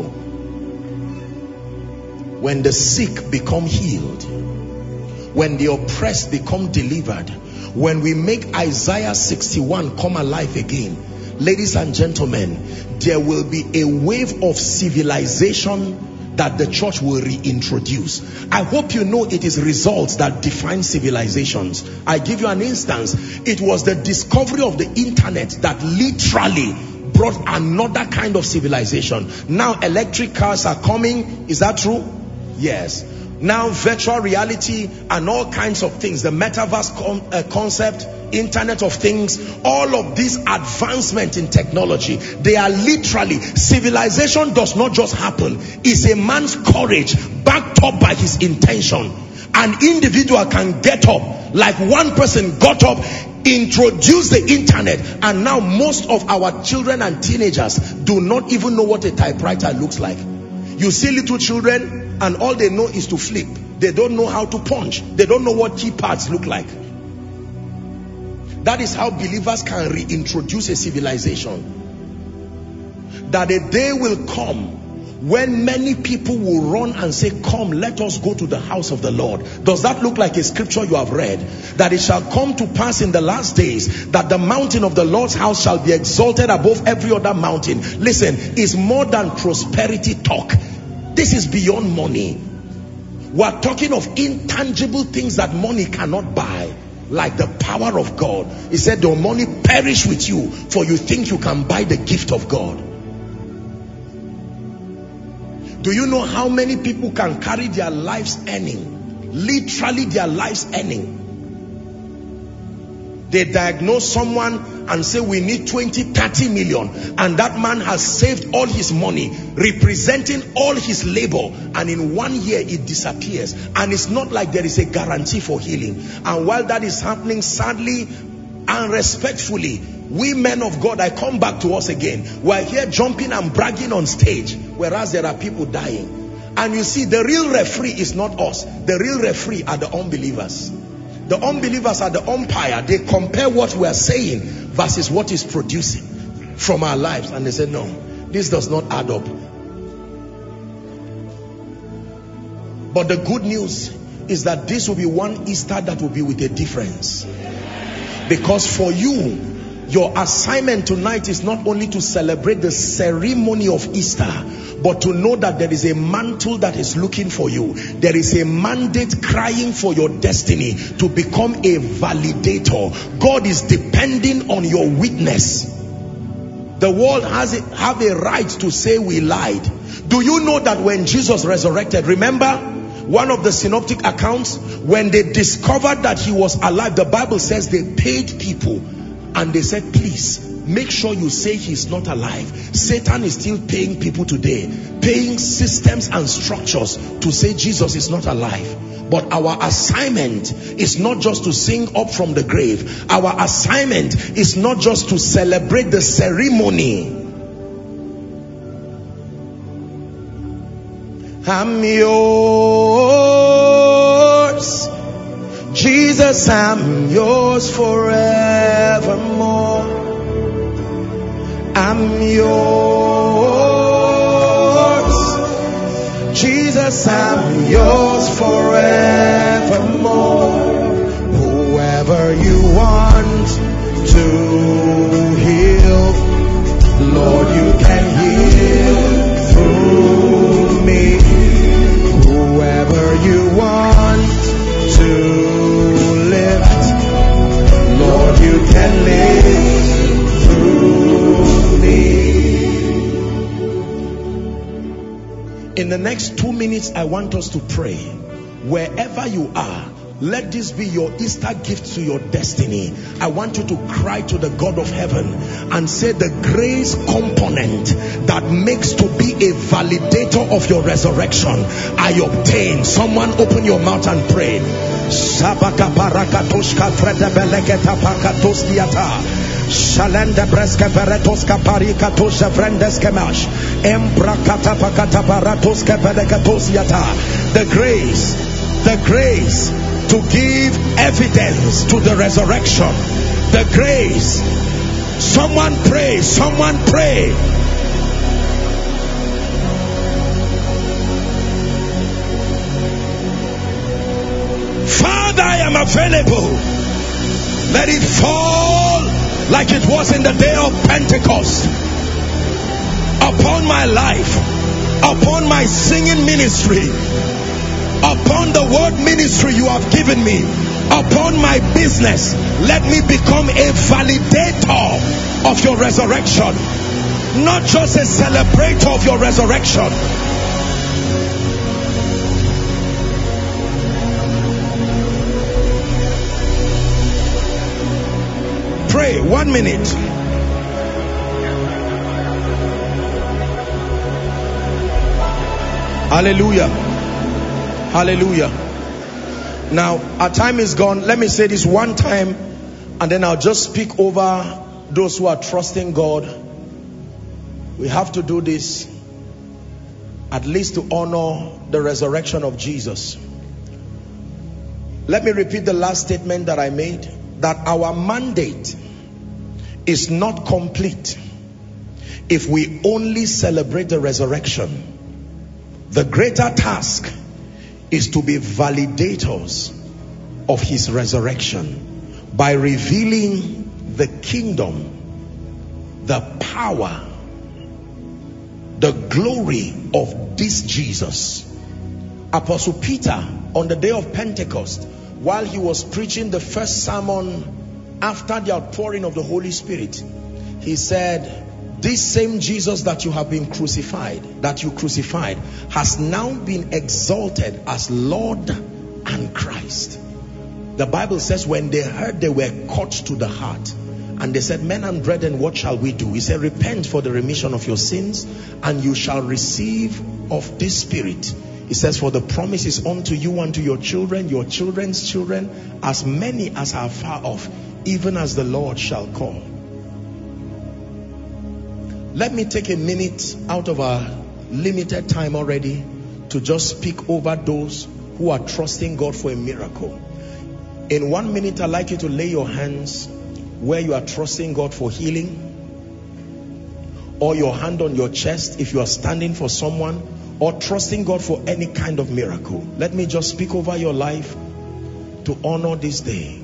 When the sick become healed, when the oppressed become delivered, when we make Isaiah 61 come alive again, ladies and gentlemen, there will be a wave of civilization that the church will reintroduce. I hope you know it is results that define civilizations. I give you an instance. It was the discovery of the internet that literally brought another kind of civilization. Now electric cars are coming. Is that true? Yes. Now virtual reality and all kinds of things, the metaverse concept, Internet of Things, all of these advancement in technology, they are literally, civilization does not just happen. It's a man's courage backed up by his intention. An individual can get up, like one person got up, introduce the internet, and now most of our children and teenagers do not even know what a typewriter looks like. You see little children and all they know is to flip. They don't know how to punch. They don't know what keypads look like. That is how believers can reintroduce a civilization. That a day will come when many people will run and say, come, let us go to the house of the Lord. Does that look like a scripture you have read? That it shall come to pass in the last days that the mountain of the Lord's house shall be exalted above every other mountain. Listen, it's more than prosperity talk. This is beyond money. We're talking of intangible things that money cannot buy, like the power of God. He said, the money perish with you, for you think you can buy the gift of God. Do you know how many people can carry their lives earning? Literally their lives earning. They diagnose someone and say, we need 20-30 million. And that man has saved all his money, representing all his labor. And in 1 year, it disappears. And it's not like there is a guarantee for healing. And while that is happening, sadly and respectfully, we men of God, I come back to us again. We're here jumping and bragging on stage, whereas there are people dying. And you see, the real referee is not us. The real referee are the unbelievers. The unbelievers are the umpire. They compare what we are saying versus what is producing from our lives. And they say, no, this does not add up. But the good news is that this will be one Easter that will be with a difference. Because for you, your assignment tonight is not only to celebrate the ceremony of Easter, but to know that there is a mantle that is looking for you. There is a mandate crying for your destiny to become a validator. God is depending on your witness. The world have a right to say we lied. Do you know that when Jesus resurrected, remember one of the synoptic accounts, when they discovered that he was alive, the Bible says they paid people and they said, please make sure you say he's not alive. Satan is still paying people today, paying systems and structures to say Jesus is not alive. But our assignment is not just to sing up from the grave. Our assignment is not just to celebrate the ceremony. I'm yours, Jesus, I'm yours forevermore. I'm yours, Jesus, I'm yours forevermore. Whoever you want to heal, Lord, you can heal through me. Whoever you want to lift, Lord, you can lift through me. In the next 2 minutes, I want us to pray. Wherever you are, let this be your Easter gift to your destiny. I want you to cry to the God of heaven and say, the grace component that makes to be a validator of your resurrection, I obtain. Someone open your mouth and pray. Shalenda breska veretoska parika tosha vrendes kemash embrakata pakata baratoska velekatosiata. The grace to give evidence to the resurrection. The grace. Someone pray. Someone pray. Father, I am available. Let it fall like it was in the day of Pentecost upon my life, upon my singing ministry, upon the word ministry you have given me, upon my business. Let me become a validator of your resurrection, not just a celebrator of your resurrection. Pray 1 minute. Hallelujah. Hallelujah. Now, our time is gone. Let me say this one time, and then I'll just speak over those who are trusting God. We have to do this at least to honor the resurrection of Jesus. Let me repeat the last statement that I made, that our mandate is not complete if we only celebrate the resurrection The greater task is to be validators of his resurrection by revealing the kingdom, the power, the glory of this Jesus. Apostle Peter, on the day of Pentecost, while he was preaching the first sermon after the outpouring of the Holy Spirit, he said, this same Jesus that you have been crucified, that you crucified, has now been exalted as Lord and Christ. The Bible says when they heard, they were cut to the heart. And they said, men and brethren, what shall we do? He said, repent for the remission of your sins, and you shall receive of this Spirit. He says, for the promise is unto you and to your children, your children's children, as many as are far off, even as the Lord shall call. Let me take a minute out of our limited time already to just speak over those who are trusting God for a miracle. In 1 minute, I'd like you to lay your hands where you are trusting God for healing, or your hand on your chest if you are standing for someone, or trusting God for any kind of miracle. Let me just speak over your life to honor this day.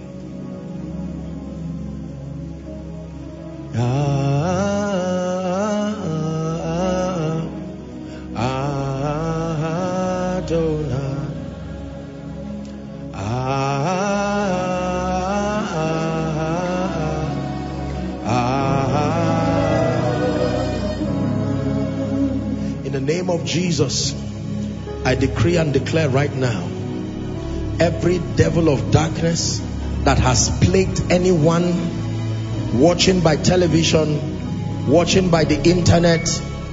Of Jesus, I decree and declare right now, every devil of darkness that has plagued anyone watching by television, watching by the internet,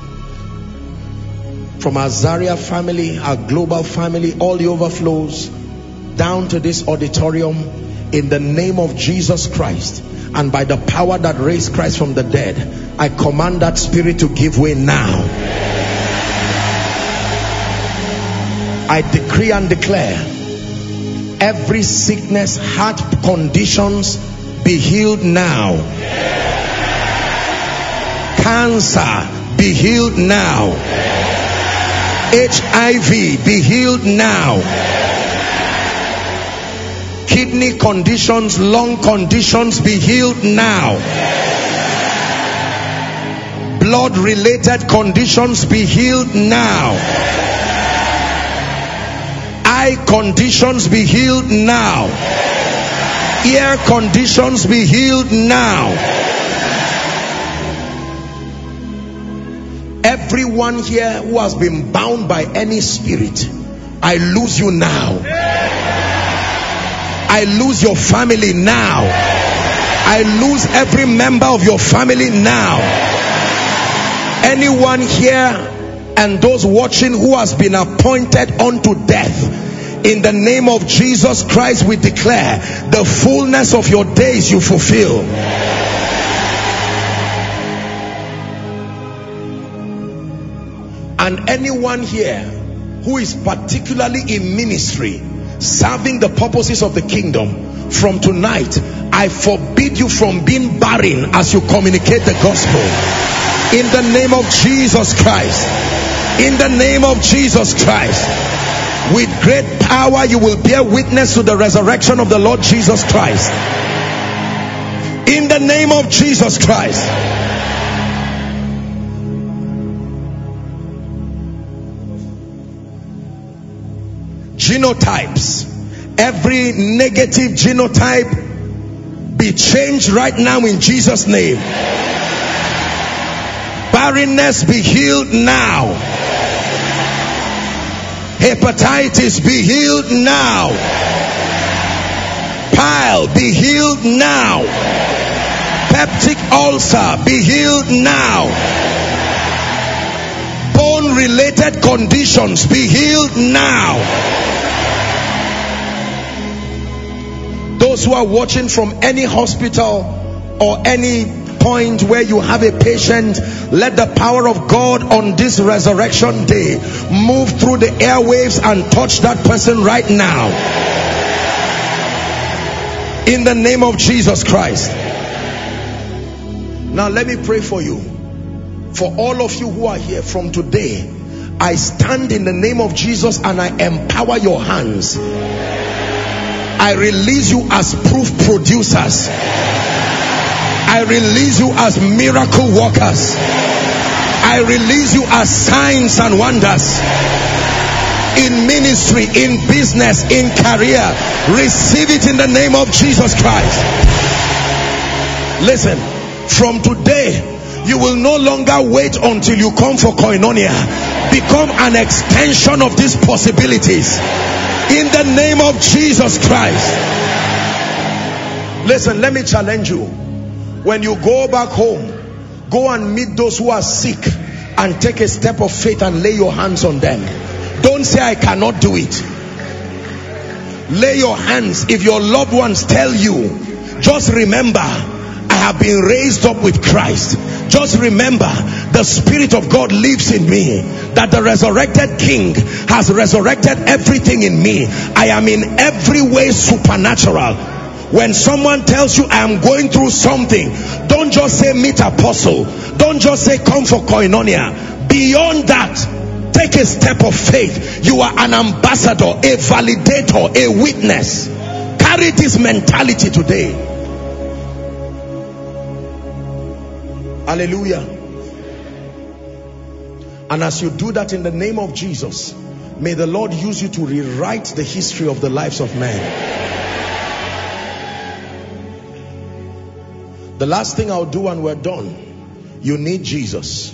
from our Zaria family, our global family, all the overflows down to this auditorium, in the name of Jesus Christ and by the power that raised Christ from the dead, I command that spirit to give way now. I decree and declare every sickness, heart conditions be healed now. Cancer be healed now. HIV be healed now. Kidney conditions, lung conditions be healed now. Blood related conditions be healed now. Eye conditions be healed now. Ear conditions be healed now. Everyone here who has been bound by any spirit, I lose you now. I lose your family now. I lose every member of your family now. Anyone here and those watching who has been appointed unto death, in the name of Jesus Christ, we declare the fullness of your days you fulfill. And anyone here who is particularly in ministry, serving the purposes of the kingdom, from tonight, I forbid you from being barren as you communicate the gospel. In the name of Jesus Christ. In the name of Jesus Christ. With great power you will bear witness to the resurrection of the Lord Jesus Christ. In the name of Jesus Christ. Genotypes. Every negative genotype be changed right now in Jesus' name. Barrenness be healed now. Hepatitis be healed now. Pile be healed now. Peptic ulcer be healed now. Bone related conditions be healed now. Those who are watching from any hospital or any point where you have a patient, let the power of God on this resurrection day move through the airwaves and touch that person right now. In the name of Jesus Christ. Now let me pray for you. For all of you who are here from today, I stand in the name of Jesus and I empower your hands. I release you as proof producers. I release you as miracle workers. I release you as signs and wonders. In ministry, in business, in career. Receive it in the name of Jesus Christ. Listen, from today, you will no longer wait until you come for koinonia. Become an extension of these possibilities. In the name of Jesus Christ. Listen, let me challenge you. When you go back home, go and meet those who are sick and take a step of faith and lay your hands on them. Don't say, I cannot do it. Lay your hands. If your loved ones tell you, just remember, I have been raised up with Christ. Just remember, the Spirit of God lives in me. That the resurrected King has resurrected everything in me. I am in every way supernatural. When someone tells you I am going through something, don't just say meet apostle. Don't just say come for koinonia. Beyond that, take a step of faith. You are an ambassador, a validator, a witness. Carry this mentality today. Hallelujah. And as you do that in the name of Jesus, may the Lord use you to rewrite the history of the lives of men. The last thing I'll do and we're done, you need Jesus.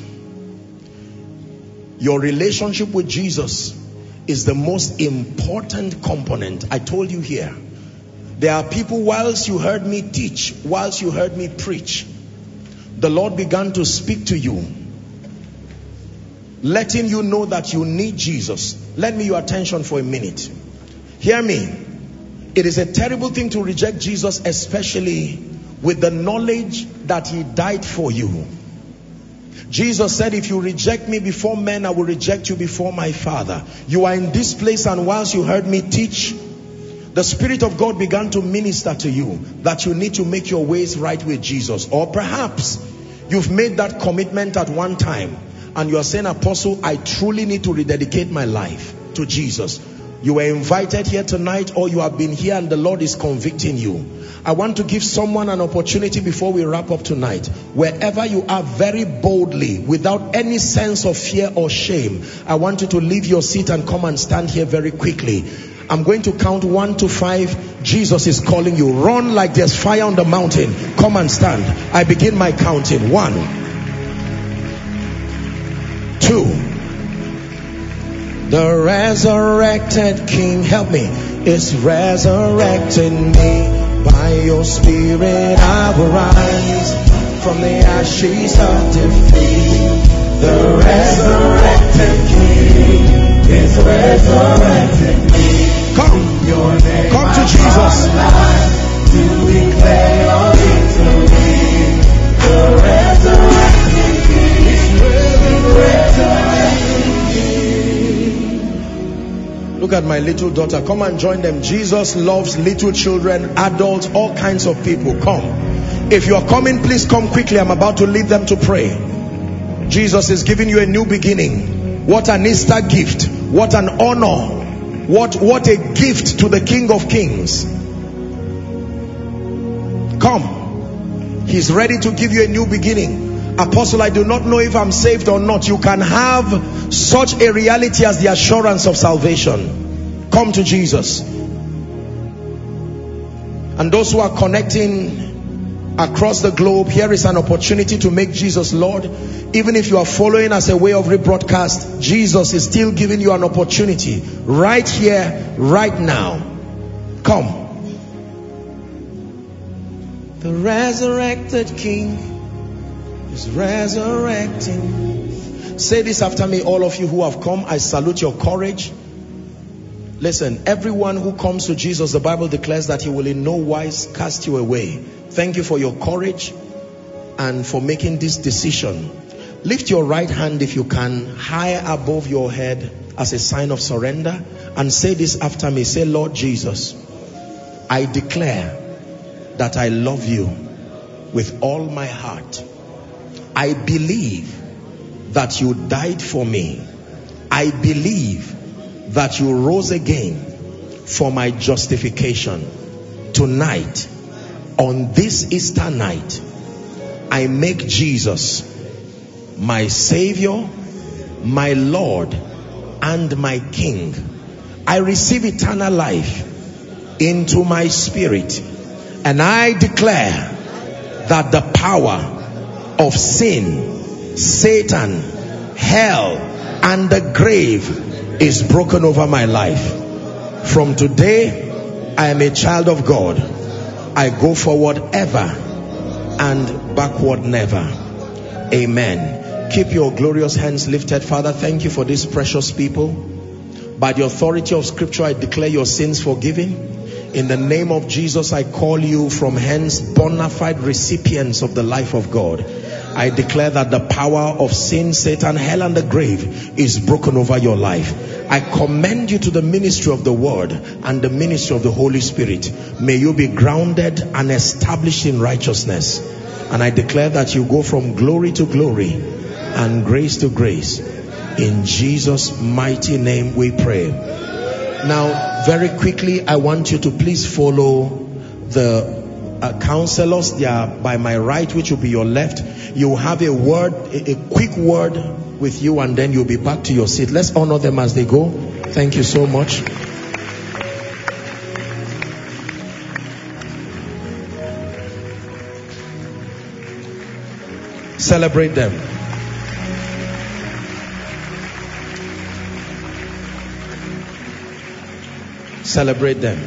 Your relationship with Jesus is the most important component. I told you here. There are people, whilst you heard me teach, whilst you heard me preach, the Lord began to speak to you, letting you know that you need Jesus. Lend me your attention for a minute. Hear me. It is a terrible thing to reject Jesus, especially with the knowledge that he died for you. Jesus said, if you reject me before men, I will reject you before my Father. You are in this place, and whilst you heard me teach, the Spirit of God began to minister to you that you need to make your ways right with Jesus. Or perhaps you've made that commitment at one time and you are saying, Apostle, I truly need to rededicate my life to Jesus. You were invited here tonight, or you have been here and the Lord is convicting you. I want to give someone an opportunity before we wrap up tonight. Wherever you are, very boldly, without any sense of fear or shame, I want you to leave your seat and come and stand here very quickly. I'm going to count 1 to 5. Jesus is calling you. Run like there's fire on the mountain. Come and stand. I begin my counting. 1, 2. The resurrected King, help me, is resurrecting me. By your Spirit I will rise from the ashes of defeat. The resurrected King is resurrecting me. Come to Jesus. To declare your victory. The resurrected King is resurrecting. Look at my little daughter. Come and join them. Jesus loves little children, adults, all kinds of people. Come. If you are coming, please come quickly. I'm about to lead them to pray. Jesus is giving you a new beginning. What an Easter gift. What an honor. What a gift to the King of Kings. Come. He's ready to give you a new beginning. Apostle, I do not know if I'm saved or not. You can have such a reality as the assurance of salvation. Come to Jesus. And those who are connecting across the globe, here is an opportunity to make Jesus Lord. Even if you are following as a way of rebroadcast, Jesus is still giving you an opportunity right here, right now. Come. The resurrected King is resurrecting. Say this after me, all of you who have come. I salute your courage. Listen, everyone who comes to Jesus, the Bible declares that he will in no wise cast you away. Thank you for your courage and for making this decision. Lift your right hand, if you can, high above your head as a sign of surrender, and say this after me. Say, Lord Jesus, I declare that I love you with all my heart. I believe that you died for me I believe that you rose again for my justification. Tonight, on this Easter night, I make Jesus my Savior, my Lord, and my King. I receive eternal life into my spirit, and I declare that the power of sin, Satan, hell, and the grave is broken over my life. From today, I am a child of God. I go forward ever and backward never. Amen. Keep your glorious hands lifted. Father, thank you for these precious people. By the authority of Scripture, I declare your sins forgiven. In the name of Jesus, I call you from hence bona fide recipients of the life of God. I declare that the power of sin, Satan, hell, and the grave is broken over your life. I commend you to the ministry of the Word and the ministry of the Holy Spirit. May you be grounded and established in righteousness. And I declare that you go from glory to glory and grace to grace. In Jesus' mighty name we pray. Now, very quickly, I want you to please follow the counselors. They are by my right, which will be your left. You will have a word, a quick word with you, and then you'll be back to your seat. Let's honor them as they go. Thank you so much. Celebrate them. Celebrate them.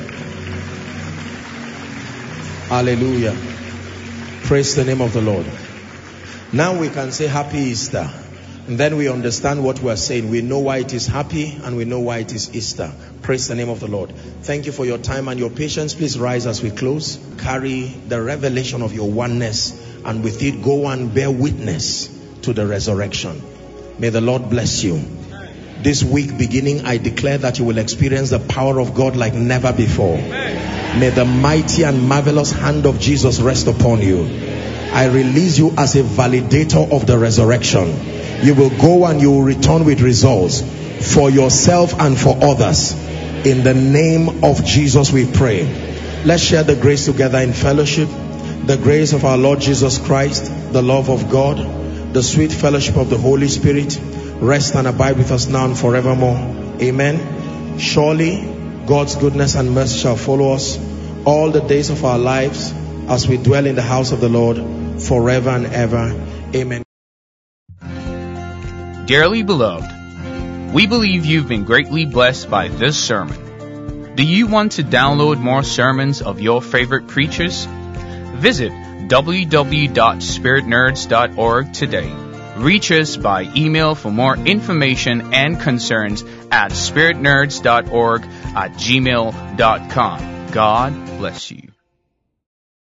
Hallelujah. Praise the name of the Lord. Now we can say Happy Easter. And then we understand what we are saying. We know why it is happy and we know why it is Easter. Praise the name of the Lord. Thank you for your time and your patience. Please rise as we close. Carry the revelation of your oneness, and with it go and bear witness to the resurrection. May the Lord bless you. This week beginning, I declare that you will experience the power of God like never before. May the mighty and marvelous hand of Jesus rest upon you. I release you as a validator of the resurrection. You will go and you will return with results for yourself and for others. In the name of Jesus we pray. Let's share the grace together in fellowship. The grace of our Lord Jesus Christ, the love of God, the sweet fellowship of the Holy Spirit rest and abide with us now and forevermore. Amen. Surely God's goodness and mercy shall follow us all the days of our lives as we dwell in the house of the Lord forever and ever. Amen. Dearly beloved, we believe you've been greatly blessed by this sermon. Do you want to download more sermons of your favorite preachers? Visit www.spiritnerds.org today. Reach us by email for more information and concerns at spiritnerds.org@gmail.com. God bless you.